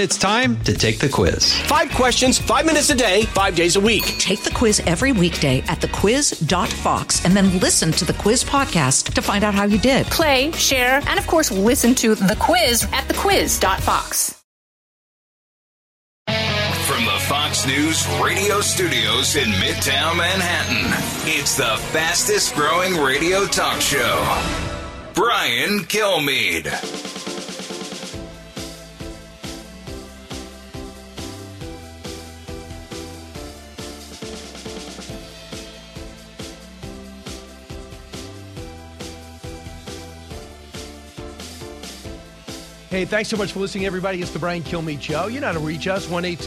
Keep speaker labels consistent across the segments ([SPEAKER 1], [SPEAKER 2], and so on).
[SPEAKER 1] It's time to take the quiz.
[SPEAKER 2] 5 questions, 5 minutes a day, 5 days a week.
[SPEAKER 3] Take the quiz every weekday at thequiz.fox and then listen to the quiz podcast to find out how you did.
[SPEAKER 4] Play, share, and of course, listen to the quiz at thequiz.fox.
[SPEAKER 5] From the Fox News radio studios in Midtown Manhattan, it's the fastest growing radio talk show. Brian Kilmeade.
[SPEAKER 6] Hey, thanks so much for listening, everybody. It's the Brian Kilmeade Show. You know how to reach us,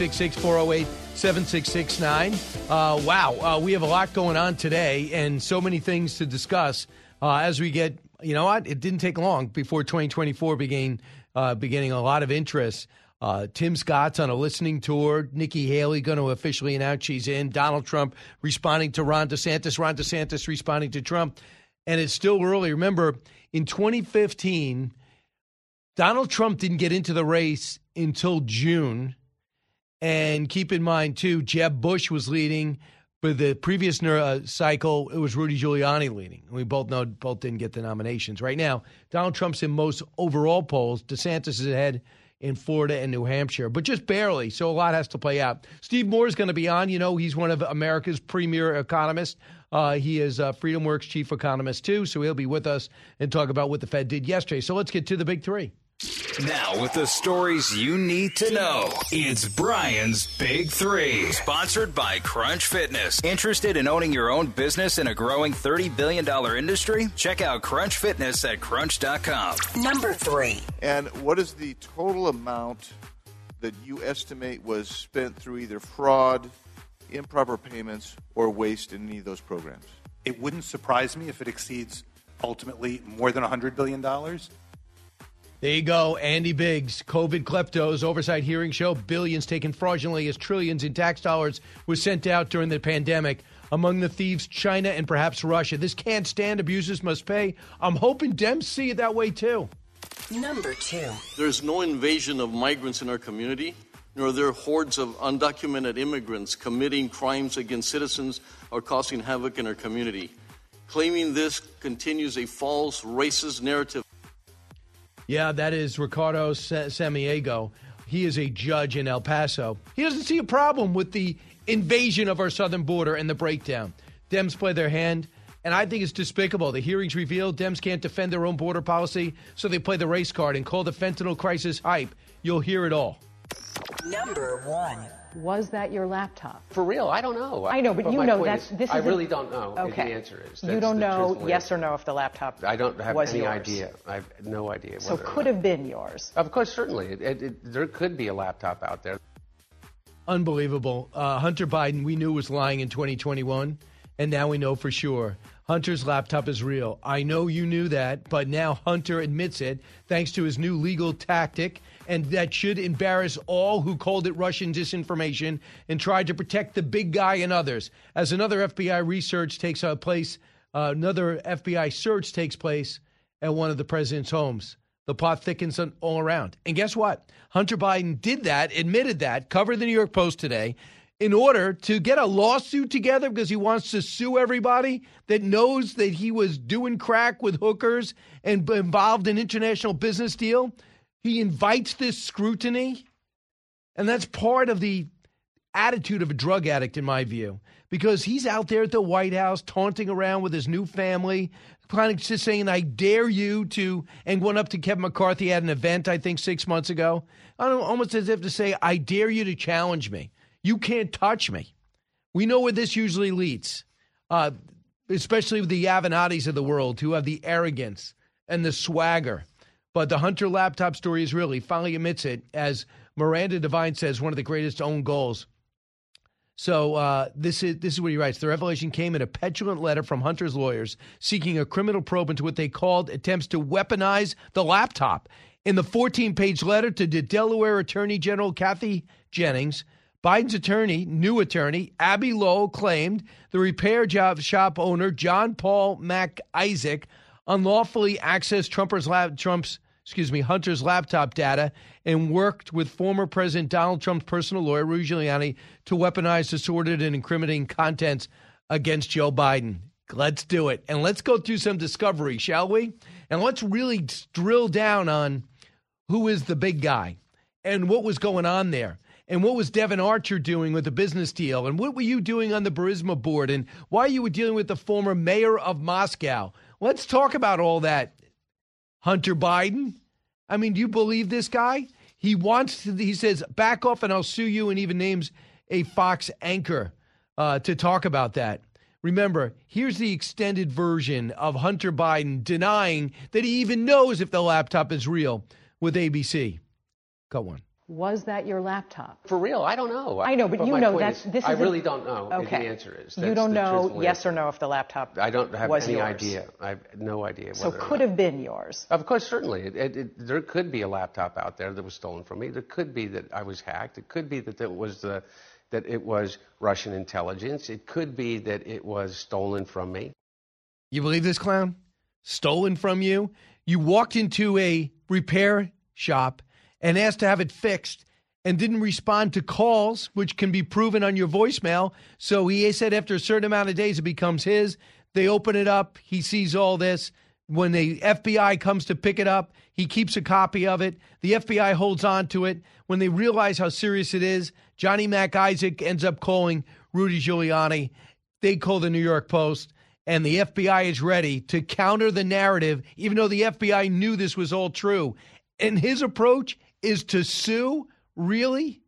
[SPEAKER 6] 1-866-408-7669. Wow, we have a lot going on today and so many things to discuss as we get, you know what, it didn't take long before 2024 beginning a lot of interest. Tim Scott's on a listening tour. Nikki Haley going to officially announce she's in. Donald Trump responding to Ron DeSantis. Ron DeSantis responding to Trump. And it's still early. Remember, in 2015, Donald Trump didn't get into the race until June. And keep in mind, too, Jeb Bush was leading. For the previous cycle, it was Rudy Giuliani leading. We both know both didn't get the nominations. Right now, Donald Trump's in most overall polls. DeSantis is ahead in Florida and New Hampshire, but just barely. So a lot has to play out. Steve Moore is going to be on. You know, he's one of America's premier economists. He is FreedomWorks chief economist, too. So he'll be with us and talk about what the Fed did yesterday. So let's get to the big three.
[SPEAKER 5] Now, with the stories you need to know, it's Brian's Big Three. Sponsored by Crunch Fitness. Interested in owning your own business in a growing $30 billion industry? Check out Crunch Fitness at crunch.com.
[SPEAKER 3] Number 3.
[SPEAKER 7] And what is the total amount that you estimate was spent through either fraud, improper payments, or waste in any of those programs?
[SPEAKER 8] It wouldn't surprise me if it exceeds ultimately more than $100 billion.
[SPEAKER 6] There you go, Andy Biggs, COVID kleptos, oversight hearing show, billions taken fraudulently as trillions in tax dollars was sent out during the pandemic. Among the thieves, China and perhaps Russia. This can't stand. Abusers must pay. I'm hoping Dems see it that way, too.
[SPEAKER 3] Number 2.
[SPEAKER 9] There's no invasion of migrants in our community, nor are there hordes of undocumented immigrants committing crimes against citizens or causing havoc in our community. Claiming this continues a false racist narrative.
[SPEAKER 6] Yeah, that is Ricardo Samiego. He is a judge in El Paso. He doesn't see a problem with the invasion of our southern border and the breakdown. Dems play their hand, and I think it's despicable. The hearings reveal Dems can't defend their own border policy, so they play the race card and call the fentanyl crisis hype. You'll hear it all.
[SPEAKER 3] Number 1.
[SPEAKER 10] Was that your laptop?
[SPEAKER 11] For real, I don't know.
[SPEAKER 10] I know, but you know that this is.
[SPEAKER 11] I really don't know.
[SPEAKER 10] Okay.
[SPEAKER 11] The answer is
[SPEAKER 10] you don't know yes or no if the laptop.
[SPEAKER 11] I don't have
[SPEAKER 10] was
[SPEAKER 11] any
[SPEAKER 10] yours.
[SPEAKER 11] idea. I have no idea.
[SPEAKER 10] So could have been yours.
[SPEAKER 11] Of course, certainly, there could be a laptop out there.
[SPEAKER 6] Unbelievable. Hunter Biden, we knew was lying in 2021, and now we know for sure. Hunter's laptop is real. I know you knew that, but now Hunter admits it thanks to his new legal tactic, and that should embarrass all who called it Russian disinformation and tried to protect the big guy and others. As another FBI research takes place, another FBI search takes place at one of the president's homes. The plot thickens all around. And guess what? Hunter Biden did that, admitted that, covered the New York Post today, in order to get a lawsuit together because he wants to sue everybody that knows that he was doing crack with hookers and involved in international business deal. He invites this scrutiny, and that's part of the attitude of a drug addict, in my view, because he's out there at the White House taunting around with his new family, kind of just saying, I dare you to, and went up to Kevin McCarthy at an event, I think 6 months ago, almost as if to say, I dare you to challenge me. You can't touch me. We know where this usually leads, especially with the Avenattis of the world who have the arrogance and the swagger. But the Hunter laptop story is real. He finally admits it, as Miranda Devine says, one of the greatest own goals. So this is what he writes. The revelation came in a petulant letter from Hunter's lawyers seeking a criminal probe into what they called attempts to weaponize the laptop. In the 14-page letter to the Delaware Attorney General Kathy Jennings, Biden's new attorney, Abby Lowell, claimed the repair shop owner, John Paul MacIsaac, unlawfully accessed Trump's Hunter's laptop data and worked with former President Donald Trump's personal lawyer, Rudy Giuliani, to weaponize distorted and incriminating contents against Joe Biden. Let's do it. And let's go through some discovery, shall we? And let's really drill down on who is the big guy and what was going on there. And what was Devon Archer doing with the business deal? And what were you doing on the Burisma board? And why you were dealing with the former mayor of Moscow? Let's talk about all that. Hunter Biden? I mean, do you believe this guy? He says, back off and I'll sue you, and even names a Fox anchor to talk about that. Remember, here's the extended version of Hunter Biden denying that he even knows if the laptop is real with ABC. Go on.
[SPEAKER 10] Was that your laptop?
[SPEAKER 11] For real, I don't know.
[SPEAKER 10] I know, but you know that this is.
[SPEAKER 11] I really don't know.
[SPEAKER 10] Okay.
[SPEAKER 11] The answer is.
[SPEAKER 10] You don't know yes
[SPEAKER 11] answer.
[SPEAKER 10] or no if the laptop.
[SPEAKER 11] I don't have any
[SPEAKER 10] yours.
[SPEAKER 11] idea. I have no idea.
[SPEAKER 10] So could have been yours.
[SPEAKER 11] Of course, certainly. There could be a laptop out there that was stolen from me. There could be that I was hacked. It could be that it was Russian intelligence. It could be that it was stolen from me.
[SPEAKER 6] You believe this, clown? Stolen from you? You walked into a repair shop and asked to have it fixed and didn't respond to calls, which can be proven on your voicemail. So he said after a certain amount of days, it becomes his. They open it up. He sees all this. When the FBI comes to pick it up, he keeps a copy of it. The FBI holds on to it. When they realize how serious it is, Johnny Mac Isaac ends up calling Rudy Giuliani. They call the New York Post, and the FBI is ready to counter the narrative, even though the FBI knew this was all true. And his approach is to sue? Really?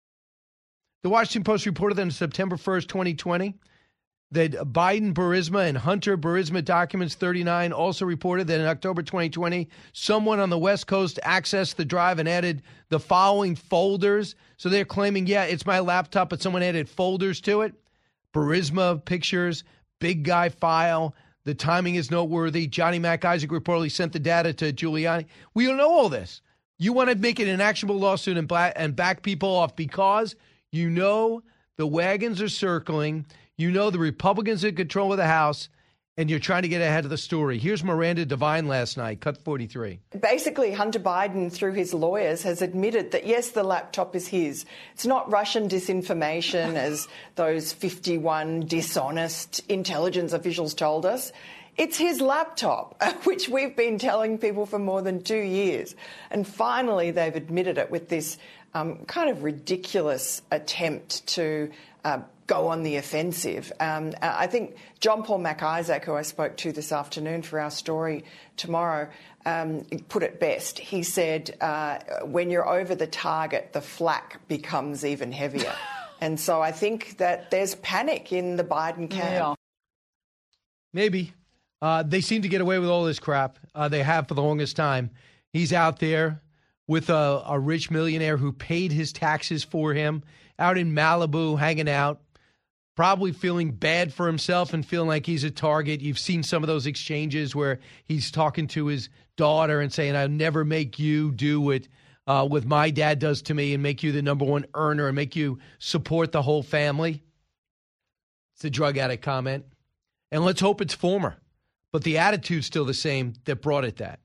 [SPEAKER 6] The Washington Post reported that on September 1st, 2020, that Biden Burisma and Hunter Burisma Documents 39 also reported that in October 2020, someone on the West Coast accessed the drive and added the following folders. So they're claiming, yeah, it's my laptop, but someone added folders to it. Burisma pictures, big guy file. The timing is noteworthy. Johnny Mac Isaac reportedly sent the data to Giuliani. We don't know all this. You want to make it an actionable lawsuit and back people off because you know the wagons are circling. You know the Republicans are in control of the House, and you're trying to get ahead of the story. Here's Miranda Devine last night, cut 43.
[SPEAKER 12] Basically, Hunter Biden, through his lawyers, has admitted that, yes, the laptop is his. It's not Russian disinformation, as those 51 dishonest intelligence officials told us. It's his laptop, which we've been telling people for more than 2 years. And finally, they've admitted it with this kind of ridiculous attempt to go on the offensive. I think John Paul Mac Isaac, who I spoke to this afternoon for our story tomorrow, put it best. He said, when you're over the target, the flak becomes even heavier. And so I think that there's panic in the Biden camp.
[SPEAKER 10] Yeah.
[SPEAKER 6] Maybe. They seem to get away with all this crap. They have for the longest time. He's out there with a rich millionaire who paid his taxes for him, out in Malibu hanging out, probably feeling bad for himself and feeling like he's a target. You've seen some of those exchanges where he's talking to his daughter and saying, I'll never make you do what my dad does to me and make you the number one earner and make you support the whole family. It's a drug addict comment. And let's hope it's former. But the attitude's still the same that brought it that.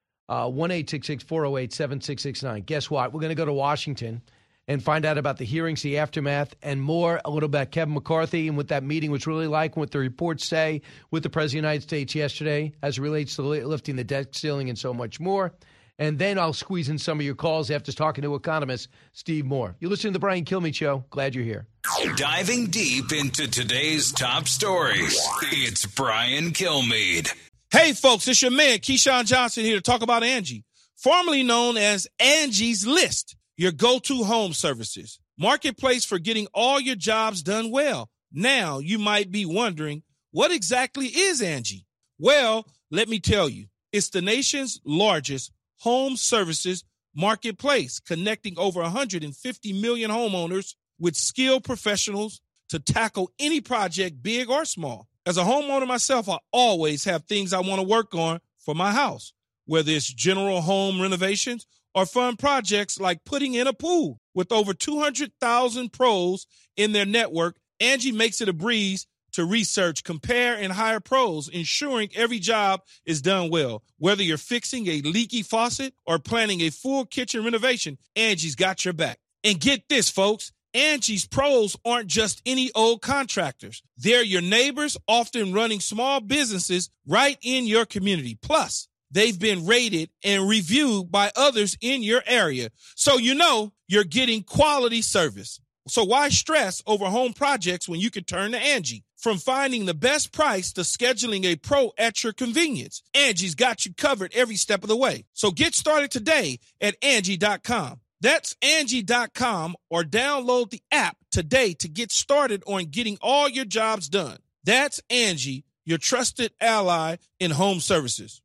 [SPEAKER 6] 1-866-408-7669. Guess what? We're going to go to Washington and find out about the hearings, the aftermath, and more, a little about Kevin McCarthy and what that meeting was really like, what the reports say with the President of the United States yesterday as it relates to lifting the debt ceiling and so much more. And then I'll squeeze in some of your calls after talking to economist Steve Moore. You're listening to The Brian Kilmeade Show. Glad you're here.
[SPEAKER 5] Diving deep into today's top stories, it's Brian Kilmeade.
[SPEAKER 13] Hey, folks, it's your man, Keyshawn Johnson, here to talk about Angie, formerly known as Angie's List, your go-to home services. Marketplace for getting all your jobs done well. Now, you might be wondering, what exactly is Angie? Well, let me tell you, it's the nation's largest home services marketplace, connecting over 150 million homeowners with skilled professionals to tackle any project, big or small. As a homeowner myself, I always have things I want to work on for my house, whether it's general home renovations or fun projects like putting in a pool. With over 200,000 pros in their network, Angie makes it a breeze to research, compare, and hire pros, ensuring every job is done well. Whether you're fixing a leaky faucet or planning a full kitchen renovation, Angie's got your back. And get this, folks, Angie's pros aren't just any old contractors. They're your neighbors, often running small businesses right in your community. Plus, they've been rated and reviewed by others in your area, so you know you're getting quality service. So why stress over home projects when you can turn to Angie? From finding the best price to scheduling a pro at your convenience, Angie's got you covered every step of the way. So get started today at Angie.com. That's Angie.com, or download the app today to get started on getting all your jobs done. That's Angie, your trusted ally in home services.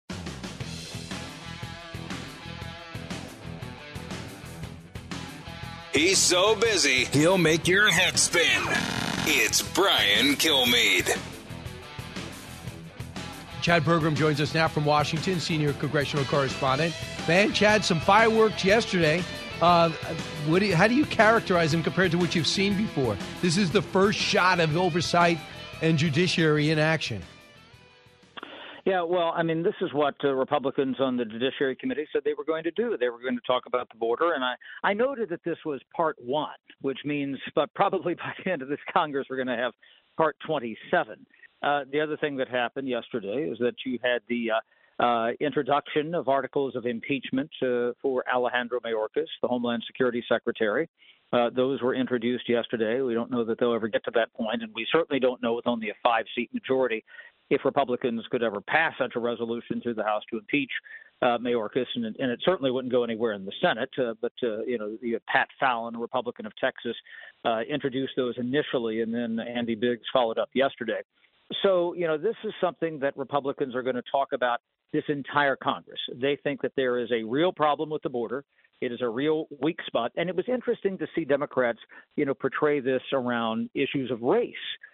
[SPEAKER 5] He's so busy, he'll make your head spin. It's Brian Kilmeade.
[SPEAKER 6] Chad Pergram joins us now from Washington, senior congressional correspondent. Man, Chad, some fireworks yesterday. How do you characterize them compared to what you've seen before? This is the first shot of oversight and judiciary in action.
[SPEAKER 14] Yeah, well, I mean, this is what Republicans on the Judiciary Committee said they were going to do. They were going to talk about the border, and I noted that this was part one, which means, but probably by the end of this Congress, we're going to have part 27. The other thing that happened yesterday is that you had the introduction of articles of impeachment for Alejandro Mayorkas, the Homeland Security Secretary. Those were introduced yesterday. We don't know that they'll ever get to that point, and we certainly don't know with only a 5-seat majority if Republicans could ever pass such a resolution through the House to impeach Mayorkas, and it certainly wouldn't go anywhere in the Senate. But you had Pat Fallon, a Republican of Texas, introduced those initially, and then Andy Biggs followed up yesterday. So, this is something that Republicans are going to talk about this entire Congress. They think that there is a real problem with the border. It is a real weak spot. And it was interesting to see Democrats, portray this around issues of race.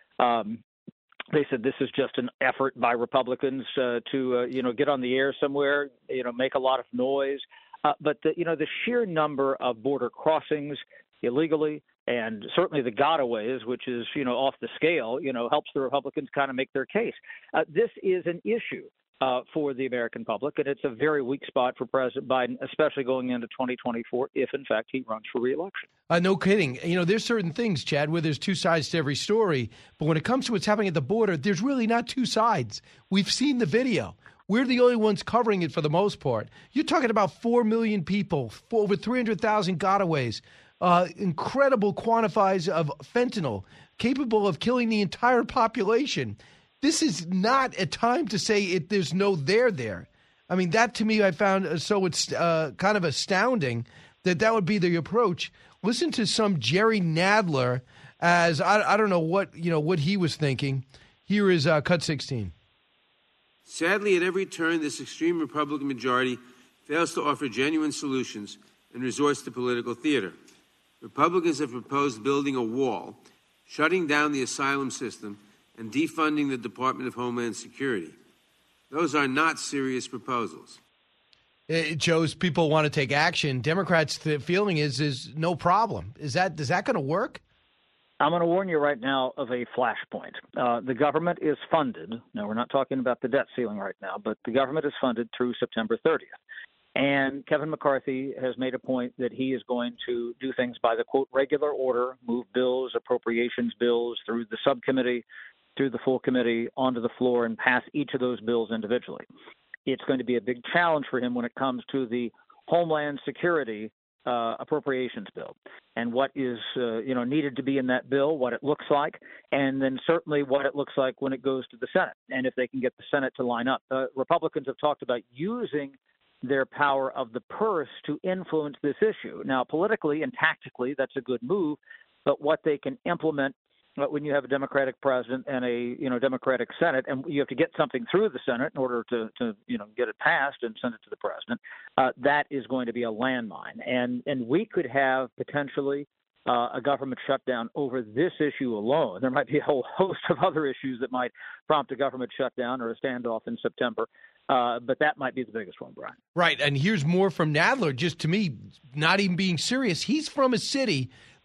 [SPEAKER 14] They said this is just an effort by Republicans to get on the air somewhere, make a lot of noise. But the sheer number of border crossings illegally, and certainly the gotaways, which is, off the scale, helps the Republicans kind of make their case. This is an issue for the American public, and it's a very weak spot for President Biden, especially going into 2024, if, in fact, he runs for re-election.
[SPEAKER 6] No kidding. There's certain things, Chad, where there's two sides to every story. But when it comes to what's happening at the border, there's really not two sides. We've seen the video. We're the only ones covering it for the most part. You're talking about 4 million people, over 300,000 gotaways, incredible quantities of fentanyl, capable of killing the entire population. This is not a time to say there's no there. I mean, that to me I found it's kind of astounding that would be the approach. Listen to some Jerry Nadler as I don't know what he was thinking. Here is cut 16.
[SPEAKER 15] Sadly, at every turn, this extreme Republican majority fails to offer genuine solutions and resorts to political theater. Republicans have proposed building a wall, shutting down the asylum system, and defunding the Department of Homeland Security. Those are not serious proposals.
[SPEAKER 6] It shows people want to take action. Democrats' feeling is no problem. Is that going to work?
[SPEAKER 14] I'm going to warn you right now of a flashpoint. The government is funded. Now, we're not talking about the debt ceiling right now, but the government is funded through September 30th. And Kevin McCarthy has made a point that he is going to do things by the, quote, regular order, move bills, appropriations bills through the subcommittee, through the full committee, onto the floor, and pass each of those bills individually. It's going to be a big challenge for him when it comes to the Homeland Security appropriations bill and what is needed to be in that bill, what it looks like, and then certainly what it looks like when it goes to the Senate, and if they can get the Senate to line up. Republicans have talked about using their power of the purse to influence this issue. Now, politically and tactically, that's a good move, but what they can implement when you have a Democratic president and a Democratic Senate, and you have to get something through the Senate in order to get it passed and send it to the president, that is going to be a landmine. And we could have potentially a government shutdown over this issue alone. There might be a whole host of other issues that might prompt a government shutdown or a standoff in September. But that might be the biggest one, Brian.
[SPEAKER 6] Right. And here's more from Nadler, just to me, not even being serious. He's from a city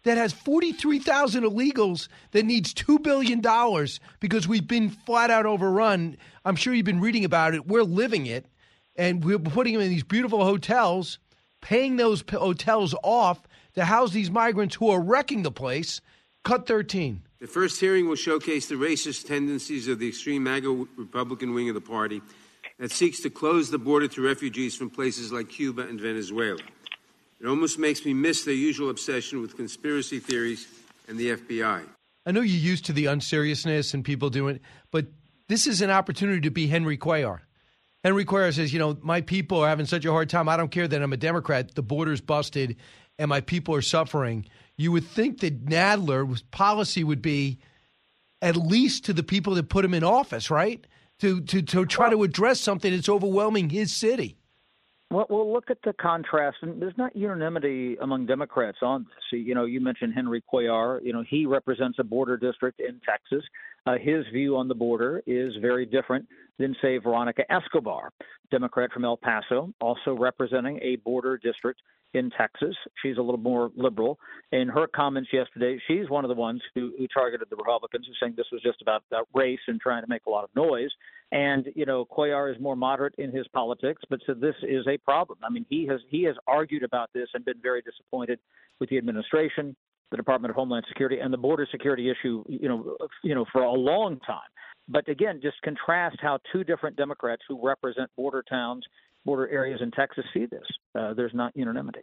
[SPEAKER 6] that has 43,000 illegals that needs $2 billion because we've been flat out overrun. I'm sure you've been reading about it. We're living it, and we're putting them in these beautiful hotels, paying those hotels off to house these migrants who are wrecking the place. Cut 13.
[SPEAKER 15] The first hearing will showcase the racist tendencies of the extreme MAGA Republican wing of the party that seeks to close the border to refugees from places like Cuba and Venezuela. It almost makes me miss their usual obsession with conspiracy theories and the FBI.
[SPEAKER 6] I know you're used to the unseriousness and people doing it, but this is an opportunity to be Henry Cuellar. Henry Cuellar says, my people are having such a hard time. I don't care that I'm a Democrat. The border's busted and my people are suffering. You would think that Nadler's policy would be at least to the people that put him in office, right? To try to address something that's overwhelming his city.
[SPEAKER 14] Well, look at the contrast. And there's not unanimity among Democrats on this. You mentioned Henry Cuellar. He represents a border district in Texas. His view on the border is very different than, say, Veronica Escobar, Democrat from El Paso, also representing a border district in Texas. She's a little more liberal. In her comments yesterday, she's one of the ones who targeted the Republicans, who saying this was just about race and trying to make a lot of noise. And, Cuellar is more moderate in his politics, but so this is a problem. I mean, he has argued about this and been very disappointed with the administration, the Department of Homeland Security, and the border security issue, for a long time. But again, just contrast how two different Democrats who represent border towns, border areas in Texas see this. There's not unanimity.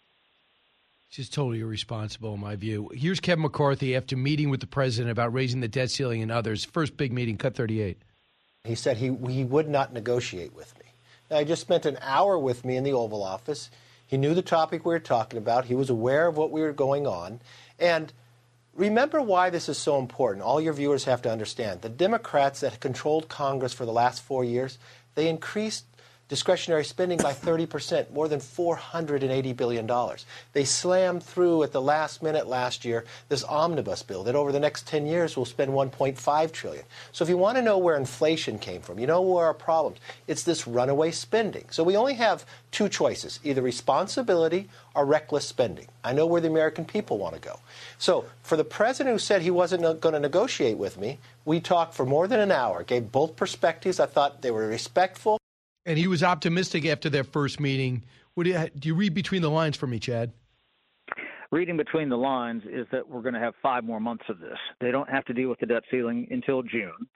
[SPEAKER 6] It's just totally irresponsible in my view. Here's Kevin McCarthy after meeting with the president about raising the debt ceiling and others. First big meeting, cut 38.
[SPEAKER 16] He said he would not negotiate with me. Now, he just spent an hour with me in the Oval Office. He knew the topic we were talking about. He was aware of what we were going on. And remember why this is so important. All your viewers have to understand. The Democrats that controlled Congress for the last 4 years, they increased discretionary spending by 30%, more than $480 billion. They slammed through at the last minute last year this omnibus bill that over the next 10 years will spend $1.5 trillion. So if you want to know where inflation came from, you know where our problems, it's this runaway spending. So we only have two choices, either responsibility or reckless spending. I know where the American people want to go. So for the president who said he wasn't going to negotiate with me, we talked for more than an hour, gave both perspectives. I thought they were respectful.
[SPEAKER 6] And he was optimistic after their first meeting. Do you read between the lines for me, Chad?
[SPEAKER 14] Reading between the lines is that we're going to have 5 more months of this. They don't have to deal with the debt ceiling until June.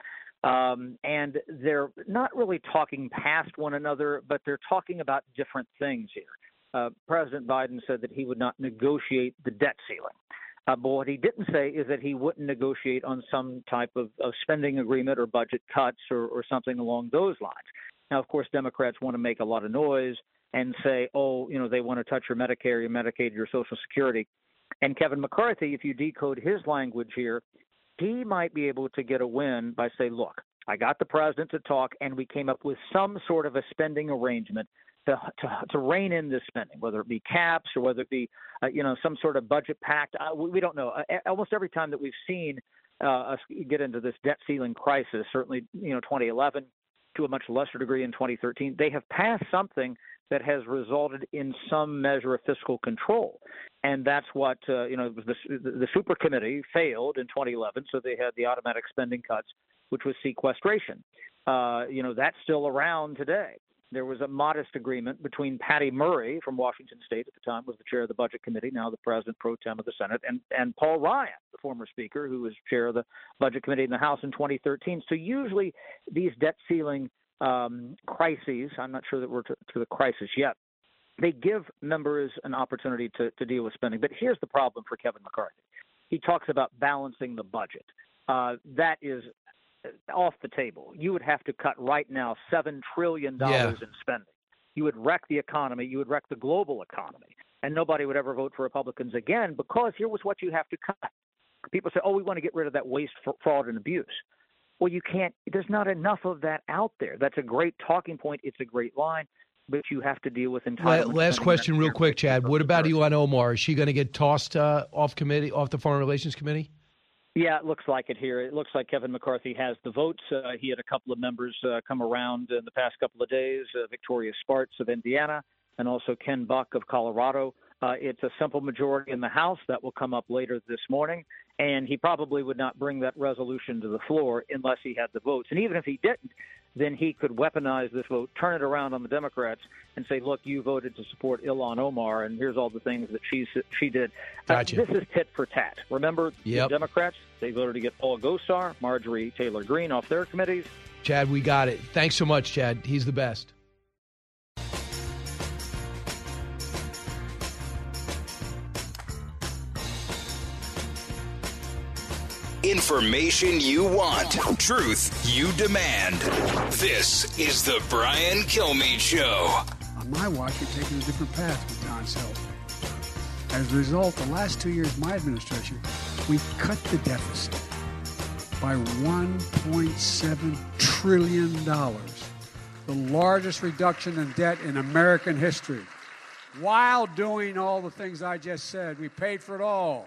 [SPEAKER 14] And they're not really talking past one another, but they're talking about different things here. President Biden said that he would not negotiate the debt ceiling. But what he didn't say is that he wouldn't negotiate on some type of spending agreement or budget cuts or something along those lines. Now, of course, Democrats want to make a lot of noise and say, they want to touch your Medicare, your Medicaid, your Social Security. And Kevin McCarthy, if you decode his language here, he might be able to get a win by saying, look, I got the president to talk, and we came up with some sort of a spending arrangement to rein in this spending, whether it be caps or whether it be, some sort of budget pact. We don't know. Almost every time that we've seen us get into this debt ceiling crisis, certainly, 2011, to a much lesser degree in 2013, they have passed something that has resulted in some measure of fiscal control. And that's what, the super committee failed in 2011, so they had the automatic spending cuts, which was sequestration. That's still around today. There was a modest agreement between Patty Murray from Washington State, at the time was the chair of the Budget Committee, now the President pro tem of the Senate, and Paul Ryan, the former Speaker, who was chair of the Budget Committee in the House in 2013. So usually these debt ceiling crises, I'm not sure that we're to the crisis yet, they give members an opportunity to deal with spending. But here's the problem for Kevin McCarthy. He talks about balancing the budget. That is off the table. You would have to cut right now $7 trillion in spending. You would wreck the economy. You would wreck the global economy. And nobody would ever vote for Republicans again because here was what you have to cut. People say, we want to get rid of that waste, fraud, and abuse. Well, you can't. There's not enough of that out there. That's a great talking point. It's a great line. But you have to deal with entitlement.
[SPEAKER 6] Last question real quick, Chad. What about Ilhan Omar? Is she going to get tossed off the Foreign Relations Committee?
[SPEAKER 14] Yeah, it looks like it here. It looks like Kevin McCarthy has the votes. He had a couple of members come around in the past couple of days, Victoria Spartz of Indiana and also Ken Buck of Colorado. It's a simple majority in the House that will come up later this morning, and he probably would not bring that resolution to the floor unless he had the votes. And even if he didn't, then he could weaponize this vote, turn it around on the Democrats, and say, look, you voted to support Ilhan Omar, and here's all the things that she did.
[SPEAKER 6] Gotcha.
[SPEAKER 14] This is tit for tat. Remember, the Democrats, they voted to get Paul Gosar, Marjorie Taylor Greene off their committees.
[SPEAKER 6] Chad, we got it. Thanks so much, Chad. He's the best.
[SPEAKER 5] Information you want, truth you demand. This is the Brian Kilmeade Show.
[SPEAKER 17] On my watch, we're taking a different path with Don's help. As a result, the last 2 years of my administration, we cut the deficit by $1.7 trillion, the largest reduction in debt in American history. While doing all the things I just said, we paid for it all.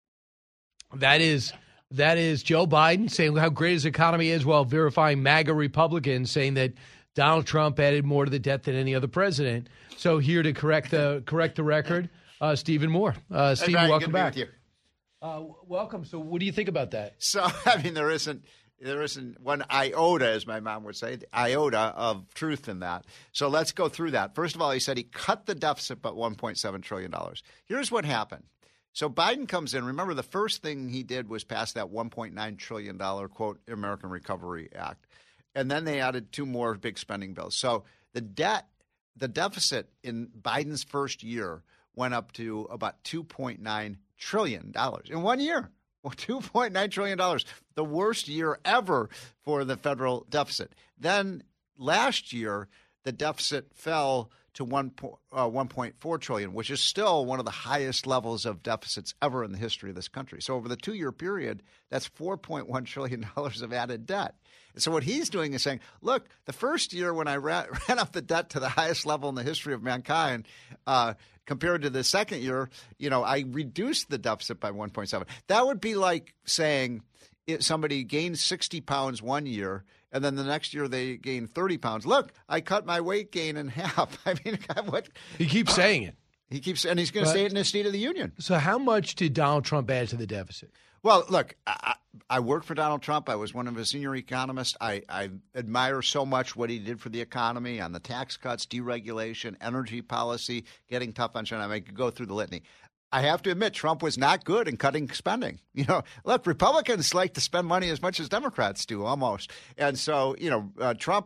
[SPEAKER 6] That is Joe Biden saying how great his economy is while verifying MAGA Republicans saying that Donald Trump added more to the debt than any other president. So here to correct the record, Stephen Moore. Stephen,
[SPEAKER 18] Brian,
[SPEAKER 6] welcome back.
[SPEAKER 18] With you.
[SPEAKER 6] Welcome. So what do you think about that?
[SPEAKER 18] So, I mean, there isn't one iota, as my mom would say, the iota of truth in that. So let's go through that. First of all, he said he cut the deficit by $1.7 trillion. Here's what happened. So Biden comes in. Remember, the first thing he did was pass that $1.9 trillion, quote, American Recovery Act. And then they added two more big spending bills. So the deficit in Biden's first year went up to about $2.9 trillion in 1 year. Well, $2.9 trillion, the worst year ever for the federal deficit. Then last year, the deficit fell to $1.4 trillion, which is still one of the highest levels of deficits ever in the history of this country. So over the 2 year period, that's $4.1 trillion of added debt. And so what he's doing is saying, look, the first year when I ran up the debt to the highest level in the history of mankind, compared to the second year, I reduced the deficit by 1.7. That would be like saying somebody gained 60 pounds 1 year, and then the next year they gain 30 pounds. Look, I cut my weight gain in half. I mean, what?
[SPEAKER 6] He keeps saying it.
[SPEAKER 18] And he's going to say it in his State of the Union.
[SPEAKER 6] So how much did Donald Trump add to the deficit?
[SPEAKER 18] Well, look, I worked for Donald Trump. I was one of his senior economists. I admire so much what he did for the economy on the tax cuts, deregulation, energy policy, getting tough on China. I could go through the litany. I have to admit, Trump was not good in cutting spending. Look, Republicans like to spend money as much as Democrats do, almost. And so, Trump,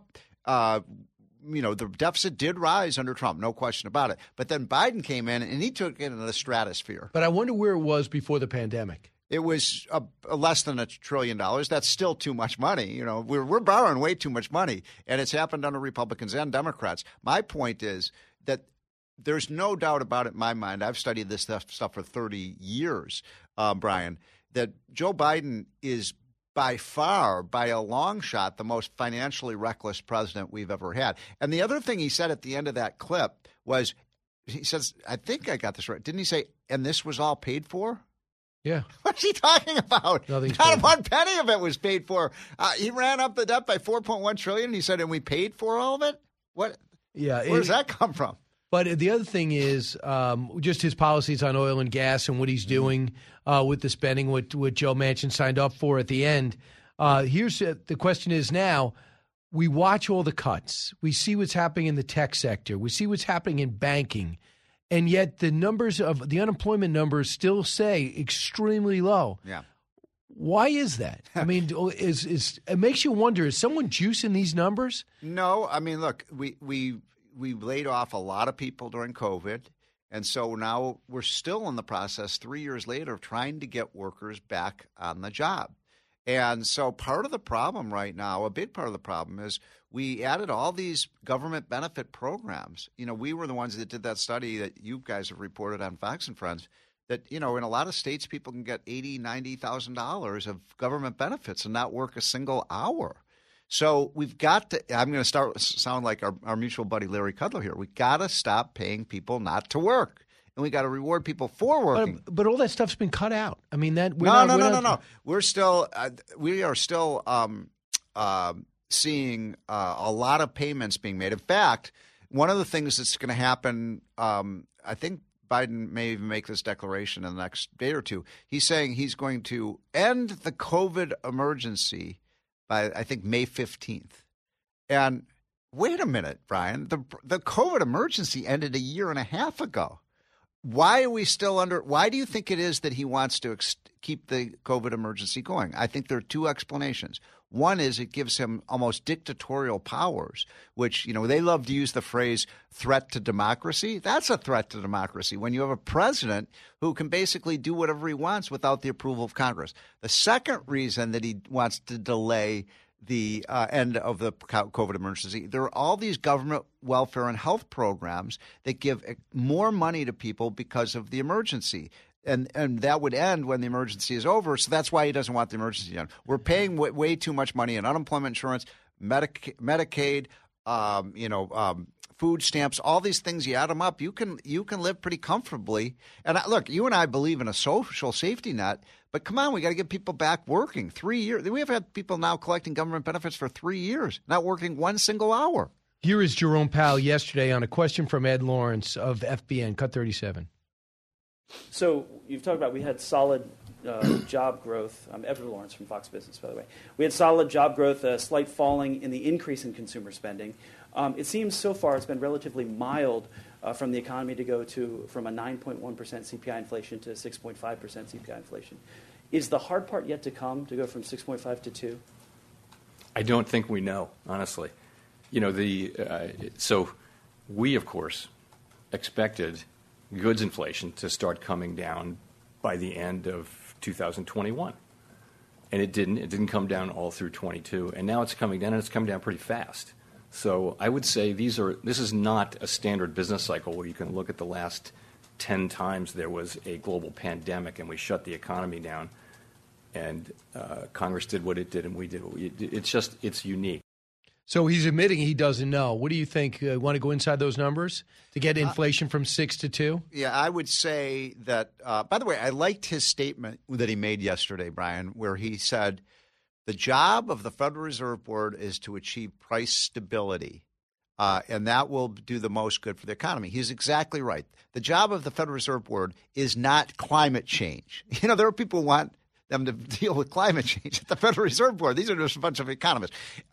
[SPEAKER 18] the deficit did rise under Trump, no question about it. But then Biden came in and he took it into the stratosphere.
[SPEAKER 6] But I wonder where it was before the pandemic.
[SPEAKER 18] It was less than $1 trillion. That's still too much money. We're borrowing way too much money, and it's happened under Republicans and Democrats. My point is that there's no doubt about it in my mind. I've studied this stuff for 30 years, Brian, that Joe Biden is by far, by a long shot, the most financially reckless president we've ever had. And the other thing he said at the end of that clip was, he says, I think I got this right. Didn't he say, and this was all paid for?
[SPEAKER 6] Yeah.
[SPEAKER 18] What's he talking about? Not one penny of it was paid for. He ran up the debt by $4.1 trillion. He said, and we paid for all of it? What?
[SPEAKER 6] Yeah.
[SPEAKER 18] Where does that come from?
[SPEAKER 6] But the other thing is just his policies on oil and gas and what he's doing with the spending, what Joe Manchin signed up for at the end. Here's the question is now, we watch all the cuts. We see what's happening in the tech sector. We see what's happening in banking. And yet the numbers of the unemployment numbers still say extremely low.
[SPEAKER 18] Yeah.
[SPEAKER 6] Why is that? I mean, it makes you wonder, is someone juicing these numbers?
[SPEAKER 18] No. I mean, look, we laid off a lot of people during COVID. And so now we're still in the process 3 years later of trying to get workers back on the job. And so part of the problem right now, a big part of the problem is we added all these government benefit programs. We were the ones that did that study that you guys have reported on Fox and Friends that, in a lot of states, people can get $80,000, $90,000 of government benefits and not work a single hour. So we've got to – I'm going to sound like our mutual buddy Larry Kudlow here. We've got to stop paying people not to work. And we got to reward people for working.
[SPEAKER 6] But all that stuff's been cut out. I mean, that
[SPEAKER 18] no. We are still seeing a lot of payments being made. In fact, one of the things that's going to happen, I think Biden may even make this declaration in the next day or two. He's saying he's going to end the COVID emergency by, I think, May 15th. And wait a minute, Brian. The COVID emergency ended a year and a half ago. Why are we still under? Why do you think it is that he wants to keep the COVID emergency going? I think there are two explanations. One is it gives him almost dictatorial powers, which, they love to use the phrase threat to democracy. That's a threat to democracy when you have a president who can basically do whatever he wants without the approval of Congress. The second reason that he wants to delay the end of the COVID emergency, there are all these government welfare and health programs that give more money to people because of the emergency. And that would end when the emergency is over. So that's why he doesn't want the emergency done. We're paying way too much money in unemployment insurance, Medicaid, food stamps, all these things. You add them up, you can live pretty comfortably. And look, you and I believe in a social safety net, but come on, we got to get people back working. 3 years. We have had people now collecting government benefits for 3 years, not working one single hour.
[SPEAKER 6] Here is Jerome Powell yesterday on a question from Ed Lawrence of FBN, Cut 37.
[SPEAKER 19] So you've talked about we had solid job growth. I'm Edward Lawrence from Fox Business, by the way. We had solid job growth, a slight falling in the increase in consumer spending. It seems so far it's been relatively mild from the economy to go from a 9.1% CPI inflation to 6.5% CPI inflation. Is the hard part yet to come to go from 6.5 to 2?
[SPEAKER 20] I don't think we know, honestly. So we, of course, expected goods inflation to start coming down by the end of 2021. And it didn't. It didn't come down all through 22. And now it's coming down, and it's coming down pretty fast. So I would say this is not a standard business cycle where you can look at the last 10 times there was a global pandemic and we shut the economy down and Congress did what it did and we did what we did. It's unique.
[SPEAKER 6] So he's admitting he doesn't know. What do you think? Want to go inside those numbers to get inflation from 6 to 2?
[SPEAKER 18] Yeah, I would say that, by the way, I liked his statement that he made yesterday, Brian, where he said the job of the Federal Reserve Board is to achieve price stability, and that will do the most good for the economy. He's exactly right. The job of the Federal Reserve Board is not climate change. There are people who want them to deal with climate change at the Federal Reserve Board. These are just a bunch of economists.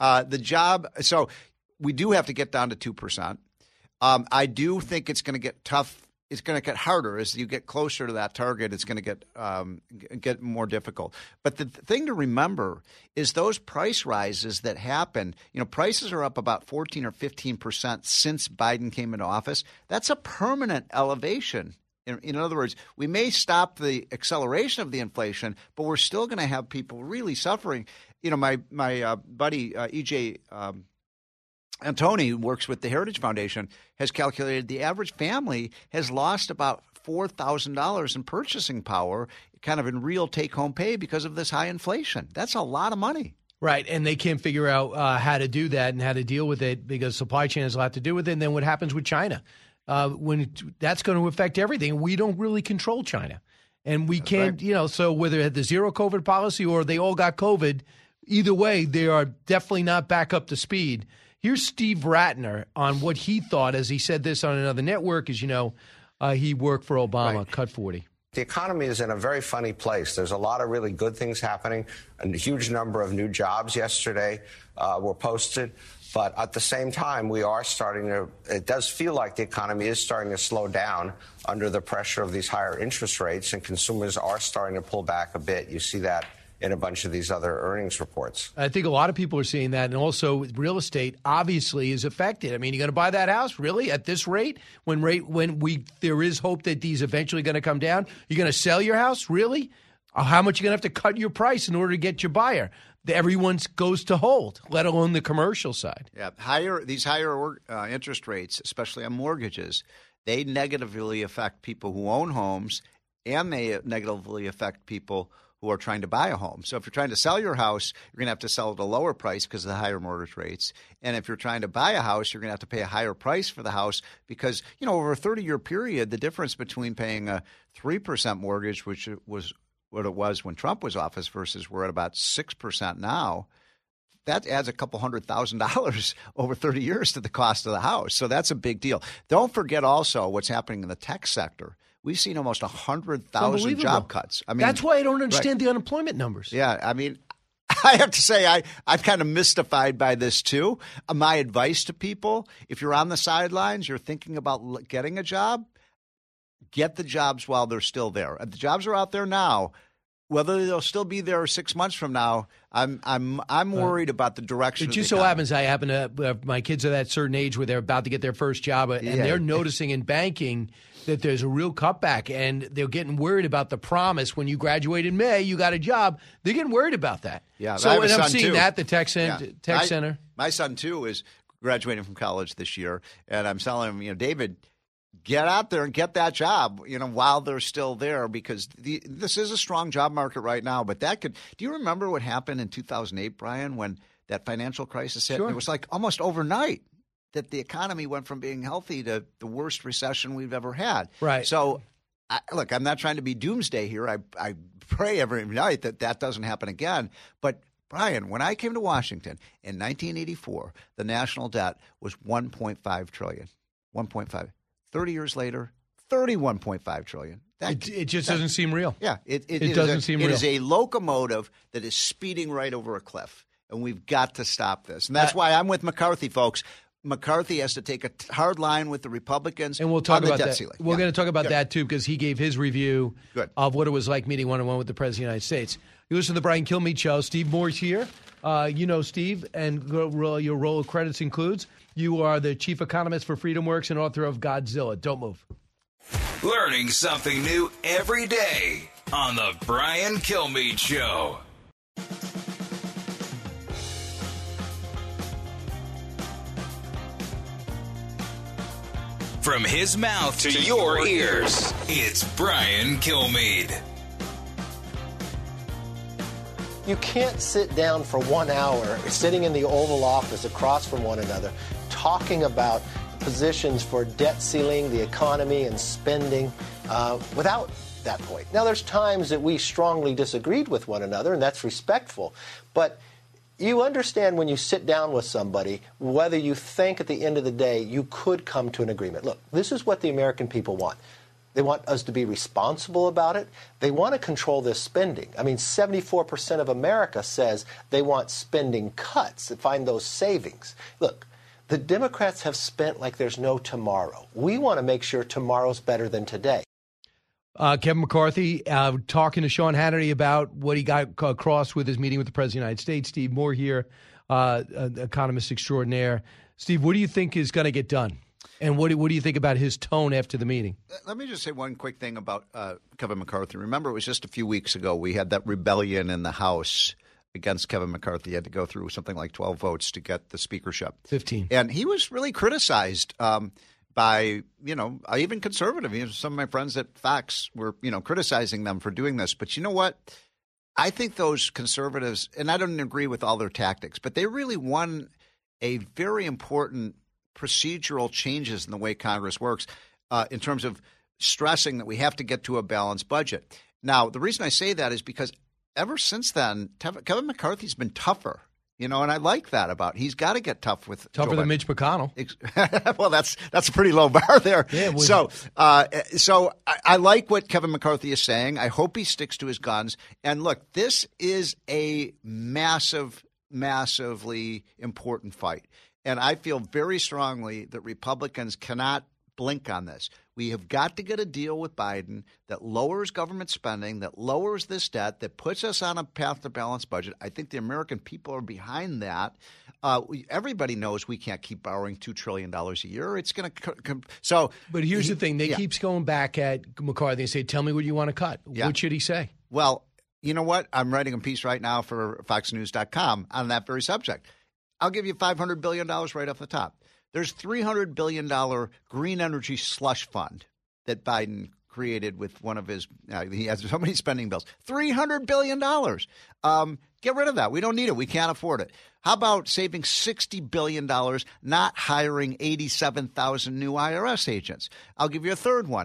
[SPEAKER 18] So we do have to get down to 2%. I do think it's going to get tough. It's going to get harder as you get closer to that target. It's going to get more difficult. But the thing to remember is those price rises that happen. Prices are up about 14 or 15% since Biden came into office. That's a permanent elevation. In other words, we may stop the acceleration of the inflation, but we're still going to have people really suffering. My buddy E.J. Antoni, who works with the Heritage Foundation, has calculated the average family has lost about $4,000 in purchasing power, kind of in real take-home pay because of this high inflation. That's a lot of money.
[SPEAKER 6] Right, and they can't figure out how to do that and how to deal with it because supply chain has a lot to do with it. And then what happens with China? That's going to affect everything. We don't really control China. And we can't, so whether it had the zero COVID policy or they all got COVID, either way, they are definitely not back up to speed. Here's Steve Ratner on what he thought as he said this on another network. As you know, he worked for Obama, right. Cut 40.
[SPEAKER 21] The economy is in a very funny place. There's a lot of really good things happening. A huge number of new jobs yesterday were posted. But at the same time, it does feel like the economy is starting to slow down under the pressure of these higher interest rates, and consumers are starting to pull back a bit. You see that in a bunch of these other earnings reports.
[SPEAKER 6] I think a lot of people are seeing that, and also real estate obviously is affected. I mean, you're going to buy that house really at this rate? When there is hope that these eventually going to come down, you're going to sell your house really? How much are you going to have to cut your price in order to get your buyer? Everyone goes to hold, let alone the commercial side.
[SPEAKER 18] Yeah, these higher interest rates, especially on mortgages, they negatively affect people who own homes, and they negatively affect people who are trying to buy a home. So if you're trying to sell your house, you're going to have to sell at a lower price because of the higher mortgage rates. And if you're trying to buy a house, you're going to have to pay a higher price for the house because, over a 30-year period, the difference between paying a 3% mortgage, which was what it was when Trump was office, versus we're at about 6% now, that adds a couple $100,000 over 30 years to the cost of the house. So that's a big deal. Don't forget also what's happening in the tech sector. We've seen almost 100,000 job cuts. I mean,
[SPEAKER 6] that's why I don't understand the unemployment numbers.
[SPEAKER 18] Yeah, I mean, I have to say I'm kind of mystified by this too. My advice to people, if you're on the sidelines, you're thinking about getting a job, get the jobs while they're still there. The jobs are out there now. Whether they'll still be there 6 months from now, I'm worried about the direction.
[SPEAKER 6] It just so happens I happen to my kids are that certain age where they're about to get their first job, and they're noticing in banking that there's a real cutback, and they're getting worried about the promise when you graduate in May, you got a job. They're getting worried about that.
[SPEAKER 18] Yeah,
[SPEAKER 6] so and I'm seeing that the tech center.
[SPEAKER 18] My son too is graduating from college this year, and I'm telling him, David, get out there and get that job, while they're still there, because this is a strong job market right now. But do you remember what happened in 2008, Brian, when that financial crisis hit?
[SPEAKER 6] Sure.
[SPEAKER 18] It was like almost overnight that the economy went from being healthy to the worst recession we've ever had.
[SPEAKER 6] Right.
[SPEAKER 18] So, look, I'm not trying to be doomsday here. I pray every night that doesn't happen again. But Brian, when I came to Washington in 1984, the national debt was $1.5 trillion. 1.5. 30 years later, $31.5 trillion.
[SPEAKER 6] It just doesn't seem real.
[SPEAKER 18] Yeah, it
[SPEAKER 6] doesn't seem real.
[SPEAKER 18] It is a locomotive that is speeding right over a cliff, and we've got to stop this. And that's why I'm with McCarthy, folks. McCarthy has to take a hard line with the Republicans,
[SPEAKER 6] and we'll talk
[SPEAKER 18] on the
[SPEAKER 6] about
[SPEAKER 18] debt
[SPEAKER 6] that.
[SPEAKER 18] ceiling.
[SPEAKER 6] We're going to talk about that too, because he gave his review of what it was like meeting one-on-one with the President of the United States. You listen to the Brian Kilmeade Show. Steve Moore's here. Steve, and your role of credits includes you are the chief economist for FreedomWorks and author of Godzilla. Don't move.
[SPEAKER 5] Learning something new every day on the Brian Kilmeade Show. From his mouth to your ears, it's Brian Kilmeade.
[SPEAKER 16] You can't sit down for 1 hour sitting in the Oval Office across from one another talking about positions for debt ceiling, the economy, and spending without that point. Now, there's times that we strongly disagreed with one another, and that's respectful. But you understand when you sit down with somebody whether you think at the end of the day you could come to an agreement. Look, this is what the American people want. They want us to be responsible about it. They want to control this spending. I mean, 74% of America says they want spending cuts to find those savings. Look, the Democrats have spent like there's no tomorrow. We want to make sure tomorrow's better than today.
[SPEAKER 6] Kevin McCarthy talking to Sean Hannity about what he got across with his meeting with the President of the United States. Steve Moore here, economist extraordinaire. Steve, what do you think is going to get done? And what do you think about his tone after the meeting?
[SPEAKER 18] Let me just say one quick thing about Kevin McCarthy. Remember, it was just a few weeks ago we had that rebellion in the House against Kevin McCarthy. He had to go through something like 12 votes to get the speakership.
[SPEAKER 6] 15.
[SPEAKER 18] And he was really criticized by, even conservative. Some of my friends at Fox were, criticizing them for doing this. But you know what? I think those conservatives, and I don't agree with all their tactics, but they really won a very important procedural changes in the way Congress works in terms of stressing that we have to get to a balanced budget. Now, the reason I say that is because ever since then, Kevin McCarthy's been tougher. And I like that about he's got to get tough with
[SPEAKER 6] tougher than Mitch McConnell.
[SPEAKER 18] Well, that's a pretty low bar there.
[SPEAKER 6] Yeah,
[SPEAKER 18] so I like what Kevin McCarthy is saying. I hope he sticks to his guns. And look, this is a massively important fight. And I feel very strongly that Republicans cannot blink on this. We have got to get a deal with Biden that lowers government spending, that lowers this debt, that puts us on a path to balanced budget. I think the American people are behind that. Everybody knows we can't keep borrowing $2 trillion a year. It's going to
[SPEAKER 6] But here's the thing. They keeps going back at McCarthy and say, tell me what you want to cut. Yeah. What should he say?
[SPEAKER 18] Well, you know what? I'm writing a piece right now for FoxNews.com on that very subject. I'll give you $500 billion right off the top. There's $300 billion green energy slush fund that Biden created with one of his he has so many spending bills. $300 billion. Get rid of that. We don't need it. We can't afford it. How about saving $60 billion, not hiring 87,000 new IRS agents? I'll give you a third one.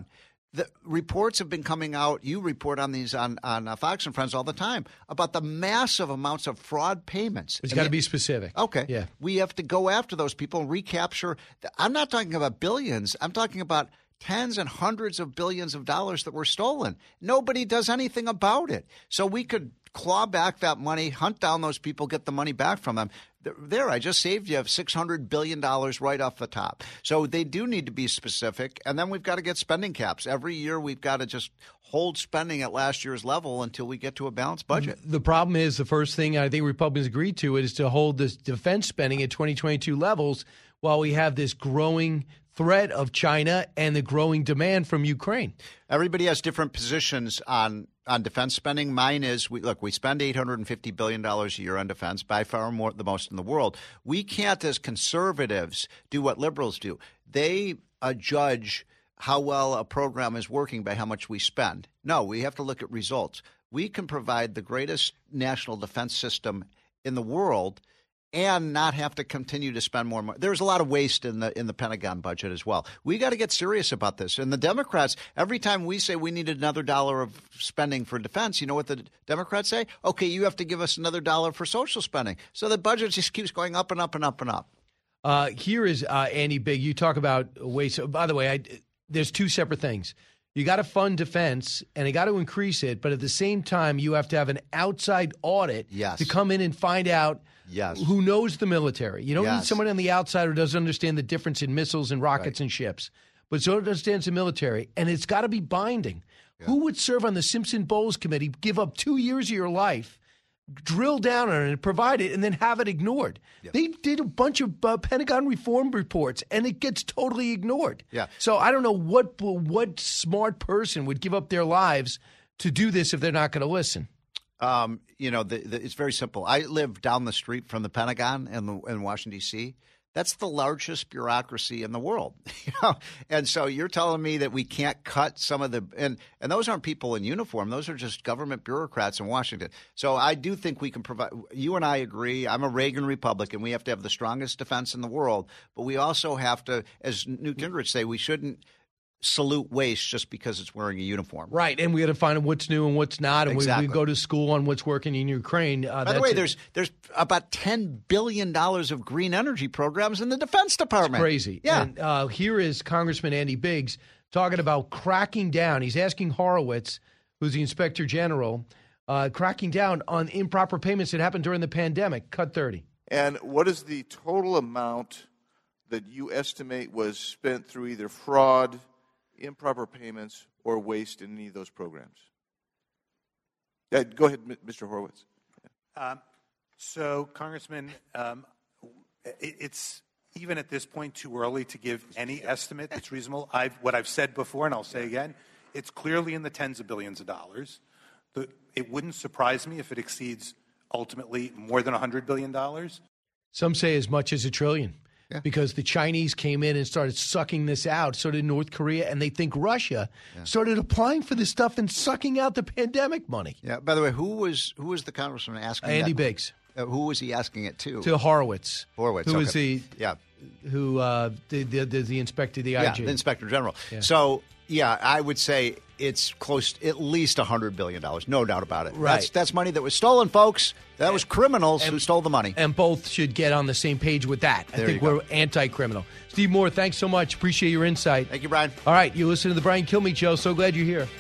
[SPEAKER 18] The reports have been coming out. You report on these on Fox and Friends all the time about the massive amounts of fraud payments.
[SPEAKER 6] It's got to be specific.
[SPEAKER 18] Okay.
[SPEAKER 6] Yeah.
[SPEAKER 18] We have to go after those people and recapture. I'm not talking about billions. I'm talking about tens and hundreds of billions of dollars that were stolen. Nobody does anything about it. So we could claw back that money, hunt down those people, get the money back from them. There, I just saved you $600 billion right off the top. So they do need to be specific. And then we've got to get spending caps. Every year we've got to just hold spending at last year's level until we get to a balanced budget.
[SPEAKER 6] The problem is the first thing I think Republicans agreed to is to hold this defense spending at 2022 levels while we have this growing threat of China and the growing demand from Ukraine.
[SPEAKER 18] Everybody has different positions on defense spending. Mine is, we spend $850 billion a year on defense, by far more, the most in the world. We can't, as conservatives, do what liberals do. They judge how well a program is working by how much we spend. No, we have to look at results. We can provide the greatest national defense system in the world and not have to continue to spend more money. There's a lot of waste in the Pentagon budget as well. We got to get serious about this. And the Democrats, every time we say we need another dollar of spending for defense, you know what the Democrats say? Okay, you have to give us another dollar for social spending. So the budget just keeps going up and up and up and up.
[SPEAKER 6] Here is Andy Bigg. You talk about waste. By the way, there's two separate things. You got to fund defense and you got to increase it, but at the same time, you have to have an outside audit to come in and find out who knows the military. You don't need someone on the outside who doesn't understand the difference in missiles and rockets and ships, but so understands the military, and it's got to be binding. Yeah. Who would serve on the Simpson-Bowles committee, give up 2 years of your life, drill down on it, provide it, and then have it ignored? Yeah. They did a bunch of Pentagon reform reports, and it gets totally ignored.
[SPEAKER 18] Yeah.
[SPEAKER 6] So I don't know what smart person would give up their lives to do this if they're not going to listen.
[SPEAKER 18] It's very simple. I live down the street from the Pentagon in Washington, D.C. That's the largest bureaucracy in the world. And so you're telling me that we can't cut some of the and those aren't people in uniform. Those are just government bureaucrats in Washington. So I do think we can provide. You and I agree. I'm a Reagan Republican. We have to have the strongest defense in the world, but we also have to, as Newt Gingrich say, we shouldn't salute waste just because it's wearing a uniform.
[SPEAKER 6] Right, and we got to find we new and what's not, and we go to school on what's working in Ukraine.
[SPEAKER 18] By the way, there's about $10 billion of green energy programs in the Defense Department.
[SPEAKER 6] It's crazy.
[SPEAKER 18] Yeah.
[SPEAKER 6] And here is Congressman Andy Biggs talking about cracking down. He's asking Horowitz, who's the Inspector General, cracking down on improper payments that happened during the pandemic. Cut 30.
[SPEAKER 7] And what is the total amount that you estimate was spent through either fraud, improper payments, or waste in any of those programs? Go ahead, Mr. Horowitz.
[SPEAKER 8] So, Congressman, it's even at this point too early to give any estimate that's reasonable. What I've said before, and I'll say again, it's clearly in the tens of billions of dollars. It wouldn't surprise me if it exceeds ultimately more than $100 billion.
[SPEAKER 6] Some say as much as $1 trillion. Yeah. Because the Chinese came in and started sucking this out. So did North Korea, and they think Russia started applying for this stuff and sucking out the pandemic money.
[SPEAKER 18] Yeah. By the way, who was the congressman asking?
[SPEAKER 6] Andy Biggs.
[SPEAKER 18] Who was he asking it to?
[SPEAKER 6] To Horowitz.
[SPEAKER 18] Horowitz.
[SPEAKER 6] Who is the inspector, the IG?
[SPEAKER 18] Yeah, the Inspector General. Yeah. So. Yeah, I would say it's close to at least $100 billion. No doubt about it.
[SPEAKER 6] Right.
[SPEAKER 18] That's money that was stolen, folks. That was criminals who stole the money.
[SPEAKER 6] And both should get on the same page with that. I think we're anti-criminal. Steve Moore, thanks so much. Appreciate your insight.
[SPEAKER 18] Thank you, Brian.
[SPEAKER 6] All right, you listen to the Brian Kilmeade Show. So glad you're here.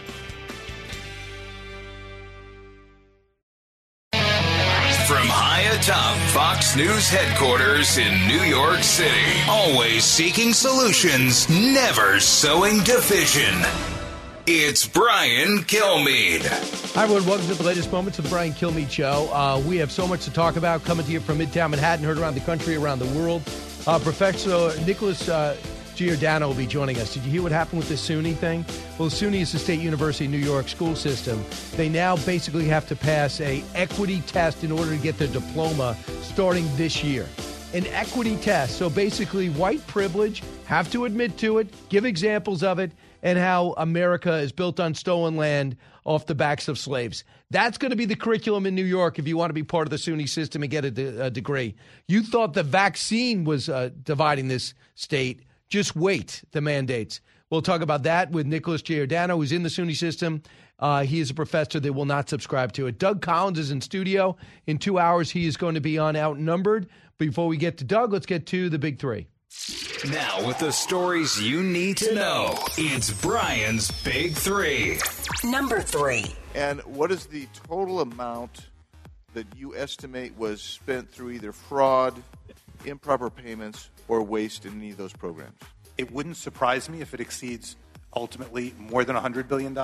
[SPEAKER 5] From high atop Fox News headquarters in New York City, always seeking solutions, never sowing division. It's Brian Kilmeade.
[SPEAKER 6] Hi, everyone. Welcome to the latest moments of the Brian Kilmeade Show. We have so much to talk about coming to you from Midtown Manhattan, heard around the country, around the world. Professor Nicholas Giordano will be joining us. Did you hear what happened with the SUNY thing? Well, SUNY is the State University of New York school system. They now basically have to pass an equity test in order to get their diploma starting this year. An equity test. So basically, white privilege, have to admit to it, give examples of it, and how America is built on stolen land off the backs of slaves. That's going to be the curriculum in New York if you want to be part of the SUNY system and get a degree. You thought the vaccine was dividing this state. Just wait, the mandates. We'll talk about that with Nicholas Giordano, who's in the SUNY system. He is a professor that will not subscribe to it. Doug Collins is in studio. In 2 hours, he is going to be on Outnumbered. Before we get to Doug, let's get to the big three.
[SPEAKER 5] Now, with the stories you need to know, it's Brian's Big Three.
[SPEAKER 7] Number 3. And what is the total amount that you estimate was spent through either fraud, improper payments, or waste in any of those programs?
[SPEAKER 8] It wouldn't surprise me if it exceeds ultimately more than $100 billion.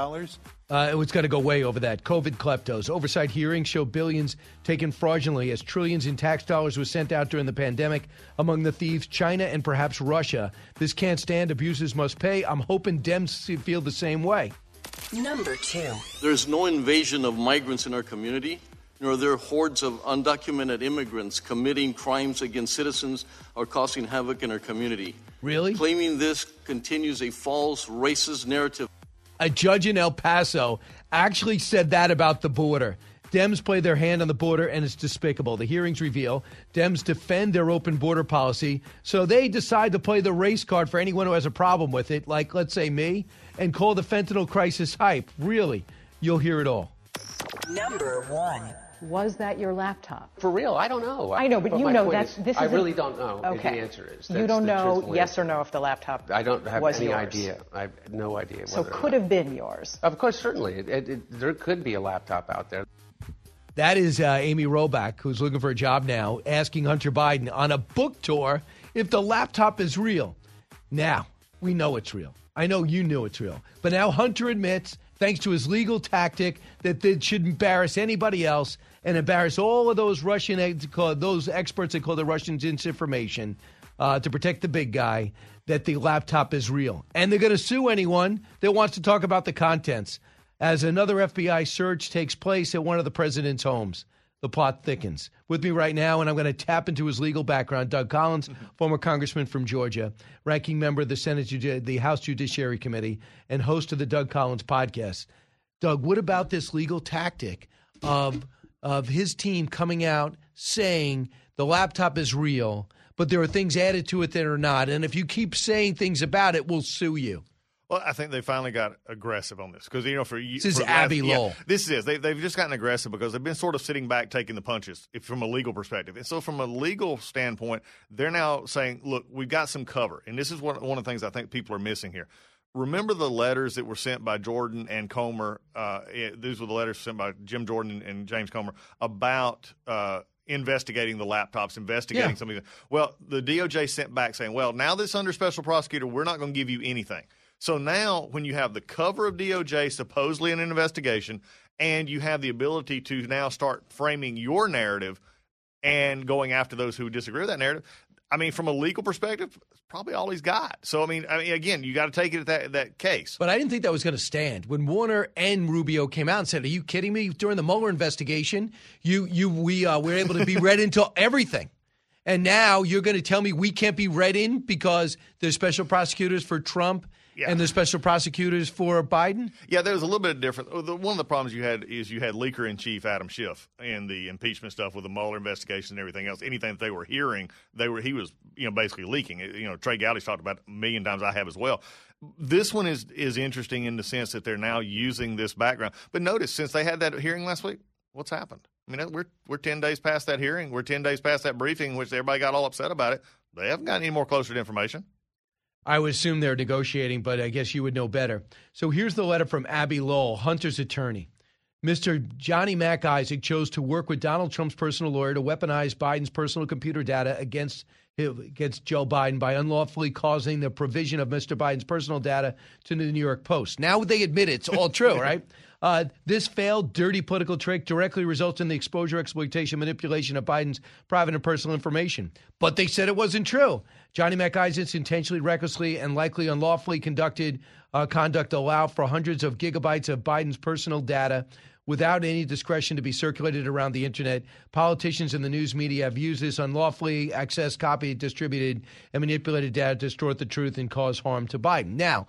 [SPEAKER 6] It's got to go way over that. COVID kleptos. Oversight hearings show billions taken fraudulently as trillions in tax dollars was sent out during the pandemic. Among the thieves, China and perhaps Russia. This can't stand. Abusers must pay. I'm hoping Dems feel the same way.
[SPEAKER 1] Number 2.
[SPEAKER 9] There's no invasion of migrants in our community, nor are there hordes of undocumented immigrants committing crimes against citizens or causing havoc in our community.
[SPEAKER 6] Really?
[SPEAKER 9] Claiming this continues a false racist narrative.
[SPEAKER 6] A judge in El Paso actually said that about the border. Dems play their hand on the border, and it's despicable. The hearings reveal Dems defend their open border policy, so they decide to play the race card for anyone who has a problem with it, like, let's say, me, and call the fentanyl crisis hype. Really, you'll hear it all.
[SPEAKER 1] Number 1.
[SPEAKER 10] Was that your laptop?
[SPEAKER 11] For real, I don't know.
[SPEAKER 10] I know, but you know that this is.
[SPEAKER 11] I really don't know.
[SPEAKER 10] Okay.
[SPEAKER 11] The answer is.
[SPEAKER 10] You don't know yes or no if the laptop.
[SPEAKER 11] I don't have
[SPEAKER 10] was
[SPEAKER 11] any
[SPEAKER 10] yours.
[SPEAKER 11] idea. I have no idea.
[SPEAKER 10] So could have been yours.
[SPEAKER 11] Of course, certainly. There could be a laptop out there.
[SPEAKER 6] That is Amy Robach, who's looking for a job now, asking Hunter Biden on a book tour if the laptop is real. Now, we know it's real. I know you knew it's real. But now Hunter admits, thanks to his legal tactic, that it should embarrass anybody else and embarrass all of those those experts that call the Russians disinformation to protect the big guy, that the laptop is real. And they're going to sue anyone that wants to talk about the contents. As another FBI search takes place at one of the president's homes, the plot thickens. With me right now, and I'm going to tap into his legal background, Doug Collins, former congressman from Georgia, ranking member of the House Judiciary Committee, and host of the Doug Collins podcast. Doug, what about this legal tactic of his team coming out saying the laptop is real, but there are things added to it that are not, and if you keep saying things about it, we'll sue you?
[SPEAKER 22] Well, I think they finally got aggressive on this because,
[SPEAKER 6] this is Abby Lowell.
[SPEAKER 22] This is. They've just gotten aggressive because they've been sort of sitting back, taking the punches from a legal perspective. And so from a legal standpoint, they're now saying, look, we've got some cover. And this is one of the things I think people are missing here. Remember the letters that were sent by Jordan and Comer? These were the letters sent by Jim Jordan and James Comer about investigating the laptops, investigating some of them. Well, the DOJ sent back saying, well, now this under special prosecutor, we're not going to give you anything. So now when you have the cover of DOJ supposedly in an investigation and you have the ability to now start framing your narrative and going after those who disagree with that narrative, I mean, from a legal perspective, it's probably all he's got. So, I mean, again, you got to take it at that case.
[SPEAKER 6] But I didn't think that was going to stand. When Warner and Rubio came out and said, are you kidding me? During the Mueller investigation, we were able to be read into everything. And now you're going to tell me we can't be read in because there's special prosecutors for Trump and the special prosecutors for Biden?
[SPEAKER 22] Yeah, there was a little bit different. One of the problems you had is you had leaker-in-chief Adam Schiff in the impeachment stuff with the Mueller investigation and everything else. Anything that they were hearing, he was basically leaking. Trey Gowdy's talked about it a million times. I have as well. This one is interesting in the sense that they're now using this background. But notice, since they had that hearing last week, what's happened? I mean, we're 10 days past that hearing. We're 10 days past that briefing, which everybody got all upset about it. They haven't gotten any more closer to information.
[SPEAKER 6] I would assume they're negotiating, but I guess you would know better. So here's the letter from Abby Lowell, Hunter's attorney. Mr. Johnny Mac Isaac chose to work with Donald Trump's personal lawyer to weaponize Biden's personal computer data against Joe Biden by unlawfully causing the provision of Mr. Biden's personal data to the New York Post. Now they admit it's all true, right? This failed, dirty political trick directly results in the exposure, exploitation, manipulation of Biden's private and personal information. But they said it wasn't true. Johnny Mac Isaac's intentionally, recklessly, and likely unlawfully conducted conduct allowed for hundreds of gigabytes of Biden's personal data without any discretion to be circulated around the internet. Politicians and the news media have used this unlawfully accessed, copied, distributed, and manipulated data to distort the truth and cause harm to Biden. Now,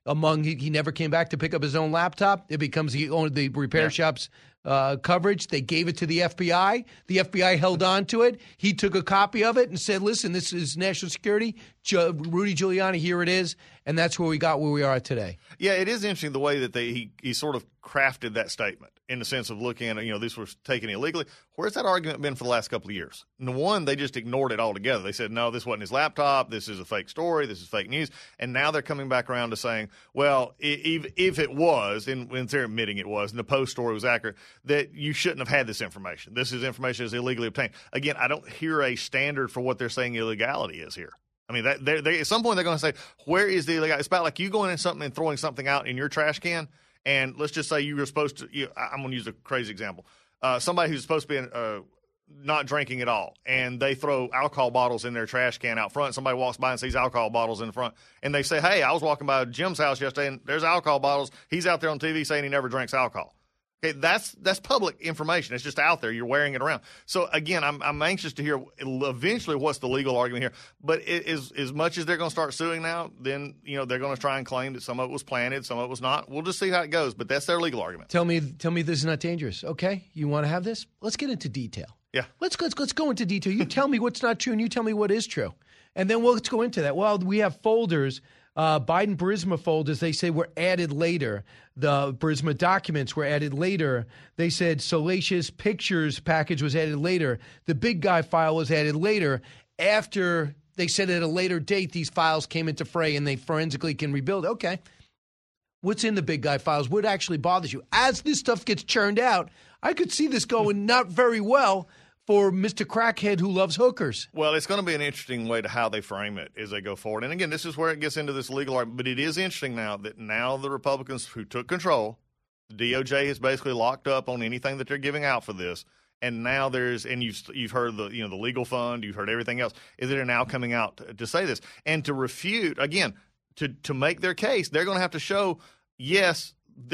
[SPEAKER 6] He never came back to pick up his own laptop. It becomes the repair shop's coverage. They gave it to the FBI. The FBI held on to it. He took a copy of it and said, listen, this is national security. Rudy Giuliani, here it is. And that's where we got where we are today.
[SPEAKER 22] Yeah, it is interesting the way that he sort of crafted that statement in the sense of looking at, this was taken illegally. Where's that argument been for the last couple of years? One, they just ignored it altogether. They said, no, this wasn't his laptop. This is a fake story. This is fake news. And now they're coming back around to saying, well, if it was, and they're admitting it was, and the Post story was accurate, that you shouldn't have had this information. This is information that's illegally obtained. Again, I don't hear a standard for what they're saying illegality is here. I mean, at some point they're going to say, where is the illegality? It's about like you going in something and throwing something out in your trash can. And let's just say you were supposed to I'm going to use a crazy example. Somebody who's supposed to be not drinking at all, and they throw alcohol bottles in their trash can out front. Somebody walks by and sees alcohol bottles in the front, and they say, hey, I was walking by Jim's house yesterday, and there's alcohol bottles. He's out there on TV saying he never drinks alcohol. Okay, that's public information. It's just out there. You're wearing it around. So, again, I'm anxious to hear eventually what's the legal argument here. But as much as they're going to start suing now, then, they're going to try and claim that some of it was planted, some of it was not. We'll just see how it goes. But that's their legal argument.
[SPEAKER 6] Tell me this is not dangerous. Okay, you want to have this? Let's get into detail.
[SPEAKER 22] Yeah.
[SPEAKER 6] Let's go into detail. You tell me what's not true, and you tell me what is true. And then let's go into that. Well, we have folders. Biden Burisma folders, they say, were added later. The Burisma documents were added later. They said Salacious Pictures package was added later. The Big Guy file was added later. After they said at a later date these files came into fray and they forensically can rebuild. Okay. What's in the Big Guy files? What actually bothers you? As this stuff gets churned out, I could see this going not very well for Mr. Crackhead who loves hookers.
[SPEAKER 22] Well, it's going to be an interesting way to how they frame it as they go forward. And again, this is where it gets into this legal argument. But it is interesting now that the Republicans who took control, the DOJ is basically locked up on anything that they're giving out for this. And now you've heard the legal fund, you've heard everything else, is they're now coming out to say this. And to refute, again, to make their case, they're going to have to show, yes,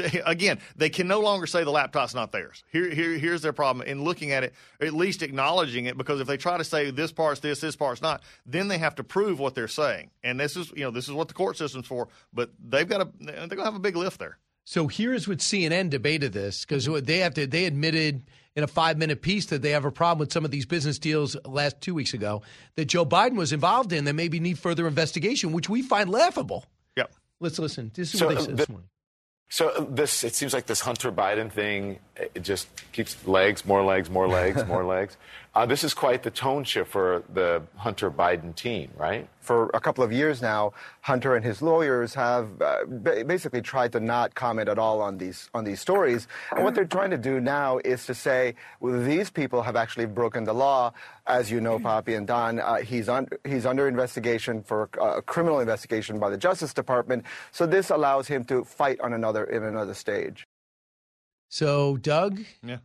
[SPEAKER 22] they can no longer say the laptop's not theirs. Here's their problem in looking at it, or at least acknowledging it, because if they try to say this part's this part's not, then they have to prove what they're saying. And this is what the court system's for. But they're going to have a big lift there.
[SPEAKER 6] So here's what CNN debated this, because they admitted in a 5-minute piece that they have a problem with some of these business deals 2 weeks ago that Joe Biden was involved in that maybe need further investigation, which we find laughable.
[SPEAKER 22] Yep.
[SPEAKER 6] Let's listen. This is what they said this morning.
[SPEAKER 2] So it seems like this Hunter Biden thing, it just keeps more legs. This is quite the tone shift for the Hunter Biden team, right?
[SPEAKER 4] For a couple of years now, Hunter and his lawyers have basically tried to not comment at all on these stories. And what they're trying to do now is to say, well, these people have actually broken the law. As you know, Poppy and Don, he's under investigation for a criminal investigation by the Justice Department. So this allows him to fight on another stage.
[SPEAKER 6] So, Doug?
[SPEAKER 22] Yeah.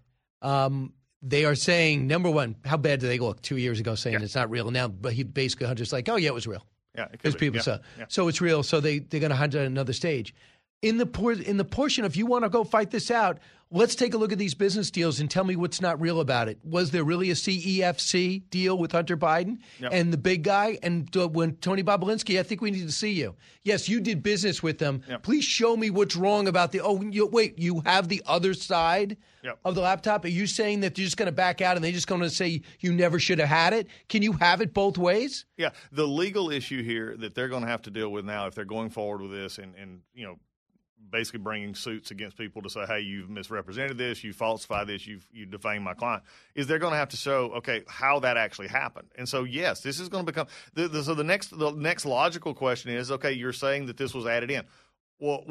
[SPEAKER 6] They are saying, number one, how bad do they look 2 years ago saying it's not real? Now, but Hunter's like, oh, yeah, it was real.
[SPEAKER 22] Yeah,
[SPEAKER 6] because people saw. Yeah. So it's real. So they're going to hunt at another stage. In the portion, if you want to go fight this out, let's take a look at these business deals and tell me what's not real about it. Was there really a CEFC deal with Hunter Biden and the Big Guy? And when Tony Bobulinski, I think we need to see you. Yes, you did business with them. Yep. Please show me what's wrong about you have the other side of the laptop? Are you saying that you're just going to back out and they're just going to say you never should have had it? Can you have it both ways?
[SPEAKER 22] Yeah, the legal issue here that they're going to have to deal with now if they're going forward with this and basically bringing suits against people to say, hey, you've misrepresented this, you falsified this, you defamed my client, is they're going to have to show, okay, how that actually happened. And so, yes, this is going to become the next logical question is, okay, you're saying that this was added in. Well,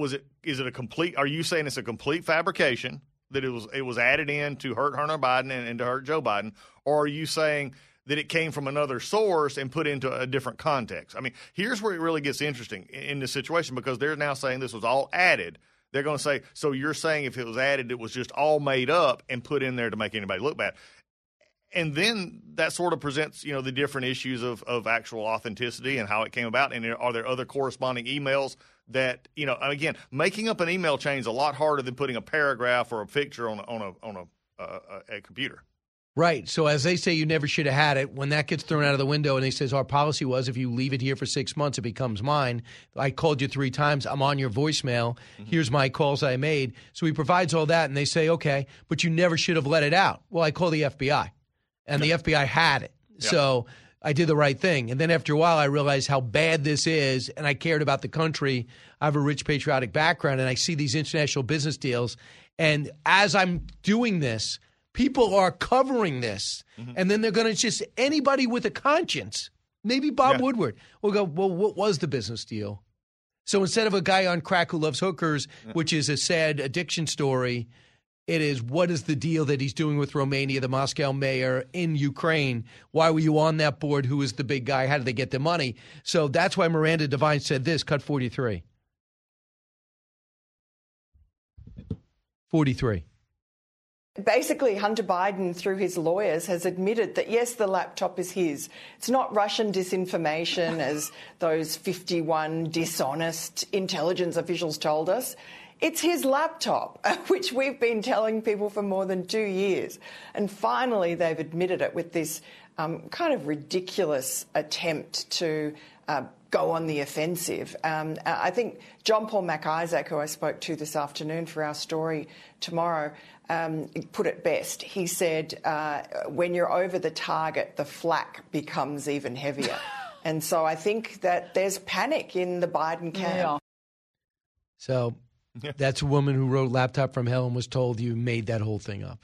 [SPEAKER 22] are you saying it's a complete fabrication, that it was added in to hurt Hunter Biden and to hurt Joe Biden, or are you saying that it came from another source and put into a different context? I mean, here's where it really gets interesting in this situation, because they're now saying this was all added. They're going to say, so you're saying if it was added, it was just all made up and put in there to make anybody look bad. And then that sort of presents, the different issues of actual authenticity and how it came about. And are there other corresponding emails that, again, making up an email chain is a lot harder than putting a paragraph or a picture on a computer.
[SPEAKER 6] Right. So as they say, you never should have had it. When that gets thrown out of the window and they says our policy was if you leave it here for 6 months, it becomes mine. I called you 3 times. I'm on your voicemail. Here's my calls I made. So he provides all that and they say, okay, but you never should have let it out. Well, I call the FBI and the FBI had it.
[SPEAKER 22] Yeah.
[SPEAKER 6] So I did the right thing. And then after a while, I realized how bad this is and I cared about the country. I have a rich patriotic background and I see these international business deals. And as I'm doing this, people are covering this, and then they're going to just anybody with a conscience, maybe Bob Woodward, will go, well, what was the business deal? So instead of a guy on crack who loves hookers, which is a sad addiction story, it is what is the deal that he's doing with Romania, the Moscow mayor in Ukraine? Why were you on that board? Who is the big guy? How did they get the money? So that's why Miranda Devine said this, cut 43. 43.
[SPEAKER 3] Basically, Hunter Biden, through his lawyers, has admitted that, yes, the laptop is his. It's not Russian disinformation, as those 51 dishonest intelligence officials told us. It's his laptop, which we've been telling people for more than 2 years. And finally, they've admitted it with this kind of ridiculous attempt to go on the offensive. I think John Paul MacIsaac, who I spoke to this afternoon for our story tomorrow, put it best. He said, when you're over the target, the flak becomes even heavier. And so I think that there's panic in the Biden camp.
[SPEAKER 10] Yeah.
[SPEAKER 6] So that's a woman who wrote Laptop from Hell and was told you made that whole thing up.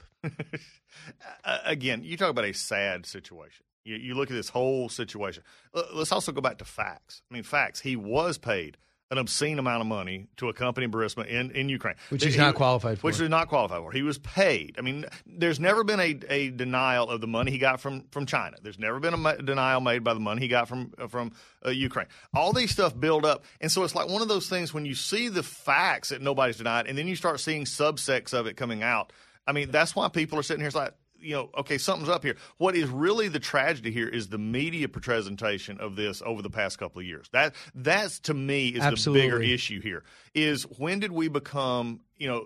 [SPEAKER 22] Again, you talk about a sad situation. You look at this whole situation. Let's also go back to facts. I mean, facts. He was paid an obscene amount of money to a company in Burisma in Ukraine.
[SPEAKER 6] Which he's not qualified for.
[SPEAKER 22] Which he's not qualified for. He was paid. I mean, there's never been a denial of the money he got from China. There's never been a denial made by the money he got from Ukraine. All these stuff build up. And so it's like one of those things when you see the facts that nobody's denied and then you start seeing subsects of it coming out. I mean, that's why people are sitting here. It's like, okay, something's up here. What is really the tragedy here is the media presentation of this over the past couple of years. That's to me is
[SPEAKER 6] Absolutely.
[SPEAKER 22] The bigger issue here. Is when did we become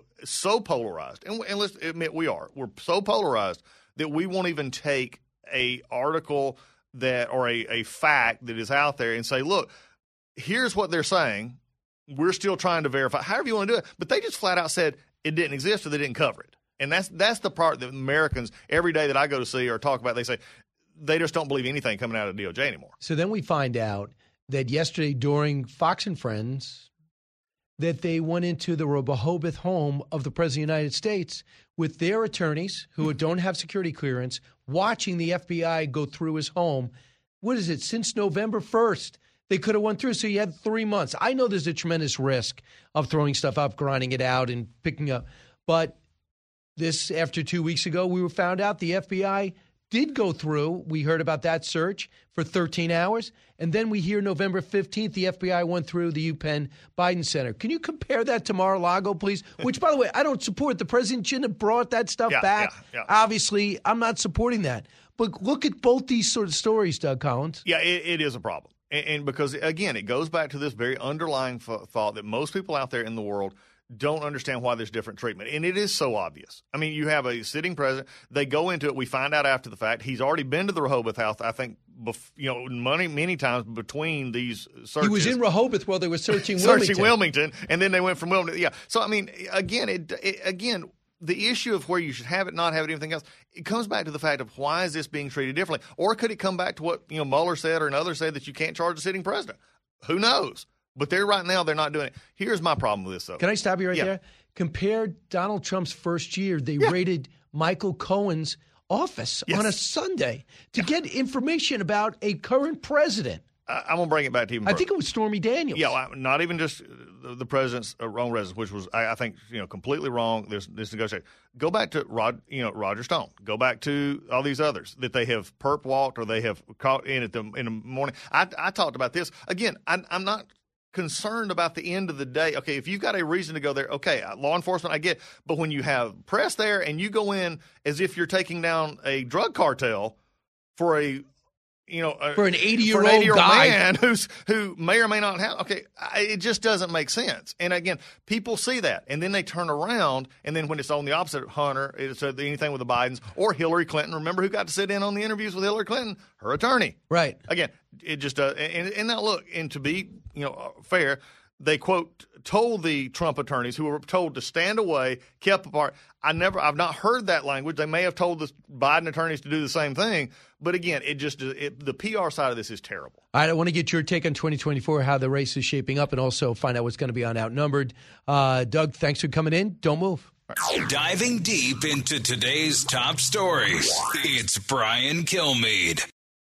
[SPEAKER 22] so polarized? And let's admit we are. We're so polarized that we won't even take a article or a fact that is out there and say, look, here's what they're saying. We're still trying to verify. However you want to do it, but they just flat out said it didn't exist or they didn't cover it. And that's the part that Americans, every day that I go to see or talk about, they say they just don't believe anything coming out of DOJ anymore.
[SPEAKER 6] So then we find out that yesterday during Fox and Friends that they went into the Rehoboth home of the President of the United States with their attorneys who don't have security clearance watching the FBI go through his home. What is it? Since November 1st, they could have went through. So you had 3 months. I know there's a tremendous risk of throwing stuff up, grinding it out, and picking up. But this, after 2 weeks ago, we found out the FBI did go through. We heard about that search for 13 hours. And then we hear November 15th, the FBI went through the UPenn Biden Center. Can you compare that to Mar-a-Lago, please? Which, by the way, I don't support. The president shouldn't have brought that stuff back. Yeah. Obviously, I'm not supporting that. But look at both these sort of stories, Doug Collins.
[SPEAKER 22] Yeah, it is a problem. And because, again, it goes back to this very underlying thought that most people out there in the world don't understand why there's different treatment. And it is so obvious. I mean, you have a sitting president. They go into it. We find out after the fact. He's already been to the Rehoboth house, I think, many times between these searches.
[SPEAKER 6] He was in Rehoboth while they were searching
[SPEAKER 22] Wilmington. And then they went from Wilmington. Yeah. So, I mean, again, the issue of where you should have it, not have it, anything else, it comes back to the fact of why is this being treated differently? Or could it come back to what Mueller said or another said that you can't charge a sitting president? Who knows? But right now, they're not doing it. Here's my problem with this, though.
[SPEAKER 6] Can I stop you right there? Compare Donald Trump's first year. They raided Michael Cohen's office on a Sunday to get information about a current president.
[SPEAKER 22] I'm going to bring it back to even further.
[SPEAKER 6] I think it was Stormy Daniels.
[SPEAKER 22] Yeah, not even just the president's own residence, which was, I think, completely wrong. There's this negotiation. Go back to Roger Stone. Go back to all these others that they have perp walked or they have caught in the morning. I talked about this. Again, I'm not concerned about the end of the day. Okay, if you've got a reason to go there, okay, law enforcement, I get. But when you have press there and you go in as if you're taking down a drug cartel for a
[SPEAKER 6] for an 80-year-old guy
[SPEAKER 22] man who may or may not have. Okay, it just doesn't make sense. And again, people see that, and then they turn around, and then when it's on the opposite, Hunter, it's anything with the Bidens or Hillary Clinton. Remember who got to sit in on the interviews with Hillary Clinton? Her attorney.
[SPEAKER 6] Right.
[SPEAKER 22] Again, it just does. And now look, and to be fair, they quote told the Trump attorneys who were told to stand away, kept apart. I've not heard that language. They may have told the Biden attorneys to do the same thing, but again, the PR side of this is terrible.
[SPEAKER 6] All right, I want to get your take on 2024, how the race is shaping up, and also find out what's going to be on Outnumbered. Doug, thanks for coming in. Don't move.
[SPEAKER 5] Diving deep into today's top stories, it's Brian Kilmeade.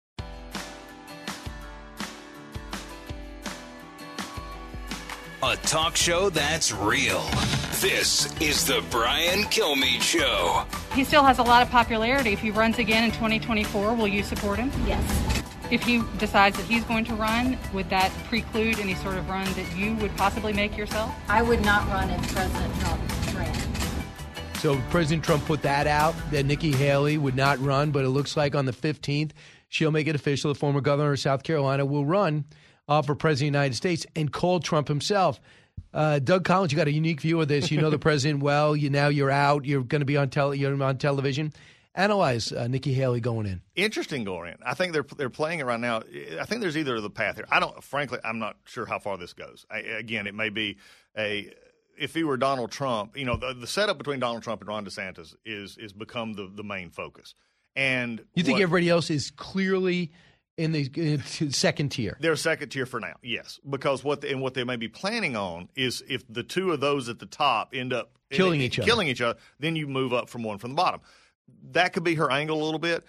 [SPEAKER 5] A talk show that's real. This is the Brian Kilmeade Show.
[SPEAKER 12] He still has a lot of popularity. If he runs again in 2024, will you support him?
[SPEAKER 13] Yes.
[SPEAKER 12] If he decides that he's going to run, would that preclude any sort of run that you would possibly make yourself?
[SPEAKER 13] I would not run if President Trump ran.
[SPEAKER 6] So President Trump put that out, that Nikki Haley would not run, but it looks like on the 15th, she'll make it official. The former governor of South Carolina will run for President of the United States and called Trump himself. Doug Collins, you got a unique view of this. You know the president well. You're out. You're going to be on television. Analyze Nikki Haley going in.
[SPEAKER 22] Interesting going in. I think they're playing it right now. I think there's either the path here. Frankly, I'm not sure how far this goes. Again, it may be if he were Donald Trump, the setup between Donald Trump and Ron DeSantis is become the main focus. And
[SPEAKER 6] you think everybody else is clearly in the second tier?
[SPEAKER 22] They're second tier for now, yes. Because what they may be planning on is if the two of those at the top end up
[SPEAKER 6] killing each other,
[SPEAKER 22] then you move up from one from the bottom. That could be her angle a little bit.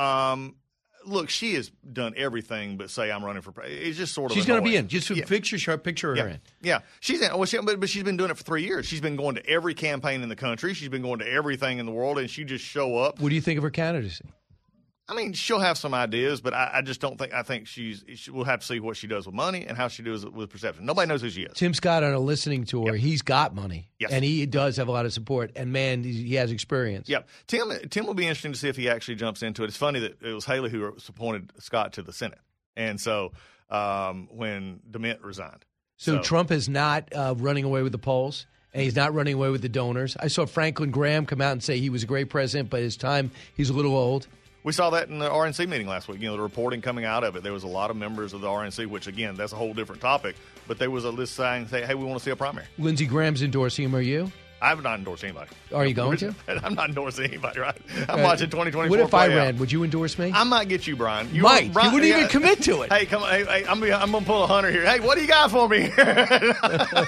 [SPEAKER 22] Look, she has done everything but say I'm running for president. It's just sort of
[SPEAKER 6] she's going to be in. Just picture her in.
[SPEAKER 22] Yeah, she's in. But she's been doing it for 3 years. She's been going to every campaign in the country. She's been going to everything in the world, and she just show up.
[SPEAKER 6] What do you think of her candidacy?
[SPEAKER 22] I mean, she'll have some ideas, but I just don't think – I think we'll have to see what she does with money and how she does it with perception. Nobody knows who she is.
[SPEAKER 6] Tim Scott on a listening tour, he's got money, and he does have a lot of support, and, man, he has experience.
[SPEAKER 22] Yeah. Tim will be interesting to see if he actually jumps into it. It's funny that it was Haley who appointed Scott to the Senate, and so when DeMint resigned.
[SPEAKER 6] So Trump is not running away with the polls, and he's not running away with the donors. I saw Franklin Graham come out and say he was a great president, but he's a little old.
[SPEAKER 22] We saw that in the RNC meeting last week. The reporting coming out of it, there was a lot of members of the RNC, which, again, that's a whole different topic. But there was a list saying, hey, we want to see a primary.
[SPEAKER 6] Lindsey Graham's endorsing him. Are you?
[SPEAKER 22] I've not endorsed anybody.
[SPEAKER 6] Are you going to?
[SPEAKER 22] I'm not endorsing anybody, right? I'm watching 2024.
[SPEAKER 6] What if I ran? Would you endorse me?
[SPEAKER 22] I might get you, Brian.
[SPEAKER 6] You might. You wouldn't even commit to it.
[SPEAKER 22] Hey, come on. Hey, I'm going to pull a Hunter here. Hey, what do you got for me here?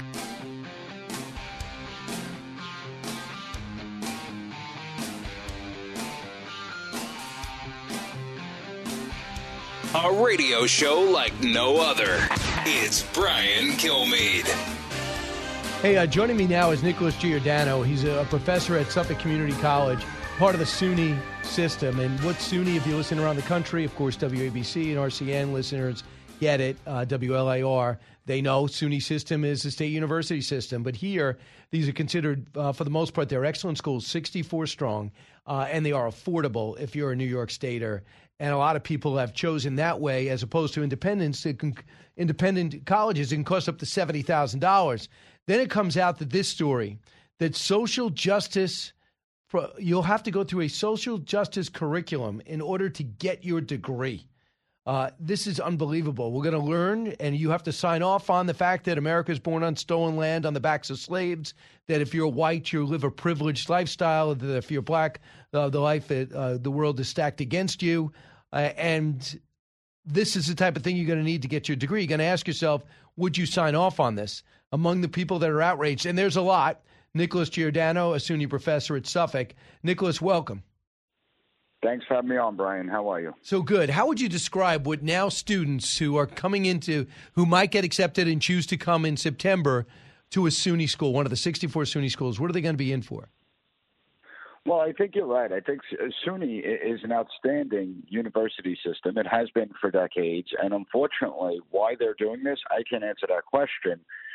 [SPEAKER 5] A radio show like no other. It's Brian Kilmeade.
[SPEAKER 6] Hey, joining me now is Nicholas Giordano. He's a professor at Suffolk Community College, part of the SUNY system. And what's SUNY, if you listen around the country, of course, WABC and RCN listeners get it, WLAR. They know SUNY system is the state university system. But here, these are considered, for the most part, they're excellent schools, 64 strong, and they are affordable if you're a New York Stater. And a lot of people have chosen that way as opposed to independent colleges. It can cost up to $70,000. Then it comes out that this story, that social justice, you'll have to go through a social justice curriculum in order to get your degree. This is unbelievable. We're going to learn, and you have to sign off on the fact that America is born on stolen land on the backs of slaves, that if you're white, you live a privileged lifestyle, that if you're black, the world is stacked against you. And this is the type of thing you're going to need to get your degree. You're going to ask yourself, would you sign off on this? Among the people that are outraged, and there's a lot, Nicholas Giordano, a SUNY professor at Suffolk. Nicholas, welcome.
[SPEAKER 23] Thanks for having me on, Brian. How are you?
[SPEAKER 6] So good. How would you describe what now students who are coming into, who might get accepted and choose to come in September to a SUNY school, one of the 64 SUNY schools, what are they going to be in for?
[SPEAKER 23] Well, I think you're right. I think SUNY is an outstanding university system. It has been for decades. And unfortunately, why they're doing this, I can't answer that question.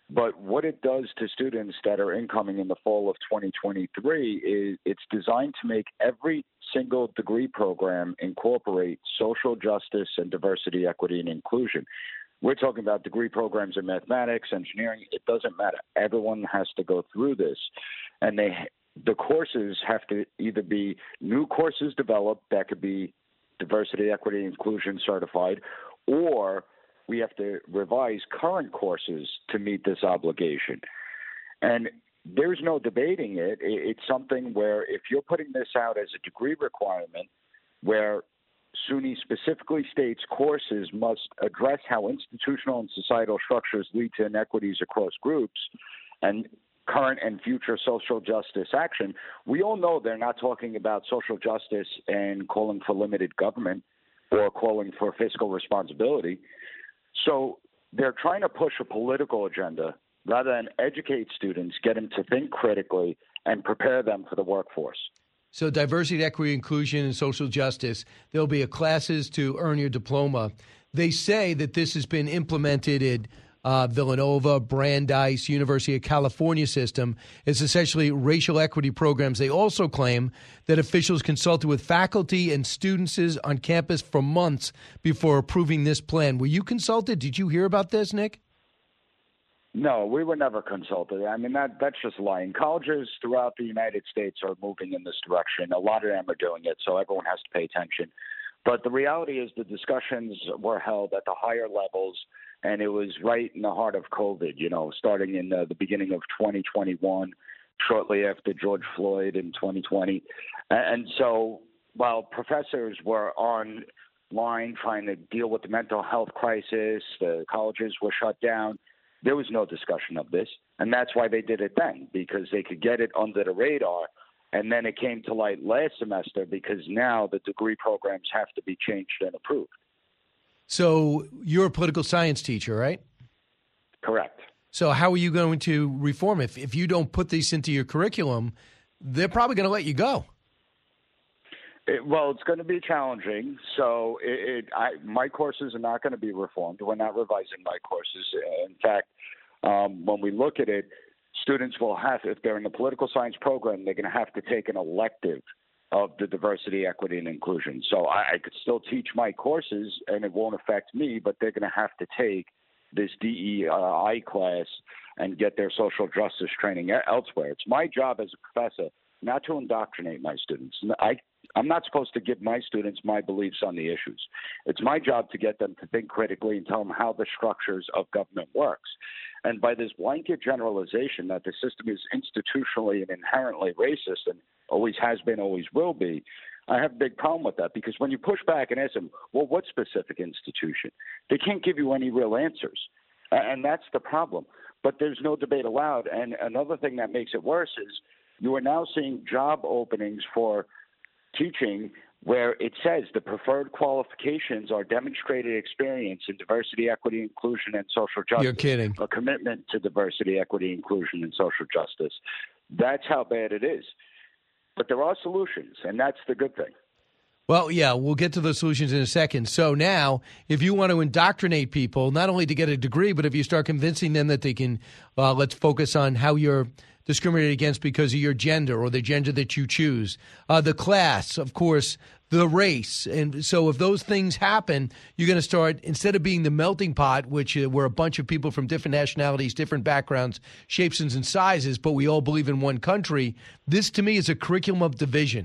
[SPEAKER 23] But what it does to students that are incoming in the fall of 2023 is it's designed to make every single degree program incorporate social justice and diversity, equity, and inclusion. We're talking about degree programs in mathematics, engineering. It doesn't matter. Everyone has to go through this. And the courses have to either be new courses developed that could be diversity, equity, inclusion certified, or we have to revise current courses to meet this obligation. And there's no debating it. It's something where if you're putting this out as a degree requirement, where SUNY specifically states courses must address how institutional and societal structures lead to inequities across groups and current and future social justice action, we all know they're not talking about social justice and calling for limited government or calling for fiscal responsibility. So they're trying to push a political agenda rather than educate students, get them to think critically, and prepare them for the workforce.
[SPEAKER 6] So diversity, equity, inclusion, and social justice, there'll be classes to earn your diploma. They say that this has been implemented at Villanova, Brandeis, University of California system. It's essentially racial equity programs. They also claim that officials consulted with faculty and students on campus for months before approving this plan. Were you consulted? Did you hear about this, Nick?
[SPEAKER 23] No, we were never consulted. I mean, that's just lying. Colleges throughout the United States are moving in this direction. A lot of them are doing it, so everyone has to pay attention. But the reality is the discussions were held at the higher levels, and it was right in the heart of COVID, starting in the beginning of 2021, shortly after George Floyd in 2020. And so while professors were online trying to deal with the mental health crisis, the colleges were shut down, there was no discussion of this. And that's why they did it then, because they could get it under the radar. And then it came to light last semester because now the degree programs have to be changed and approved.
[SPEAKER 6] So you're a political science teacher, right?
[SPEAKER 23] Correct.
[SPEAKER 6] So how are you going to reform? If you don't put these into your curriculum, they're probably going to let you go.
[SPEAKER 23] Well, it's going to be challenging. So my courses are not going to be reformed. We're not revising my courses. In fact, when we look at it, students will have, if they're in the political science program, they're going to have to take an elective of the diversity, equity, and inclusion. So I could still teach my courses, and it won't affect me, but they're going to have to take this DEI class and get their social justice training elsewhere. It's my job as a professor not to indoctrinate my students. I'm not supposed to give my students my beliefs on the issues. It's my job to get them to think critically and tell them how the structures of government works. And by this blanket generalization that the system is institutionally and inherently racist and always has been, always will be, I have a big problem with that, because when you push back and ask them, well, what specific institution? They can't give you any real answers. And that's the problem. But there's no debate allowed. And another thing that makes it worse is you are now seeing job openings for teaching where it says the preferred qualifications are demonstrated experience in diversity, equity, inclusion, and social justice.
[SPEAKER 6] You're kidding.
[SPEAKER 23] A commitment to diversity, equity, inclusion, and social justice. That's how bad it is. But there are solutions, and that's the good thing.
[SPEAKER 6] Well, yeah, we'll get to the solutions in a second. So now, if you want to indoctrinate people, not only to get a degree, but if you start convincing them that they can, let's focus on how you're discriminated against because of your gender or the gender that you choose, the class, of course, the race. And so if those things happen, you're going to start, instead of being the melting pot, which we're a bunch of people from different nationalities, different backgrounds, shapes and sizes, but we all believe in one country, this to me is a curriculum of division.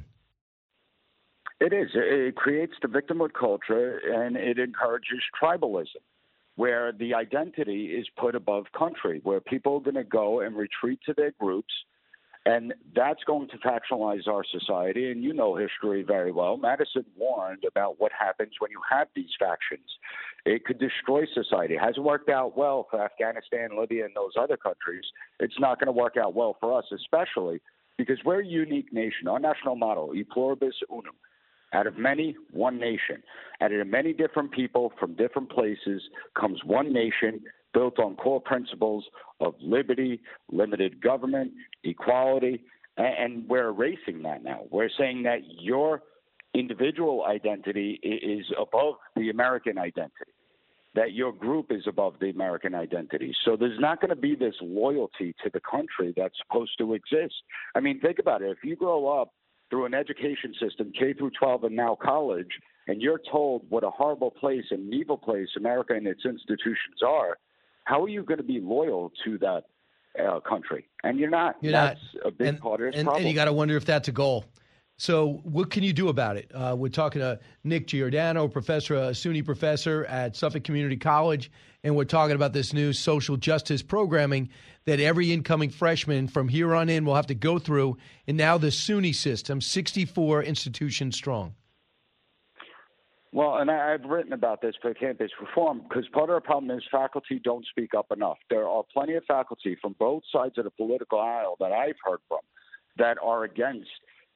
[SPEAKER 23] It is. It creates the victimhood culture, and it encourages tribalism, where the identity is put above country, where people are going to go and retreat to their groups, and that's going to factionalize our society. And you know history very well. Madison warned about what happens when you have these factions. It could destroy society. It hasn't worked out well for Afghanistan, Libya, and those other countries. It's not going to work out well for us, especially because we're a unique nation. Our national motto, E pluribus unum. Out of many, one nation. Out of many different people from different places comes one nation built on core principles of liberty, limited government, equality, and we're erasing that now. We're saying that your individual identity is above the American identity. that your group is above the American identity. So there's not going to be this loyalty to the country that's supposed to exist. I mean, think about it. If you grow up through an education system, K through 12 and now college, and you're told what a horrible place and evil place America and its institutions are, how are you going to be loyal to that country? And you're not. That's a big part of this problem.
[SPEAKER 6] And you got to wonder if that's a goal. So what can you do about it? We're talking to Nick Giordano, a SUNY professor at Suffolk Community College, and we're talking about this new social justice programming that every incoming freshman from here on in will have to go through, and now the SUNY system, 64 institutions strong.
[SPEAKER 23] Well, and I've written about this for campus reform because part of the problem is faculty don't speak up enough. There are plenty of faculty from both sides of the political aisle that I've heard from that are against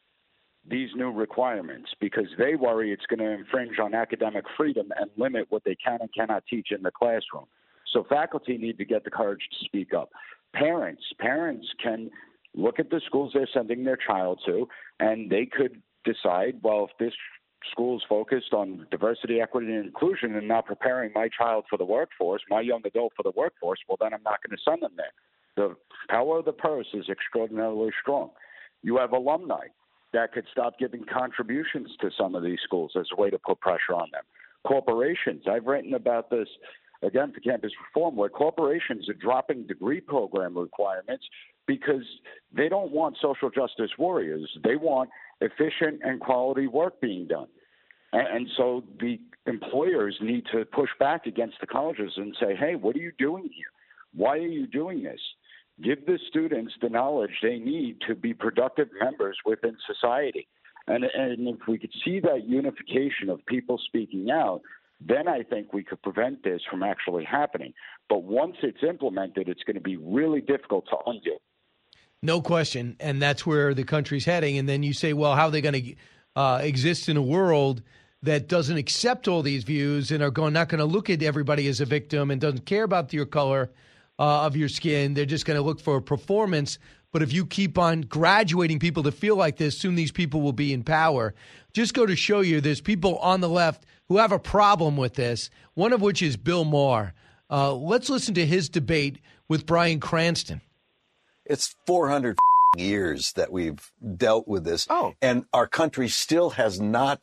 [SPEAKER 23] these new requirements because they worry it's going to infringe on academic freedom and limit what they can and cannot teach in the classroom. So faculty need to get the courage to speak up. Parents can look at the schools they're sending their child to, and they could decide, well, if this school is focused on diversity, equity, and inclusion and not preparing my child for the workforce, my young adult for the workforce, well, then I'm not going to send them there. The power of the purse is extraordinarily strong. You have alumni that could stop giving contributions to some of these schools as a way to put pressure on them. Corporations, I've written about this, again, for campus reform, where corporations are dropping degree program requirements because they don't want social justice warriors. They want efficient and quality work being done. And so the employers need to push back against the colleges and say, hey, what are you doing here? Why are you doing this? Give the students the knowledge they need to be productive members within society. And if we could see that unification of people speaking out, then I think we could prevent this from actually happening. But once it's implemented, it's going to be really difficult to undo.
[SPEAKER 6] No question. And that's where the country's heading. And then you say, well, how are they going to exist in a world that doesn't accept all these views and are not going to look at everybody as a victim and doesn't care about your color of your skin? They're just going to look for a performance. But if you keep on graduating people to feel like this, soon these people will be in power. Just go to show you there's people on the left who have a problem with this, one of which is Bill Maher. Let's listen to his debate with Bryan Cranston.
[SPEAKER 14] It's 400 years that we've dealt with this, and our country still has not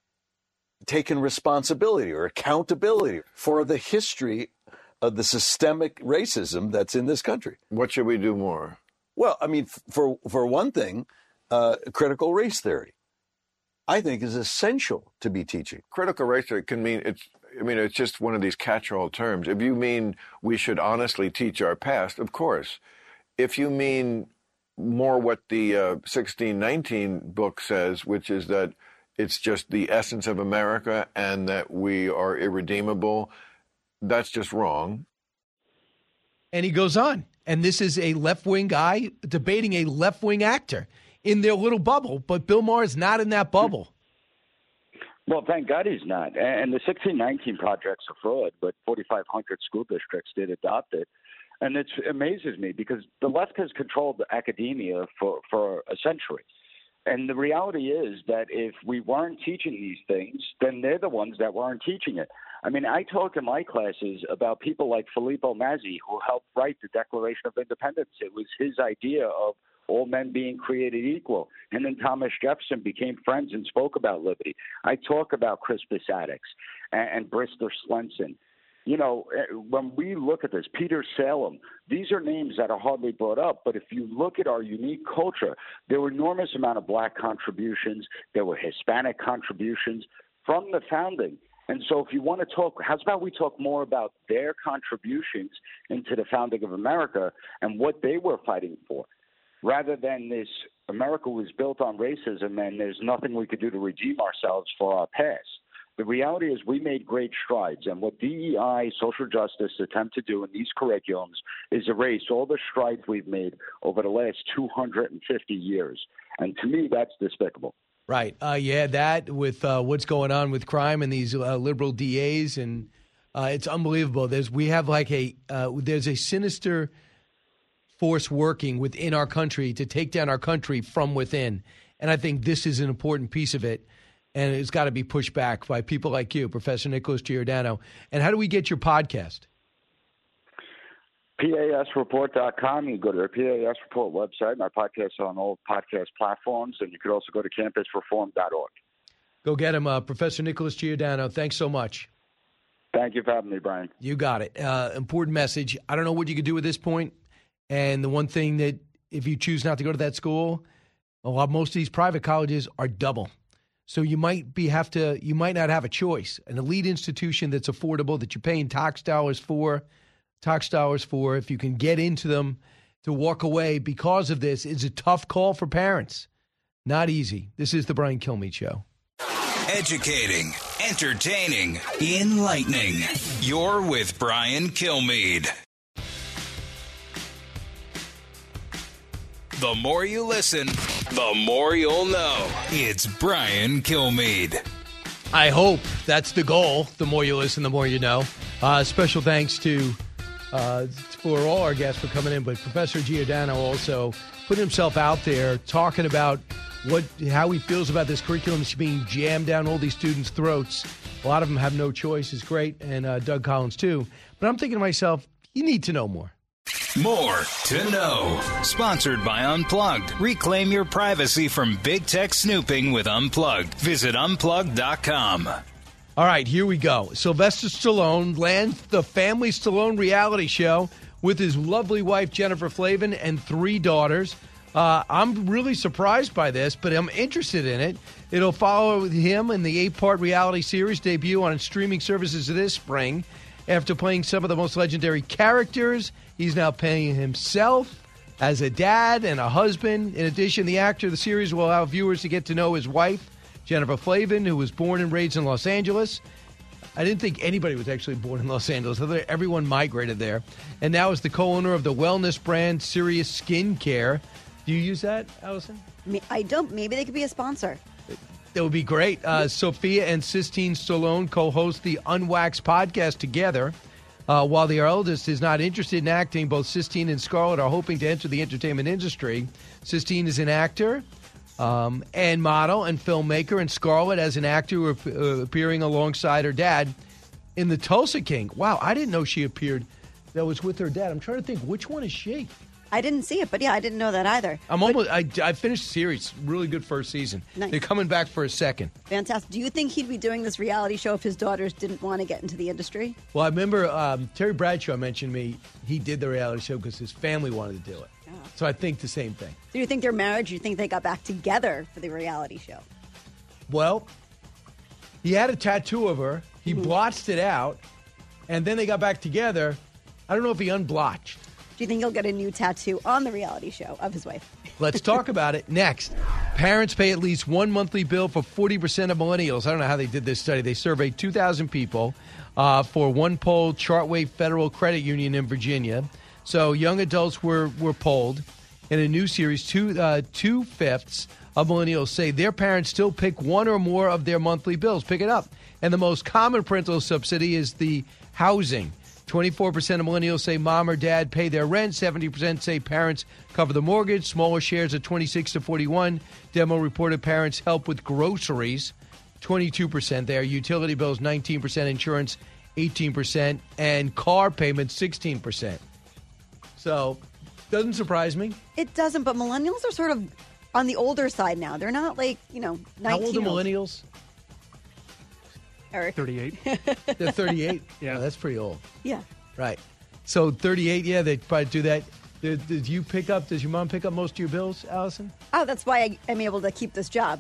[SPEAKER 14] taken responsibility or accountability for the history of the systemic racism that's in this country.
[SPEAKER 15] What should we do more?
[SPEAKER 14] Well, I mean, for one thing, critical race theory, I think, is essential to be teaching.
[SPEAKER 15] Critical race theory can mean it's just one of these catch-all terms. If you mean we should honestly teach our past, of course. If you mean more what the 1619 book says, which is that it's just the essence of America and that we are irredeemable, that's just wrong.
[SPEAKER 6] And he goes on. And this is a left-wing guy debating a left-wing actor in their little bubble. But Bill Maher is not in that bubble.
[SPEAKER 23] Well, thank God he's not. And the 1619 project's a fraud, but 4,500 school districts did adopt it. And it amazes me because the left has controlled academia for a century. And the reality is that if we weren't teaching these things, then they're the ones that weren't teaching it. I mean, I talk in my classes about people like Filippo Mazzi, who helped write the Declaration of Independence. It was his idea of all men being created equal. And then Thomas Jefferson became friends and spoke about liberty. I talk about Crispus Attucks and Brister Slenson. You know, when we look at this, Peter Salem, these are names that are hardly brought up. But if you look at our unique culture, there were enormous amount of black contributions. There were Hispanic contributions from the founding. And so if you want to talk, how about we talk more about their contributions into the founding of America and what they were fighting for, rather than this America was built on racism and there's nothing we could do to redeem ourselves for our past. The reality is we made great strides, and what DEI, social justice attempt to do in these curriculums is erase all the strides we've made over the last 250 years. And to me, that's despicable.
[SPEAKER 6] Right. Yeah, that with what's going on with crime and these liberal DAs, and it's unbelievable. There's a sinister force working within our country to take down our country from within, and I think this is an important piece of it. and it's got to be pushed back by people like you, Professor Nicholas Giordano. And how do we get your podcast?
[SPEAKER 23] PASreport.com. You go to the PAS Report website. My podcasts are on all podcast platforms, and you could also go to campusreform.org.
[SPEAKER 6] Go get him, Professor Nicholas Giordano. Thanks so much.
[SPEAKER 23] Thank you for having me, Brian.
[SPEAKER 6] You got it. Important message. I don't know what you could do at this point. And the one thing that if you choose not to go to that school, most of these private colleges are double. So you might not have a choice. An elite institution that's affordable, that you're paying tax dollars for, if you can get into them, to walk away because of this is a tough call for parents. Not easy. This is the Brian Kilmeade Show.
[SPEAKER 5] Educating, entertaining, enlightening. You're with Brian Kilmeade. The more you listen, the more you'll know. It's Brian Kilmeade.
[SPEAKER 6] I hope that's the goal. The more you listen, the more you know. Special thanks to for all our guests for coming in, but Professor Giordano also put himself out there talking about how he feels about this curriculum being jammed down all these students' throats. A lot of them have no choice. It's great, and Doug Collins too. But I'm thinking to myself, you need to know more.
[SPEAKER 5] More to know. Sponsored by Unplugged. Reclaim your privacy from big tech snooping with Unplugged. Visit unplugged.com.
[SPEAKER 6] All right, here we go. Sylvester Stallone lands the Family Stallone reality show with his lovely wife, Jennifer Flavin, and 3 daughters. I'm really surprised by this, but I'm interested in it. It'll follow him in the 8-part reality series debut on streaming services this spring. After playing some of the most legendary characters, he's now playing himself as a dad and a husband. In addition, the actor of the series will allow viewers to get to know his wife, Jennifer Flavin, who was born and raised in Los Angeles. I didn't think anybody was actually born in Los Angeles. Everyone migrated there. And now is the co-owner of the wellness brand Sirius Skincare. Do you use that, Allison?
[SPEAKER 17] I don't. Maybe they could be a sponsor.
[SPEAKER 6] That would be great. Sophia and Sistine Stallone co-host the Unwaxed podcast together. While their eldest is not interested in acting, both Sistine and Scarlett are hoping to enter the entertainment industry. Sistine is an actor and model and filmmaker, and Scarlett as an actor appearing alongside her dad in The Tulsa King. Wow, I didn't know she appeared. That was with her dad. I'm trying to think, which one is she?
[SPEAKER 17] I didn't see it, but yeah, I didn't know that either.
[SPEAKER 6] I finished the series. Really good first season.
[SPEAKER 17] Nice.
[SPEAKER 6] They're coming back for a second.
[SPEAKER 17] Fantastic. Do you think he'd be doing this reality show if his daughters didn't want to get into the industry?
[SPEAKER 6] Well, I remember Terry Bradshaw mentioned me. He did the reality show because his family wanted to do it. Oh. So I think the same thing.
[SPEAKER 17] Do you think their marriage, you think they got back together for the reality show?
[SPEAKER 6] Well, he had a tattoo of her. He blotched it out, and then they got back together. I don't know if he unblotched.
[SPEAKER 17] Do you think he'll get a new tattoo on the reality show of his wife?
[SPEAKER 6] Let's talk about it next. Parents pay at least one monthly bill for 40% of millennials. I don't know how they did this study. They surveyed 2,000 people for one poll, Chartway Federal Credit Union in Virginia. So young adults were polled. In a new series, 2/5 of millennials say their parents still pick one or more of their monthly bills. Pick it up. And the most common parental subsidy is the housing. 24% of millennials say mom or dad pay their rent. 70% say parents cover the mortgage. Smaller shares at 26 to 41. Demo reported parents help with groceries. 22% there. Utility bills, 19%. Insurance, 18%. And car payments, 16%. So, doesn't surprise me.
[SPEAKER 17] It doesn't, but millennials are sort of on the older side now. They're not like, 19.
[SPEAKER 6] How old are millennials?
[SPEAKER 17] Eric.
[SPEAKER 6] 38. They're 38? Yeah. Oh, that's pretty old.
[SPEAKER 17] Yeah.
[SPEAKER 6] Right. So 38, yeah, they probably do that. Does your mom pick up most of your bills, Allison?
[SPEAKER 17] Oh, that's why I'm able to keep this job.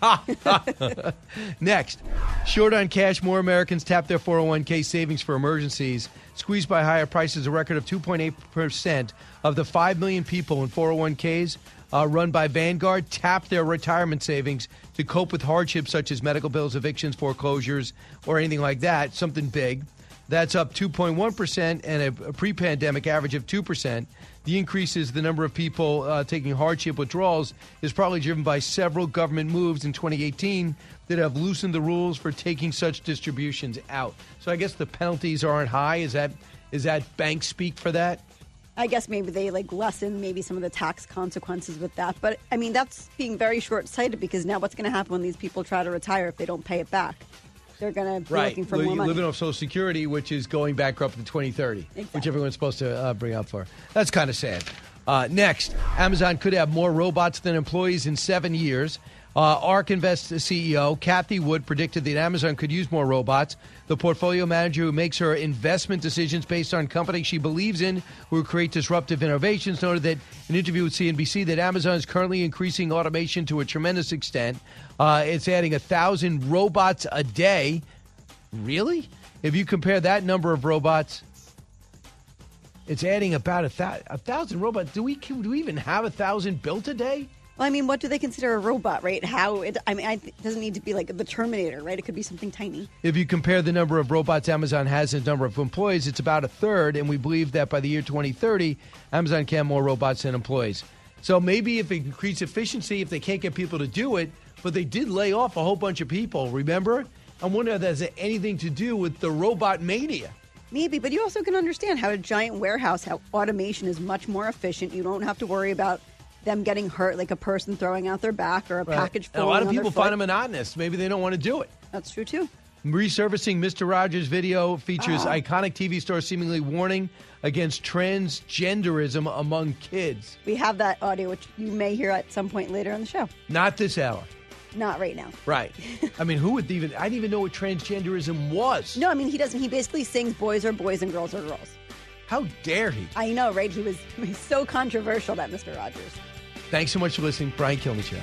[SPEAKER 6] Next. Short on cash, more Americans tap their 401k savings for emergencies. Squeezed by higher prices, a record of 2.8% of the 5 million people in 401ks run by Vanguard tap their retirement savings to cope with hardships such as medical bills, evictions, foreclosures, or anything like that, something big. That's up 2.1% and a pre-pandemic average of 2%. The increase is the number of people taking hardship withdrawals is probably driven by several government moves in 2018 that have loosened the rules for taking such distributions out. So I guess the penalties aren't high. Is that bank speak for that?
[SPEAKER 17] I guess maybe they lessen maybe some of the tax consequences with that. But I mean, that's being very short-sighted because now what's going to happen when these people try to retire if they don't pay it back? They're going to be looking for more money.
[SPEAKER 6] Living off Social Security, which is going bankrupt in 2030, which everyone's supposed to bring up for. That's kind of sad. Next, Amazon could have more robots than employees in 7 years. ARK Invest CEO Kathy Wood predicted that Amazon could use more robots. The portfolio manager who makes her investment decisions based on companies she believes in who create disruptive innovations noted that in an interview with CNBC that Amazon is currently increasing automation to a tremendous extent. It's adding 1,000 robots a day. Really? If you compare that number of robots, it's adding about 1,000 robots. Do we even have 1,000 built a day?
[SPEAKER 17] Well, I mean, what do they consider a robot, right? It doesn't need to be like the Terminator, right? It could be something tiny.
[SPEAKER 6] If you compare the number of robots Amazon has and the number of employees, it's about a third, and we believe that by the year 2030, Amazon can have more robots than employees. So maybe if it increases efficiency, if they can't get people to do it, but they did lay off a whole bunch of people, remember? I wonder if that has anything to do with the robot mania.
[SPEAKER 17] Maybe, but you also can understand how a giant warehouse, how automation is much more efficient. You don't have to worry about them getting hurt, like a person throwing out their back or a package falling on their foot.
[SPEAKER 6] A lot of people find it monotonous. Maybe they don't want to do it.
[SPEAKER 17] That's true, too.
[SPEAKER 6] Resurfacing Mr. Rogers' video features iconic TV star seemingly warning against transgenderism among kids.
[SPEAKER 17] We have that audio, which you may hear at some point later in the show.
[SPEAKER 6] Not this hour.
[SPEAKER 17] Not right now.
[SPEAKER 6] Right. I mean, I didn't even know what transgenderism was.
[SPEAKER 17] No, I mean, he doesn't. He basically sings boys are boys and girls are girls.
[SPEAKER 6] How dare he?
[SPEAKER 17] I know, right? He's so controversial, that Mr. Rogers.
[SPEAKER 6] Thanks so much for listening. Brian Kilmeade Show.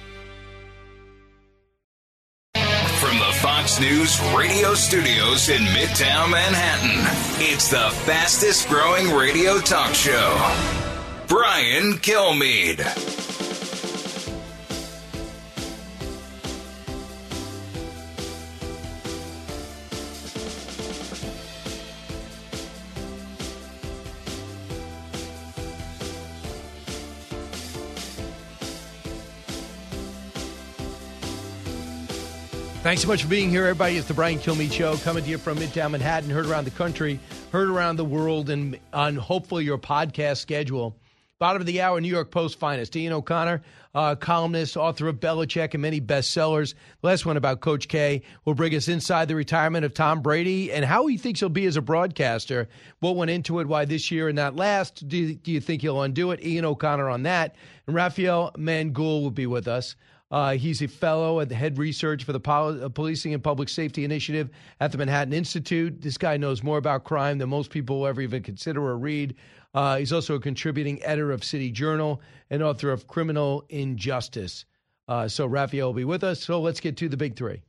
[SPEAKER 5] From the Fox News radio studios in Midtown Manhattan, it's the fastest growing radio talk show. Brian Kilmeade.
[SPEAKER 6] Thanks so much for being here, everybody. It's the Brian Kilmeade Show, coming to you from Midtown Manhattan, heard around the country, heard around the world, and on hopefully your podcast schedule. Bottom of the hour, New York Post finest. Ian O'Connor, columnist, author of Belichick and many bestsellers. The last one about Coach K will bring us inside the retirement of Tom Brady and how he thinks he'll be as a broadcaster. What went into it, why this year and not last. Do you think he'll undo it? Ian O'Connor on that. And Raphael Mangoul will be with us. He's a fellow at the head research for the Policing and Public Safety Initiative at the Manhattan Institute. This guy knows more about crime than most people will ever even consider or read. He's also a contributing editor of City Journal and author of Criminal Injustice. So Raphael will be with us. So let's get to the big three.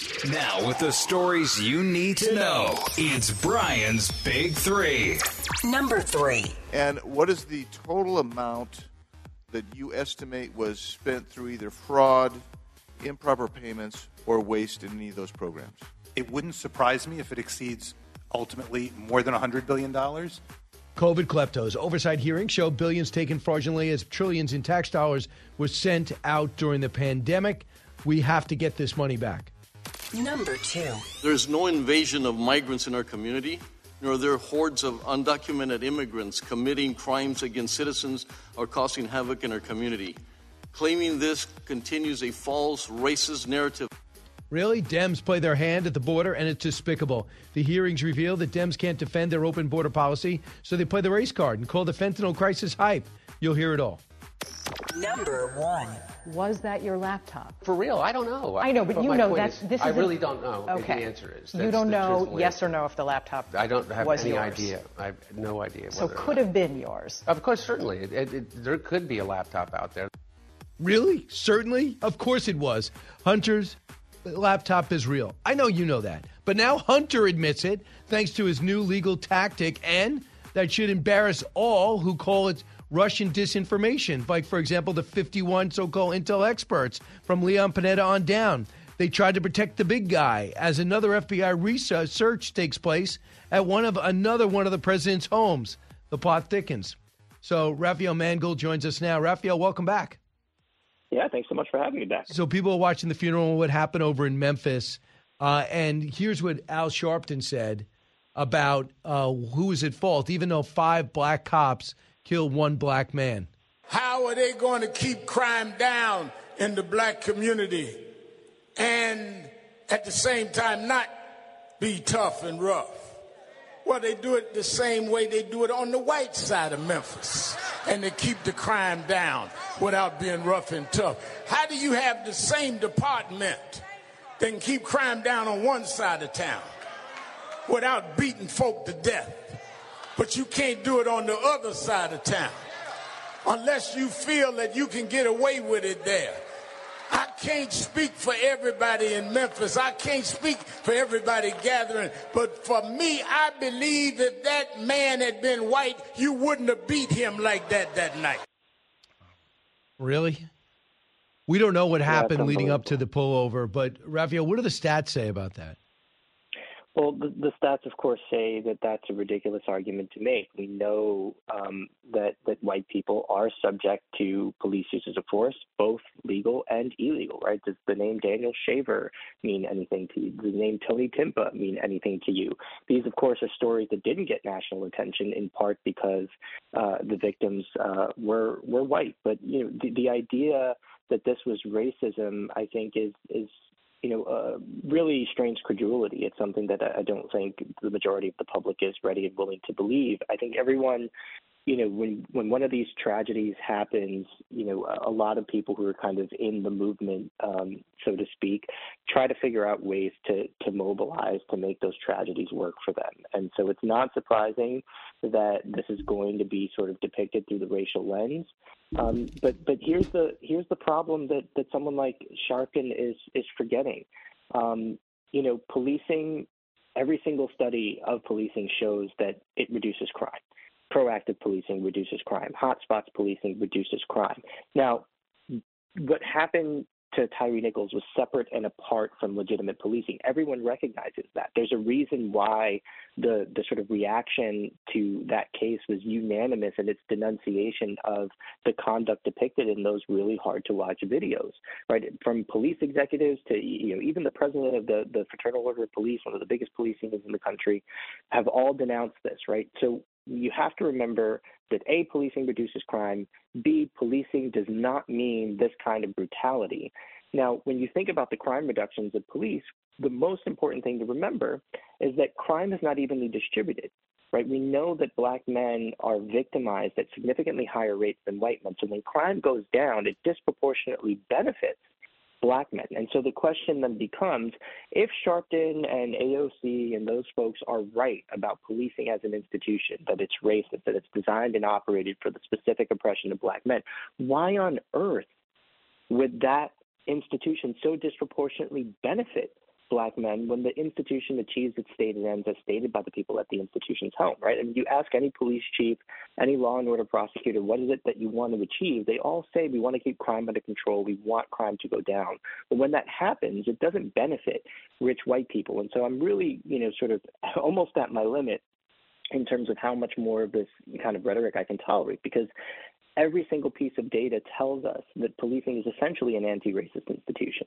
[SPEAKER 5] Now with the stories you need to know, it's Brian's Big Three.
[SPEAKER 1] Number 3.
[SPEAKER 7] And what is the total amount that you estimate was spent through either fraud, improper payments, or waste in any of those programs?
[SPEAKER 8] It wouldn't surprise me if it exceeds ultimately more than $100 billion.
[SPEAKER 6] COVID kleptos. Oversight hearings show billions taken fraudulently as trillions in tax dollars was sent out during the pandemic. We have to get this money back.
[SPEAKER 1] Number 2.
[SPEAKER 9] There's no invasion of migrants in our community, nor are there hordes of undocumented immigrants committing crimes against citizens or causing havoc in our community. Claiming this continues a false racist narrative.
[SPEAKER 6] Really? Dems play their hand at the border, and it's despicable. The hearings reveal that Dems can't defend their open border policy, so they play the race card and call the fentanyl crisis hype. You'll hear it all.
[SPEAKER 1] Number 1.
[SPEAKER 10] Was that your laptop?
[SPEAKER 11] For real, I don't know.
[SPEAKER 10] I know, but you know that this is.
[SPEAKER 11] I really don't know.
[SPEAKER 10] Okay.
[SPEAKER 11] The answer is.
[SPEAKER 10] You don't know, yes or no, if the laptop
[SPEAKER 11] I don't have
[SPEAKER 10] was
[SPEAKER 11] any
[SPEAKER 10] yours.
[SPEAKER 11] idea. I have no idea.
[SPEAKER 10] So could have been yours.
[SPEAKER 11] Of course, certainly. There could be a laptop out there.
[SPEAKER 6] Really? Certainly? Of course it was. Hunter's laptop is real. I know you know that. But now Hunter admits it, thanks to his new legal tactic, and that should embarrass all who call it Russian disinformation, like, for example, the 51 so-called intel experts from Leon Panetta on down. They tried to protect the big guy as another FBI research takes place at another one of the president's homes. The plot thickens. So Raphael Mangoul joins us now. Raphael, welcome back.
[SPEAKER 19] Yeah, thanks so much for having me back.
[SPEAKER 6] So people are watching the funeral, what happened over in Memphis, and here's what Al Sharpton said. about who is at fault, even though 5 black cops killed 1 black man.
[SPEAKER 16] How are they going to keep crime down in the black community and at the same time not be tough and rough? Well, they do it the same way they do it on the white side of Memphis, and they keep the crime down without being rough and tough. How do you have the same department that can keep crime down on one side of town without beating folk to death, but you can't do it on the other side of town unless you feel that you can get away with it there? I can't speak for everybody in Memphis. I can't speak for everybody gathering. But for me, I believe if that man had been white, you wouldn't have beat him like that night.
[SPEAKER 6] Really? We don't know what happened leading up to the pullover, but Raphael, what do the stats say about that?
[SPEAKER 20] Well, the stats, of course, say that that's a ridiculous argument to make. We know that white people are subject to police uses of force, both legal and illegal, right? Does the name Daniel Shaver mean anything to you? Does the name Tony Timpa mean anything to you? These, of course, are stories that didn't get national attention, in part because the victims were white. But the idea that this was racism, I think, is really strange credulity. It's something that I don't think the majority of the public is ready and willing to believe. I think everyone, when one of these tragedies happens, a lot of people who are kind of in the movement, so to speak, try to figure out ways to mobilize to make those tragedies work for them. And so it's not surprising that this is going to be sort of depicted through the racial lens. But here's the problem that someone like Sharpton is forgetting. Policing, every single study of policing shows that it reduces crime. Proactive policing reduces crime. Hotspots policing reduces crime. Now, what happened to Tyre Nichols was separate and apart from legitimate policing. Everyone recognizes that. There's a reason why the sort of reaction to that case was unanimous in its denunciation of the conduct depicted in those really hard-to-watch videos, right? From police executives to even the president of the Fraternal Order of Police, one of the biggest police unions in the country, have all denounced this, right? So you have to remember that A, policing reduces crime, B, policing does not mean this kind of brutality. Now, when you think about the crime reductions of police, the most important thing to remember is that crime is not evenly distributed, right? We know that black men are victimized at significantly higher rates than white men. So when crime goes down, it disproportionately benefits black men. And so the question then becomes, if Sharpton and AOC and those folks are right about policing as an institution, that it's racist, that it's designed and operated for the specific oppression of black men, why on earth would that institution so disproportionately benefit black men when the institution achieves its stated ends as stated by the people at the institution's home, right? And you ask any police chief, any law and order prosecutor, what is it that you want to achieve? They all say we want to keep crime under control. We want crime to go down. But when that happens, it doesn't benefit rich white people. And so I'm really, sort of almost at my limit in terms of how much more of this kind of rhetoric I can tolerate, because every single piece of data tells us that policing is essentially an anti-racist institution.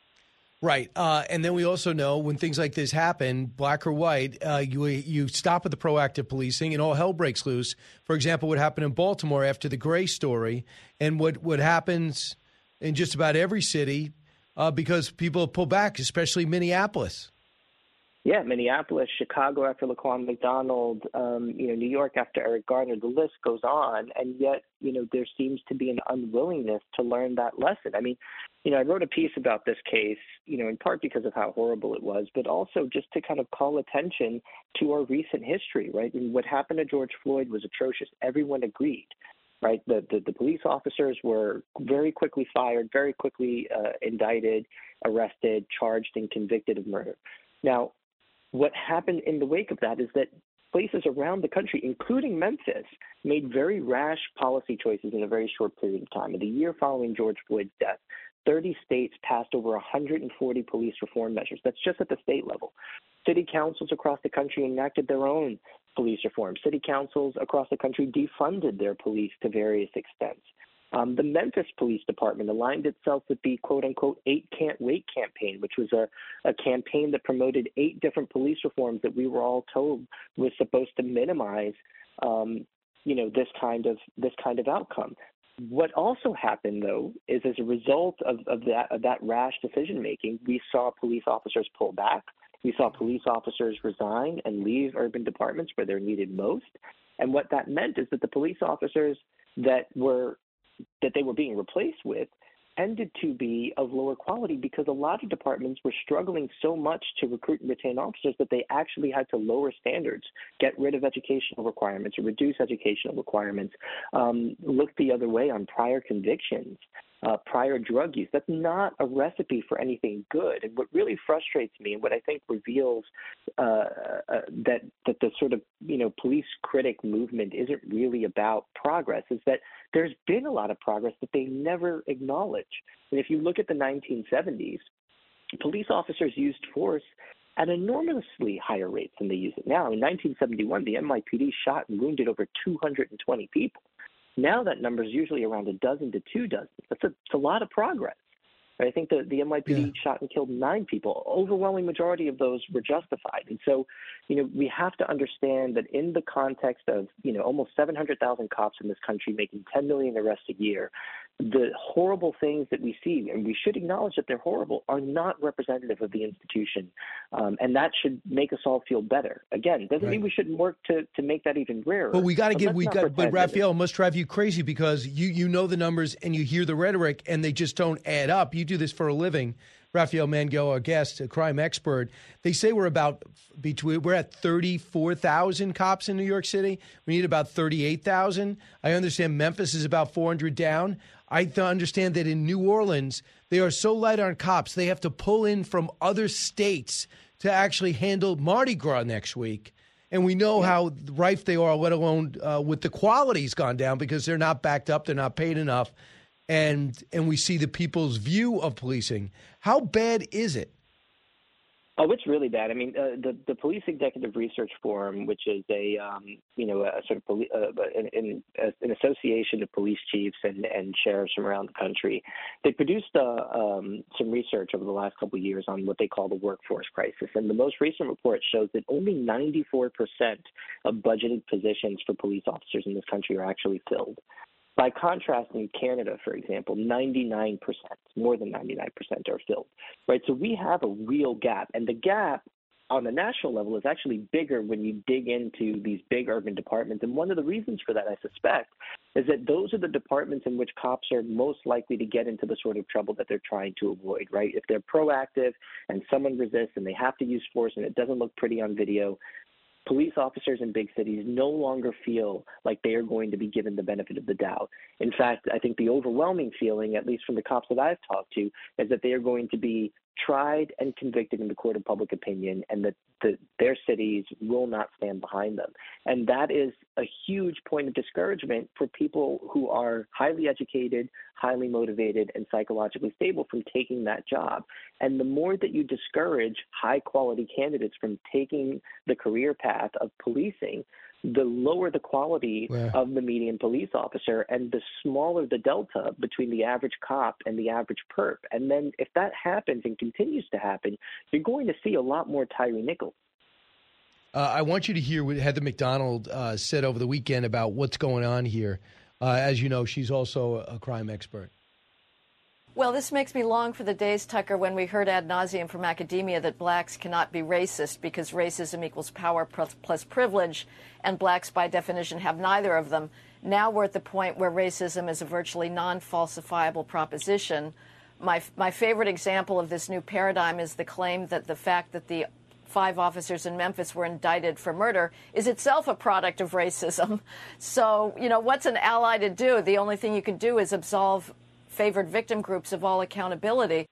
[SPEAKER 6] Right. And then we also know when things like this happen, black or white, you stop at the proactive policing and all hell breaks loose. For example, what happened in Baltimore after the Gray story, and what happens in just about every city because people pull back, especially Minneapolis.
[SPEAKER 20] Yeah, Minneapolis, Chicago after Laquan McDonald, New York after Eric Garner, the list goes on. And yet, there seems to be an unwillingness to learn that lesson. I mean, I wrote a piece about this case, in part because of how horrible it was, but also just to kind of call attention to our recent history, right? And what happened to George Floyd was atrocious. Everyone agreed, right? The police officers were very quickly fired, very quickly indicted, arrested, charged, and convicted of murder. Now, what happened in the wake of that is that places around the country, including Memphis, made very rash policy choices in a very short period of time. In the year following George Floyd's death, 30 states passed over 140 police reform measures. That's just at the state level. City councils across the country enacted their own police reform. City councils across the country defunded their police to various extents. The Memphis Police Department aligned itself with the quote-unquote 8 Can't Wait campaign, which was a campaign that promoted 8 different police reforms that we were all told was supposed to minimize, this kind of outcome. What also happened, though, is as a result of that rash decision-making, we saw police officers pull back. We saw police officers resign and leave urban departments where they're needed most. And what that meant is that the police officers that they were being replaced with tended to be of lower quality because a lot of departments were struggling so much to recruit and retain officers that they actually had to lower standards, get rid of educational requirements, or reduce educational requirements, look the other way on prior convictions, prior drug use. That's not a recipe for anything good. And what really frustrates me, and what I think reveals that the sort of police critic movement isn't really about progress, is that there's been a lot of progress that they never acknowledge. And if you look at the 1970s, police officers used force at enormously higher rates than they use it now. In 1971, the NYPD shot and wounded over 220 people. Now that number is usually around a dozen to 2 dozen. That's a lot of progress. I think the NYPD shot and killed 9 people. Overwhelming majority of those were justified. And so, we have to understand that in the context of, almost 700,000 cops in this country making 10 million arrests a year, the horrible things that we see, and we should acknowledge that they're horrible, are not representative of the institution. And that should make us all feel better. Again, doesn't mean we shouldn't work to make that even rarer.
[SPEAKER 6] But but Raphael, it must drive you crazy because you know the numbers and you hear the rhetoric and they just don't add up. You do this for a living. Raphael Mango, our guest, a crime expert. They say we're at 34,000 cops in New York City. We need about 38,000. I understand Memphis is about 400 down. I understand that in New Orleans, they are so light on cops, they have to pull in from other states to actually handle Mardi Gras next week. And we know how rife they are, let alone with the quality's gone down because they're not backed up, they're not paid enough. And we see the people's view of policing. How bad is it?
[SPEAKER 20] Oh, it's really bad. I mean, the Police Executive Research Forum, which is a sort of an association of police chiefs and sheriffs from around the country, they produced some research over the last couple of years on what they call the workforce crisis. And the most recent report shows that only 94% of budgeted positions for police officers in this country are actually filled. By contrast, in Canada, for example, 99%, more than 99% are filled, right? So we have a real gap, and the gap on the national level is actually bigger when you dig into these big urban departments. And one of the reasons for that, I suspect, is that those are the departments in which cops are most likely to get into the sort of trouble that they're trying to avoid, right? If they're proactive and someone resists and they have to use force and it doesn't look pretty on video, police officers in big cities no longer feel like they are going to be given the benefit of the doubt. In fact, I think the overwhelming feeling, at least from the cops that I've talked to, is that they are going to be tried and convicted in the court of public opinion, and that their cities will not stand behind them. And that is a huge point of discouragement for people who are highly educated, highly motivated, and psychologically stable from taking that job. And the more that you discourage high-quality candidates from taking the career path of policing, the lower the quality of the median police officer and the smaller the delta between the average cop and the average perp. And then if that happens and continues to happen, you're going to see a lot more Tyree Nichols.
[SPEAKER 6] I want you to hear what Heather McDonald said over the weekend about what's going on here. As you know, she's also a crime expert.
[SPEAKER 2] Well, this makes me long for the days, Tucker, when we heard ad nauseum from academia that blacks cannot be racist because racism equals power plus privilege, and blacks, by definition, have neither of them. Now we're at the point where racism is a virtually non-falsifiable proposition. My favorite example of this new paradigm is the claim that the fact that the 5 officers in Memphis were indicted for murder is itself a product of racism. So, what's an ally to do? The only thing you can do is absolve favored victim groups of all accountability.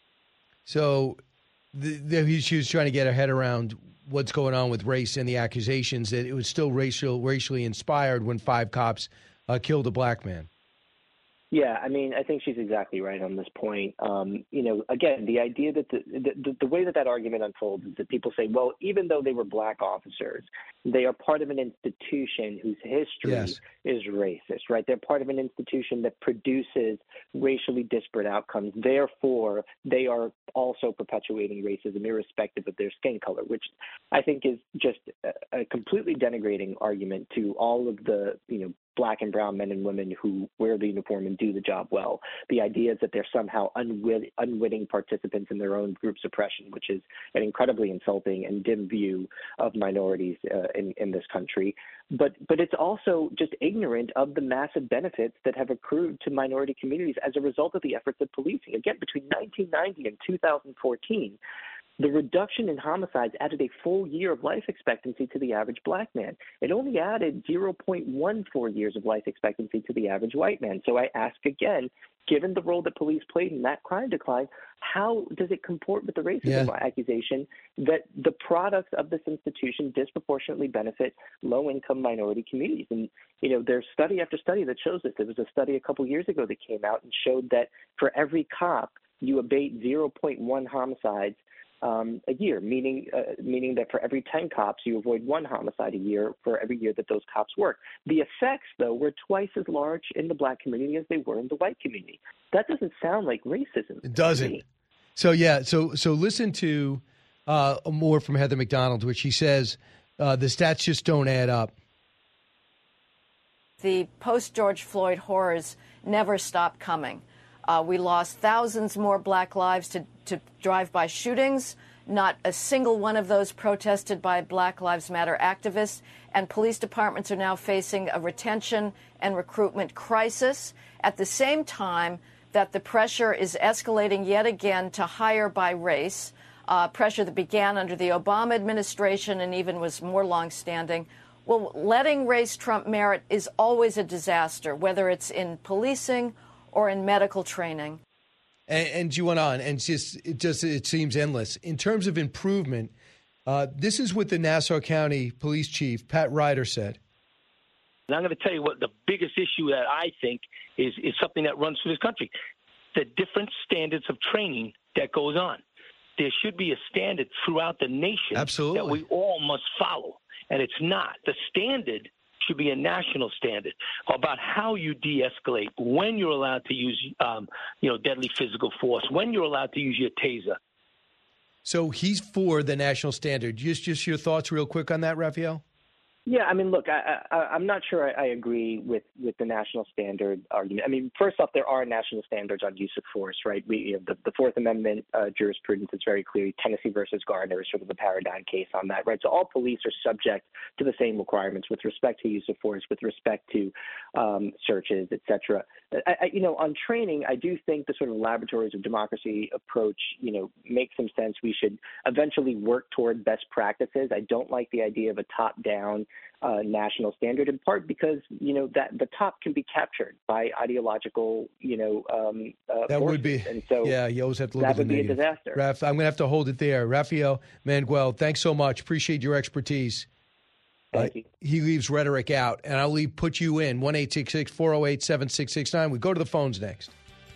[SPEAKER 2] So she was trying to get her head around what's going on with race and the accusations that it was still racially inspired when 5 cops killed a black man.
[SPEAKER 20] Yeah, I mean, I think she's exactly right on this point. Again, the idea that the way that argument unfolds is that people say, well, even though they were black officers, they are part of an institution whose history is racist, right? They're part of an institution that produces racially disparate outcomes. Therefore, they are also perpetuating racism irrespective of their skin color, which I think is just a completely denigrating argument to all of the, black and brown men and women who wear the uniform and do the job well. The idea is that they're somehow unwitting participants in their own group's oppression, which is an incredibly insulting and dim view of minorities in this country. But it's also just ignorant of the massive benefits that have accrued to minority communities as a result of the efforts of policing. Again, between 1990 and 2014, the reduction in homicides added a full year of life expectancy to the average black man. It only added 0.14 years of life expectancy to the average white man. So I ask again, given the role that police played in that crime decline, how does it comport with the racism accusation that the products of this institution disproportionately benefit low-income minority communities? And, there's study after study that shows this. There was a study a couple years ago that came out and showed that for every cop, you abate 0.1 homicides a year, meaning that for every 10 cops, you avoid 1 homicide a year for every year that those cops work. The effects, though, were twice as large in the black community as they were in the white community. That doesn't sound like racism.
[SPEAKER 6] It doesn't. So listen to more from Heather McDonald, which she says the stats just don't add up.
[SPEAKER 2] The post-George Floyd horrors never stopped coming. We lost thousands more black lives to drive-by shootings. Not a single one of those protested by Black Lives Matter activists. And police departments are now facing a retention and recruitment crisis at the same time that the pressure is escalating yet again to hire by race, pressure that began under the Obama administration and even was more longstanding. Well, letting race trump merit is always a disaster, whether it's in policing or in medical training.
[SPEAKER 6] And you went on, and it seems endless. In terms of improvement, this is what the Nassau County Police Chief, Pat Ryder, said.
[SPEAKER 4] And I'm going to tell you what the biggest issue that I think is something that runs through this country, the different standards of training that goes on. There should be a standard throughout the nation that we all must follow, and it's not. The standard should be a national standard about how you de-escalate, when you're allowed to use, deadly physical force, when you're allowed to use your taser.
[SPEAKER 6] So he's for the national standard. Just your thoughts real quick on that, Raphael?
[SPEAKER 20] Yeah, I mean, look, I'm not sure I agree with the national standard argument. I mean, first off, there are national standards on use of force, right? The Fourth Amendment jurisprudence is very clear. Tennessee versus Gardner is sort of the paradigm case on that, right? So all police are subject to the same requirements with respect to use of force, with respect to searches, et cetera. On training, I do think the sort of laboratories of democracy approach, makes some sense. We should eventually work toward best practices. I don't like the idea of a top-down national standard, in part because that the top can be captured by ideological
[SPEAKER 6] that would be,
[SPEAKER 20] and so
[SPEAKER 6] you always have to look
[SPEAKER 20] that
[SPEAKER 6] at the
[SPEAKER 20] would be
[SPEAKER 6] negative.
[SPEAKER 20] a disaster.
[SPEAKER 6] Raph, I'm going to have to hold it there. Raphael Manuel, thanks so much. Appreciate your expertise.
[SPEAKER 20] Thank you.
[SPEAKER 6] He leaves rhetoric out, and I'll put you in 1-866-408-7669. We go to the phones next.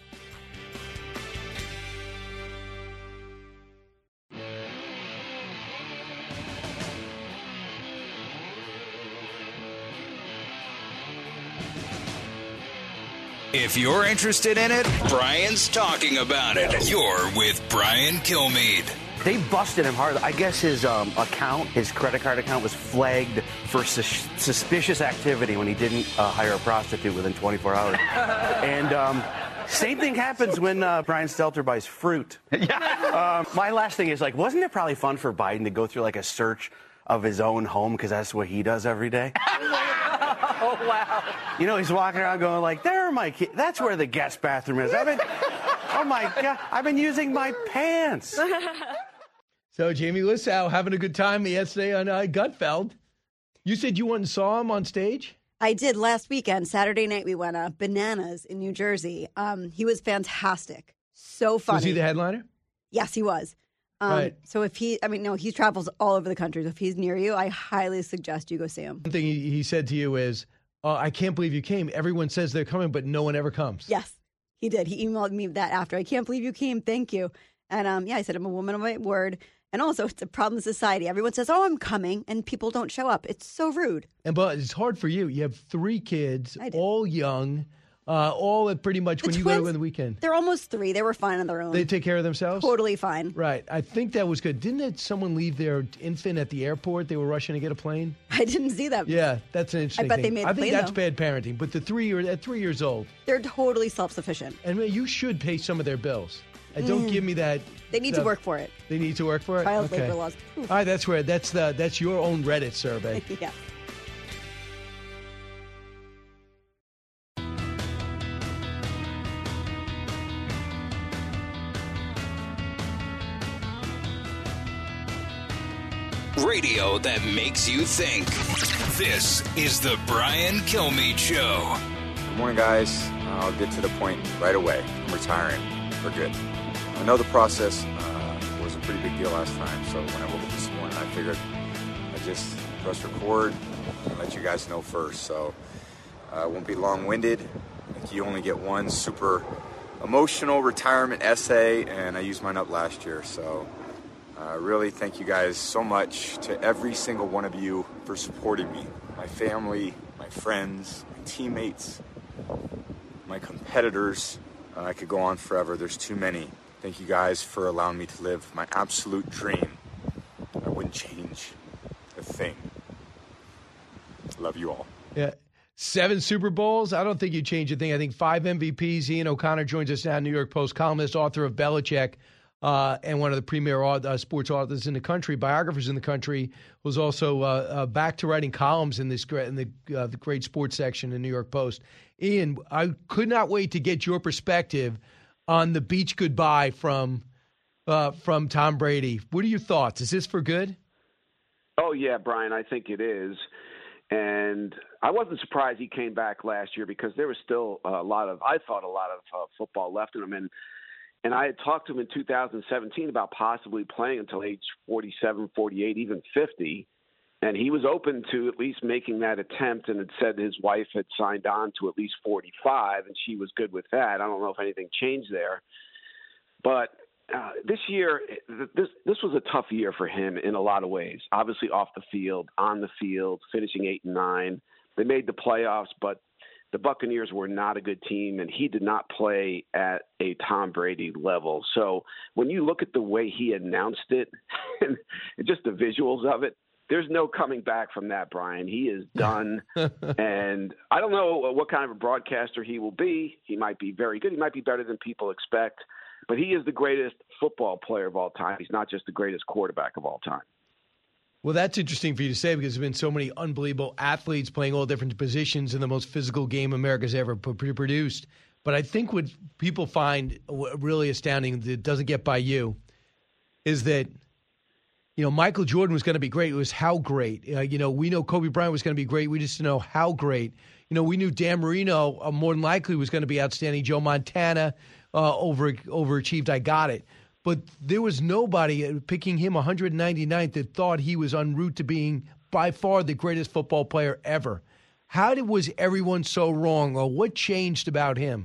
[SPEAKER 5] If you're interested in it, Brian's talking about it. You're with Brian Kilmeade.
[SPEAKER 18] They busted him hard. I guess his his credit card account was flagged for suspicious activity when he didn't hire a prostitute within 24 hours. And same thing happens when Brian Stelter buys fruit. Yeah. My last thing is, wasn't it probably fun for Biden to go through a search of his own home, because that's what he does every day? Oh, wow. He's walking around going there are my kids. That's where the guest bathroom is. Oh, my God. I've been using my pants.
[SPEAKER 6] So Jamie Lissow having a good time yesterday on Gutfeld. You said you went and saw him on stage?
[SPEAKER 17] I did last weekend. Saturday night we went Bananas in New Jersey. He was fantastic. So funny.
[SPEAKER 6] Was he the headliner?
[SPEAKER 17] Yes, he was.
[SPEAKER 6] Right.
[SPEAKER 17] So he travels all over the country. So if he's near you, I highly suggest you go see him.
[SPEAKER 6] One thing he said to you is, I can't believe you came. Everyone says they're coming, but no one ever comes.
[SPEAKER 17] Yes, he did. He emailed me that after. I can't believe you came. Thank you. And I said, I'm a woman of my word. And also, it's a problem in society. Everyone says, oh, I'm coming, and people don't show up. It's so rude.
[SPEAKER 6] But it's hard for you. You have 3 kids, all young, all at pretty much when you go on the weekend.
[SPEAKER 17] They're almost 3. They were fine on their own.
[SPEAKER 6] They take care of themselves?
[SPEAKER 17] Totally fine.
[SPEAKER 6] Right. I think that was good. Didn't someone leave their infant at the airport? They were rushing to get a plane?
[SPEAKER 17] I didn't see that.
[SPEAKER 6] Yeah, that's an interesting
[SPEAKER 17] I bet
[SPEAKER 6] thing.
[SPEAKER 17] they made the
[SPEAKER 6] I think
[SPEAKER 17] plane,
[SPEAKER 6] that's
[SPEAKER 17] though.
[SPEAKER 6] bad parenting. But at 3 years old.
[SPEAKER 17] They're totally self-sufficient.
[SPEAKER 6] And you should pay some of their bills. And don't give me that.
[SPEAKER 17] They need to work for it.
[SPEAKER 6] They need to work for it?
[SPEAKER 17] Child labor laws.
[SPEAKER 6] All right, that's your own Reddit survey.
[SPEAKER 17] Yeah.
[SPEAKER 5] Radio that makes you think. This is the Brian Kilmeade Show.
[SPEAKER 3] Good morning, guys. I'll get to the point right away. I'm retiring for good. I know the process was a pretty big deal last time, so when I woke up this morning, I figured I'd just press record and let you guys know first. So I won't be long-winded. I think you only get one super emotional retirement essay, and I used mine up last year. So really thank you guys so much to every single one of you for supporting me. My family, my friends, my teammates, my competitors. I could go on forever. There's too many. Thank you guys for allowing me to live my absolute dream. I wouldn't change a thing. Love you all.
[SPEAKER 6] Yeah. 7 Super Bowls. I don't think you change a thing. I think 5 MVPs. Ian O'Connor joins us now, New York Post columnist, author of Belichick, and one of the premier sports authors in the country, biographers in the country, was also back to writing columns in the great sports section in New York Post. Ian, I could not wait to get your perspective on the beach goodbye from Tom Brady. What are your thoughts? Is this for good?
[SPEAKER 12] Oh, yeah, Brian, I think it is. And I wasn't surprised he came back last year because there was still a lot of football left in him. And I had talked to him in 2017 about possibly playing until age 47, 48, even 50. And he was open to at least making that attempt and had said his wife had signed on to at least 45, and she was good with that. I don't know if anything changed there. But this year, this was a tough year for him in a lot of ways. Obviously off the field, on the field, finishing 8-9. They made the playoffs, but the Buccaneers were not a good team, and he did not play at a Tom Brady level. So when you look at the way he announced it and just the visuals of it, there's no coming back from that, Brian. He is done. And I don't know what kind of a broadcaster he will be. He might be very good. He might be better than people expect. But he is the greatest football player of all time. He's not just the greatest quarterback of all time.
[SPEAKER 6] Well, that's interesting for you to say because there's been so many unbelievable athletes playing all different positions in the most physical game America's ever produced. But I think what people find really astounding that doesn't get by you is that, Michael Jordan was going to be great. It was how great. We know Kobe Bryant was going to be great. We just didn't know how great. We knew Dan Marino more than likely was going to be outstanding. Joe Montana overachieved. I got it. But there was nobody picking him 199th that thought he was en route to being by far the greatest football player ever. Was everyone so wrong, or what changed about him?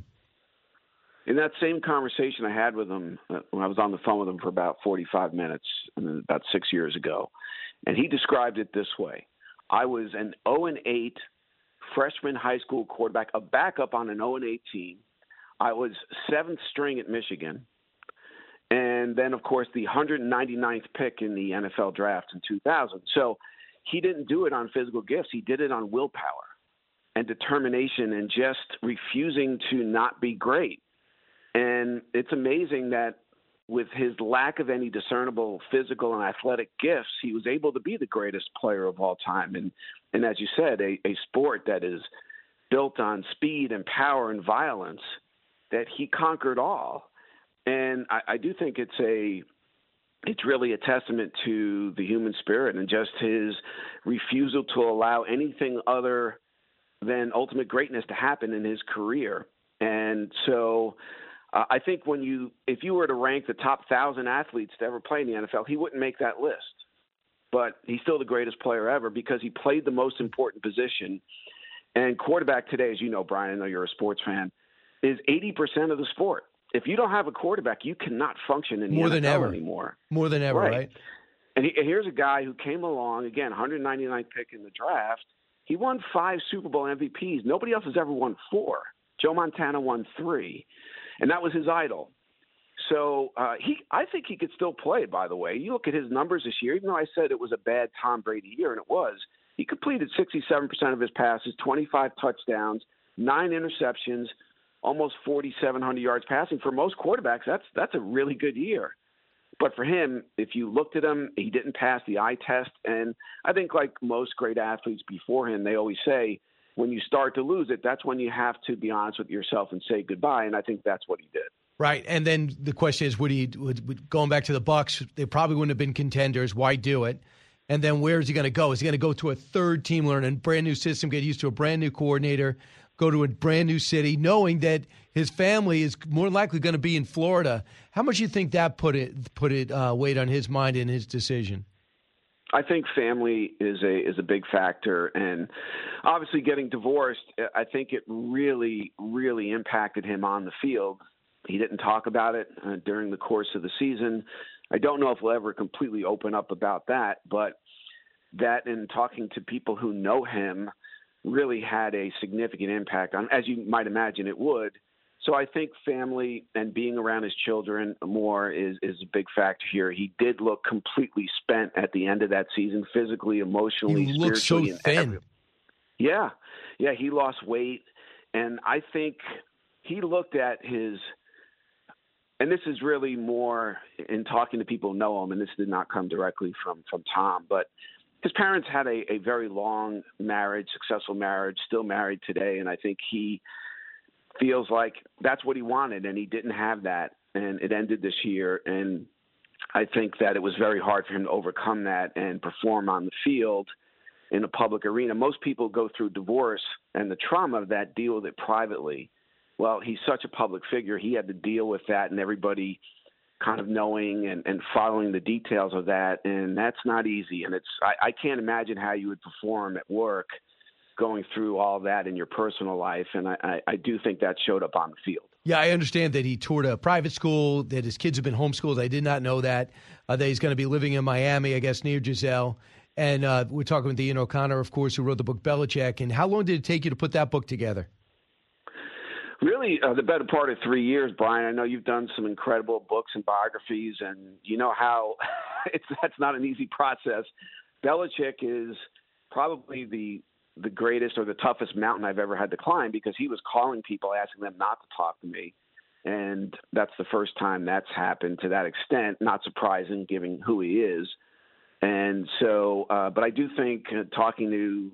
[SPEAKER 12] In that same conversation I had with him, when I was on the phone with him for about 45 minutes, about 6 years ago, and he described it this way. I was an 0-8 freshman high school quarterback, a backup on an 0-8 team. I was 7th string at Michigan. And then, of course, the 199th pick in the NFL draft in 2000. So he didn't do it on physical gifts. He did it on willpower and determination and just refusing to not be great. And it's amazing that with his lack of any discernible physical and athletic gifts, he was able to be the greatest player of all time. And as you said, a sport that is built on speed and power and violence, that he conquered all. And I do think it's really a testament to the human spirit and just his refusal to allow anything other than ultimate greatness to happen in his career. And so I think if you were to rank the top 1,000 athletes to ever play in the NFL, he wouldn't make that list. But he's still the greatest player ever because he played the most important position. And quarterback today, as you know, Brian, I know you're a sports fan, is 80% of the sport. If you don't have a quarterback, you cannot function in the NFL anymore.
[SPEAKER 6] More than ever, right?
[SPEAKER 12] And here's a guy who came along, again, 199th pick in the draft. He won 5 Super Bowl MVPs. Nobody else has ever won 4. Joe Montana won 3, and that was his idol. So I think he could still play, by the way. You look at his numbers this year, even though I said it was a bad Tom Brady year, and it was, he completed 67% of his passes, 25 touchdowns, 9 interceptions, almost 4,700 yards passing. For most quarterbacks, that's a really good year. But for him, if you looked at him, he didn't pass the eye test. And I think like most great athletes before him, they always say, when you start to lose it, that's when you have to be honest with yourself and say goodbye. And I think that's what he did.
[SPEAKER 6] Right. And then the question is, going back to the Bucs, they probably wouldn't have been contenders. Why do it? And then where is he going to go? Is he going to go to a third team, learn a brand new system, get used to a brand new coordinator, go to a brand new city, knowing that his family is more likely going to be in Florida? How much do you think that put it weight on his mind in his decision?
[SPEAKER 12] I think family is a big factor, and obviously getting divorced, I think it really, really impacted him on the field. He didn't talk about it during the course of the season. I don't know if we'll ever completely open up about that, but that and talking to people who know him really had a significant impact on, as you might imagine it would. So I think family and being around his children more is a big factor here. He did look completely spent at the end of that season, physically, emotionally,
[SPEAKER 6] he looked
[SPEAKER 12] spiritually.
[SPEAKER 6] So thin.
[SPEAKER 12] Yeah, he lost weight. And I think he looked at his – and this is really more in talking to people who know him, and this did not come directly from Tom, but his parents had a very long marriage, successful marriage, still married today, and I think he feels like that's what he wanted, and he didn't have that, and it ended this year, and I think that it was very hard for him to overcome that and perform on the field in a public arena. Most people go through divorce and the trauma of that, deal with it privately. Well, he's such a public figure. He had to deal with that and everybody kind of knowing and following the details of that. And that's not easy. And I can't imagine how you would perform at work going through all that in your personal life. And I do think that showed up on the field.
[SPEAKER 6] Yeah, I understand that he toured a private school, that his kids have been homeschooled. I did not know that. That he's going to be living in Miami, I guess, near Giselle. And we're talking with Ian O'Connor, of course, who wrote the book Belichick. And how long did it take you to put that book together?
[SPEAKER 12] Really, the better part of 3 years, Brian. I know you've done some incredible books and biographies, and you know how that's not an easy process. Belichick is probably the greatest or the toughest mountain I've ever had to climb, because he was calling people, asking them not to talk to me. And that's the first time that's happened to that extent. Not surprising, given who he is. And so, but I do think talking to,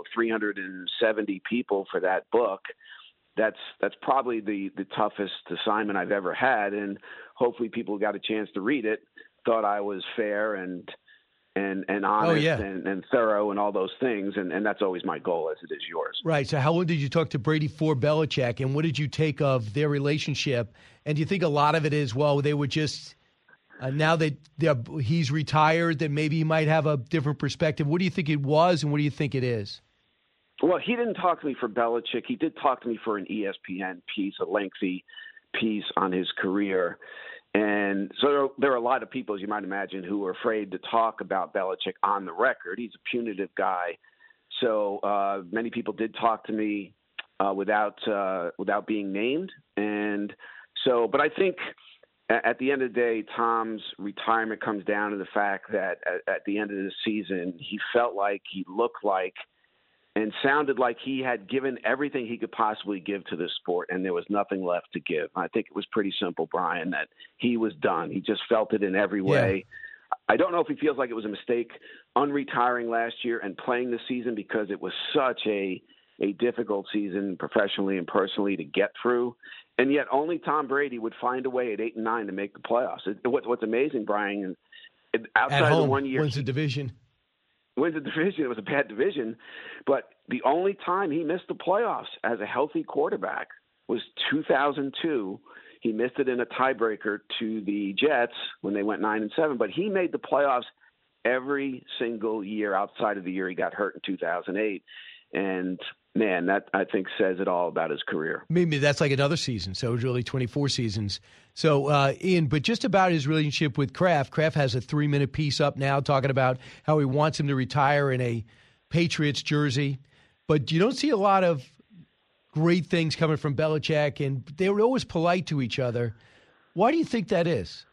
[SPEAKER 12] 370 people for that book, that's probably the toughest assignment I've ever had. And hopefully people got a chance to read it, thought I was fair and honest and thorough and all those things. And that's always my goal, as it is yours.
[SPEAKER 6] Right. So how long did you talk to Brady for Belichick, and what did you take of their relationship? And do you think a lot of it is, well, they were just now that he's retired, that maybe he might have a different perspective? What do you think it was, and what do you think it is?
[SPEAKER 12] Well, he didn't talk to me for Belichick. He did talk to me for an ESPN piece, a lengthy piece on his career. And so there are a lot of people, as you might imagine, who are afraid to talk about Belichick on the record. He's a punitive guy. So many people did talk to me without being named. And so, but I think at the end of the day, Tom's retirement comes down to the fact that at the end of the season, he felt like, he looked like, and sounded like he had given everything he could possibly give to this sport, and there was nothing left to give. I think it was pretty simple, Brian, that he was done. He just felt it in every way. Yeah. I don't know if he feels like it was a mistake unretiring last year and playing this season, because it was such a difficult season professionally and personally to get through. And yet only Tom Brady would find a way at 8-9 to make the playoffs. What's amazing, Brian, outside
[SPEAKER 6] at home,
[SPEAKER 12] of 1 year,
[SPEAKER 6] wins the division.
[SPEAKER 12] Wins the division. It was a bad division. But the only time he missed the playoffs as a healthy quarterback was 2002. He missed it in a tiebreaker to the Jets when they went 9-7. But he made the playoffs every single year outside of the year he got hurt in 2008. And man, that I think says it all about his career.
[SPEAKER 6] Maybe that's like another season. So it was really 24 seasons. So, Ian, but just about his relationship with Kraft. Kraft has a 3-minute piece up now talking about how he wants him to retire in a Patriots jersey. But you don't see a lot of great things coming from Belichick, and they were always polite to each other. Why do you think that is?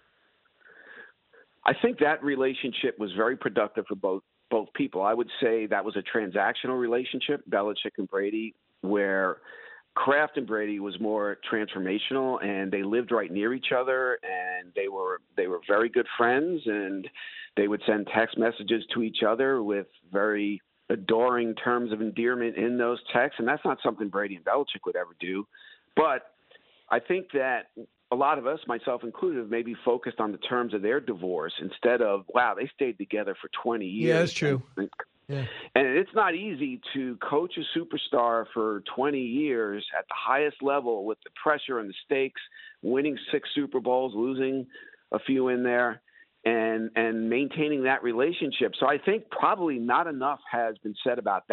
[SPEAKER 12] I think that relationship was very productive for both people. I would say that was a transactional relationship, Belichick and Brady, where Kraft and Brady was more transformational, and they lived right near each other, and they were very good friends, and they would send text messages to each other with very adoring terms of endearment in those texts, and that's not something Brady and Belichick would ever do. But I think that a lot of us, myself included, have maybe focused on the terms of their divorce instead of, wow, they stayed together for 20 years.
[SPEAKER 6] Yeah, that's true. Yeah.
[SPEAKER 12] And it's not easy to coach a superstar for 20 years at the highest level with the pressure and the stakes, winning 6 Super Bowls, losing a few in there, and maintaining that relationship. So I think probably not enough has been said about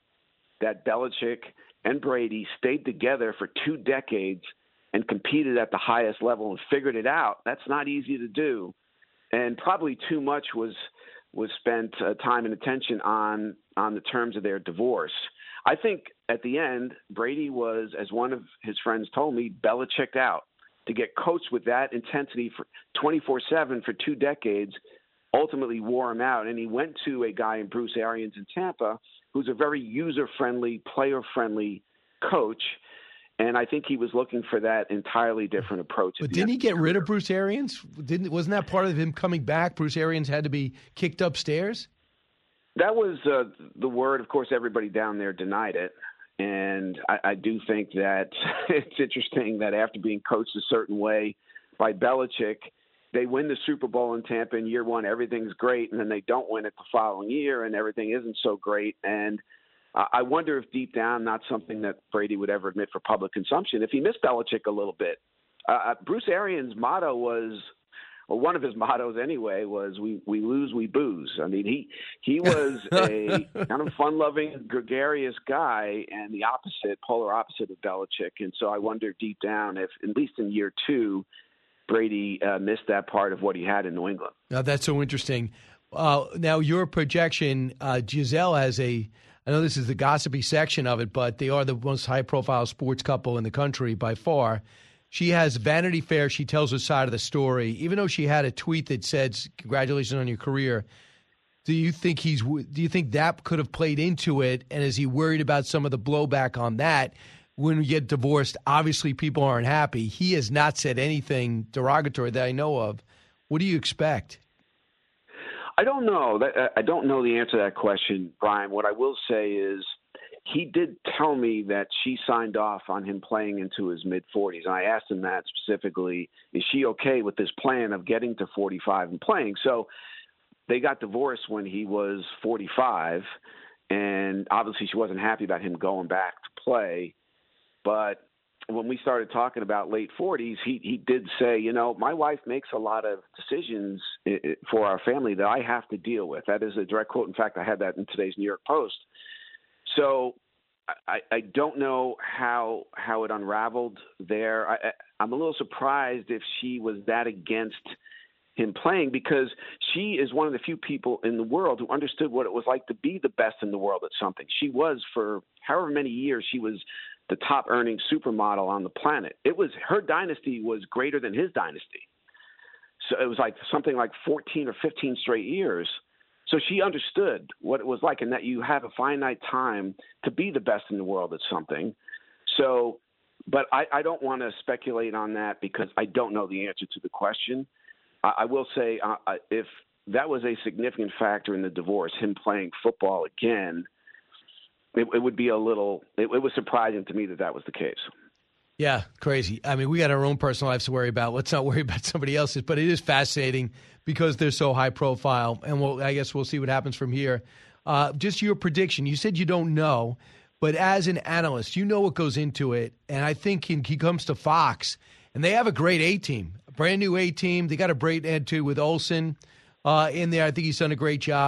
[SPEAKER 12] that Belichick and Brady stayed together for 2 decades and competed at the highest level and figured it out. That's not easy to do. And probably too much was spent time and attention on the terms of their divorce. I think at the end, Brady was, as one of his friends told me, Belichicked out. To get coached with that intensity for 24/7 for 2 decades ultimately wore him out. And he went to a guy in Bruce Arians in Tampa who's a very user-friendly, player-friendly coach. And I think he was looking for that entirely different approach.
[SPEAKER 6] But didn't he get rid of Bruce Arians? Wasn't that part of him coming back? Bruce Arians had to be kicked upstairs?
[SPEAKER 12] That was the word. Of course, everybody down there denied it. And I do think that it's interesting that after being coached a certain way by Belichick, they win the Super Bowl in Tampa in year 1. Everything's great. And then they don't win it the following year and everything isn't so great. And I wonder if deep down, not something that Brady would ever admit for public consumption, if he missed Belichick a little bit. Bruce Arians' motto was, or one of his mottos anyway, was we lose, we booze. I mean, he was a kind of fun-loving, gregarious guy and the polar opposite of Belichick. And so I wonder deep down if, at least in year 2, Brady missed that part of what he had in New England.
[SPEAKER 6] Now, that's so interesting. Now, your projection, Gisele has I know this is the gossipy section of it, but they are the most high-profile sports couple in the country by far. She has Vanity Fair. She tells her side of the story. Even though she had a tweet that said, "Congratulations on your career," do you think that could have played into it? And is he worried about some of the blowback on that? When we get divorced, obviously people aren't happy. He has not said anything derogatory that I know of. What do you expect?
[SPEAKER 12] I don't know. I don't know the answer to that question, Brian. What I will say is he did tell me that she signed off on him playing into his mid-40s. And I asked him that specifically, is she okay with this plan of getting to 45 and playing? So they got divorced when he was 45, and obviously she wasn't happy about him going back to play. But when we started talking about late 40s, he did say, my wife makes a lot of decisions for our family that I have to deal with. That is a direct quote. In fact, I had that in today's New York Post. So I don't know how it unraveled there. I'm a little surprised if she was that against him playing, because she is one of the few people in the world who understood what it was like to be the best in the world at something. She was, for however many years, she was the top earning supermodel on the planet. Her dynasty was greater than his dynasty. So it was like something like 14 or 15 straight years. So she understood what it was like, and that you have a finite time to be the best in the world at something. So, but I don't want to speculate on that because I don't know the answer to the question. I will say if that was a significant factor in the divorce, him playing football again, it would be it was surprising to me that was the case.
[SPEAKER 6] Yeah, crazy. I mean, we got our own personal lives to worry about. Let's not worry about somebody else's. But it is fascinating because they're so high profile. And I guess we'll see what happens from here. Just your prediction. You said you don't know, but as an analyst, you know what goes into it. And I think he comes to Fox, and they have a great A-team, a brand new A-team. They got a great head, too, with Olsen in there. I think he's done a great job.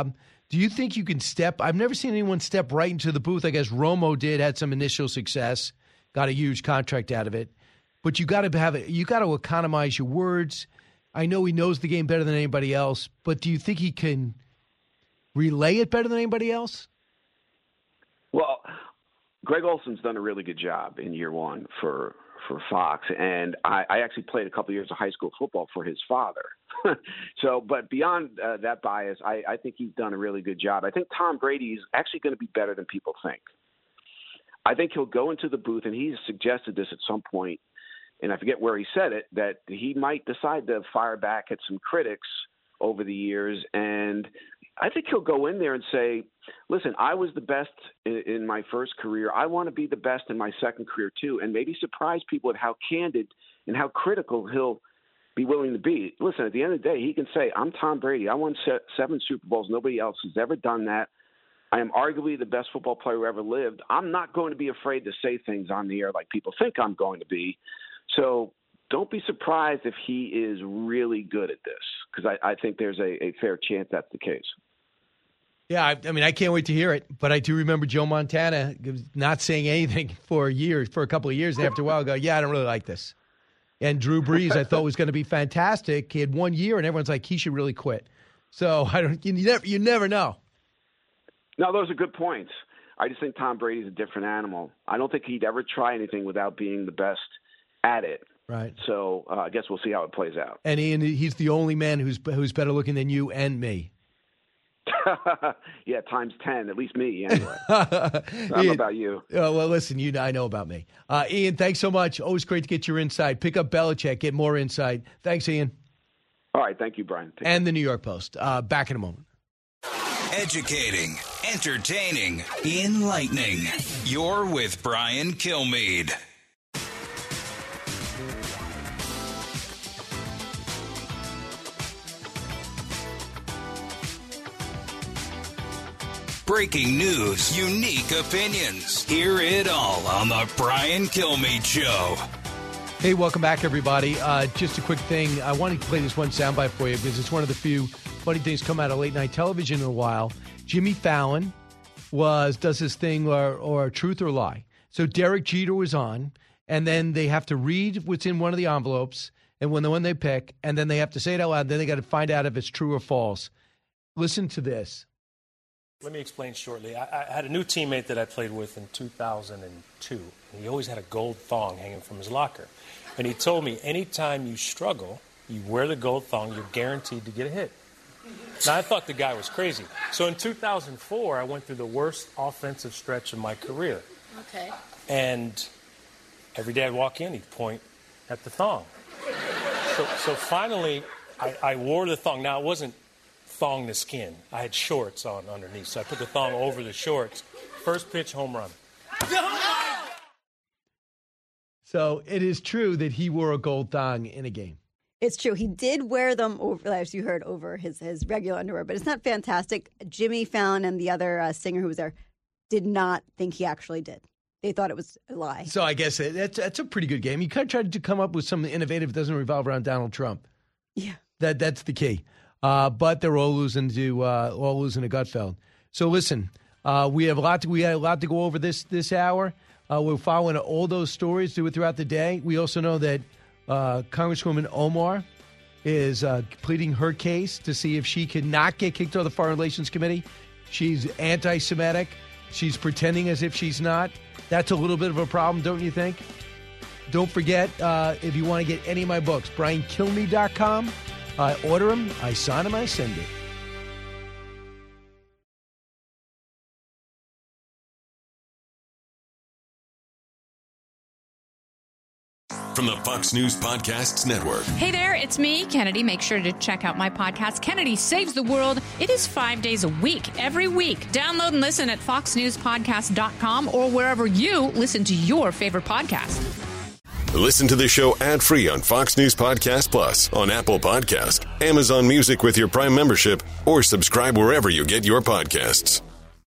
[SPEAKER 6] Do you think you can step? I've never seen anyone step right into the booth. I guess Romo did, had some initial success, got a huge contract out of it. But you got to economize your words. I know he knows the game better than anybody else, but do you think he can relay it better than anybody else?
[SPEAKER 12] Well, Greg Olson's done a really good job in year one for Fox, and I actually played a couple of years of high school football for his father. So, but beyond that bias, I think he's done a really good job. I think Tom Brady is actually going to be better than people think. I think he'll go into the booth, and he's suggested this at some point, and I forget where he said it, that he might decide to fire back at some critics over the years. And I think he'll go in there and say, listen, I was the best in my first career. I want to be the best in my second career too, and maybe surprise people at how candid and how critical he'll be willing to be. Listen, at the end of the day, he can say, I'm Tom Brady. I won 7 Super Bowls. Nobody else has ever done that. I am arguably the best football player who ever lived. I'm not going to be afraid to say things on the air like people think I'm going to be. So don't be surprised if he is really good at this, because I think there's a fair chance that's the case.
[SPEAKER 6] Yeah, I mean, I can't wait to hear it. But I do remember Joe Montana not saying anything for a couple of years. And after a while, go, yeah, I don't really like this. And Drew Brees, I thought was going to be fantastic. He had 1 year, and everyone's like, he should really quit. So you never know.
[SPEAKER 12] No, those are good points. I just think Tom Brady's a different animal. I don't think he'd ever try anything without being the best at it.
[SPEAKER 6] Right.
[SPEAKER 12] So I guess we'll see how it plays out.
[SPEAKER 6] And Ian, he's the only man who's better looking than you and me.
[SPEAKER 12] Yeah, times 10, at least me, anyway. I don't know about you.
[SPEAKER 6] Well, listen, I know about me. Ian, thanks so much. Always great to get your insight. Pick up Belichick, get more insight. Thanks, Ian.
[SPEAKER 12] All right, thank you, Brian.
[SPEAKER 6] And the New York Post. Back in a moment.
[SPEAKER 5] Educating, entertaining, enlightening. You're with Brian Kilmeade. Breaking news, unique opinions. Hear it all on the Brian Kilmeade Show.
[SPEAKER 6] Hey, welcome back, everybody. Just a quick thing. I wanted to play this one soundbite for you because it's one of the few funny things come out of late-night television in a while. Jimmy Fallon does his thing or truth or lie. So Derek Jeter was on, and then they have to read what's in one of the envelopes, and the one they pick, and then they have to say it out loud, then they got to find out if it's true or false. Listen to this.
[SPEAKER 13] Let me explain shortly. I had a new teammate that I played with in 2002. And he always had a gold thong hanging from his locker. And he told me, anytime you struggle, you wear the gold thong, you're guaranteed to get a hit. Now, I thought the guy was crazy. So in 2004, I went through the worst offensive stretch of my career.
[SPEAKER 2] Okay.
[SPEAKER 13] And every day I'd walk in, he'd point at the thong. So finally, I wore the thong. Now, it wasn't thong the skin. I had shorts on underneath, so I put the thong over the shorts. First pitch, home run.
[SPEAKER 6] So it is true that he wore a gold thong in a game.
[SPEAKER 17] It's true. He did wear them over, as you heard, over his regular underwear. But it's not fantastic. Jimmy Fallon and the other singer who was there did not think he actually did. They thought it was a lie.
[SPEAKER 6] So I guess that's a pretty good game. You kind of tried to come up with something innovative that doesn't revolve around Donald Trump.
[SPEAKER 17] Yeah.
[SPEAKER 6] That's the key. But they're all losing to Gutfeld. So listen, we had a lot to go over this hour. We're following all those stories, do it throughout the day. We also know that Congresswoman Omar is pleading her case to see if she can not get kicked out of the Foreign Relations Committee. She's anti-Semitic. She's pretending as if she's not. That's a little bit of a problem, don't you think? Don't forget, if you want to get any of my books, BrianKilmeade.com. I order them, I sign them, I send it.
[SPEAKER 21] From the Fox News Podcasts Network.
[SPEAKER 22] Hey there, it's me, Kennedy. Make sure to check out my podcast, Kennedy Saves the World. It is 5 days a week, every week. Download and listen at foxnewspodcast.com or wherever you listen to your favorite podcast.
[SPEAKER 21] Listen to the show ad-free on Fox News Podcast Plus, on Apple Podcast, Amazon Music with your Prime membership, or subscribe wherever you get your podcasts.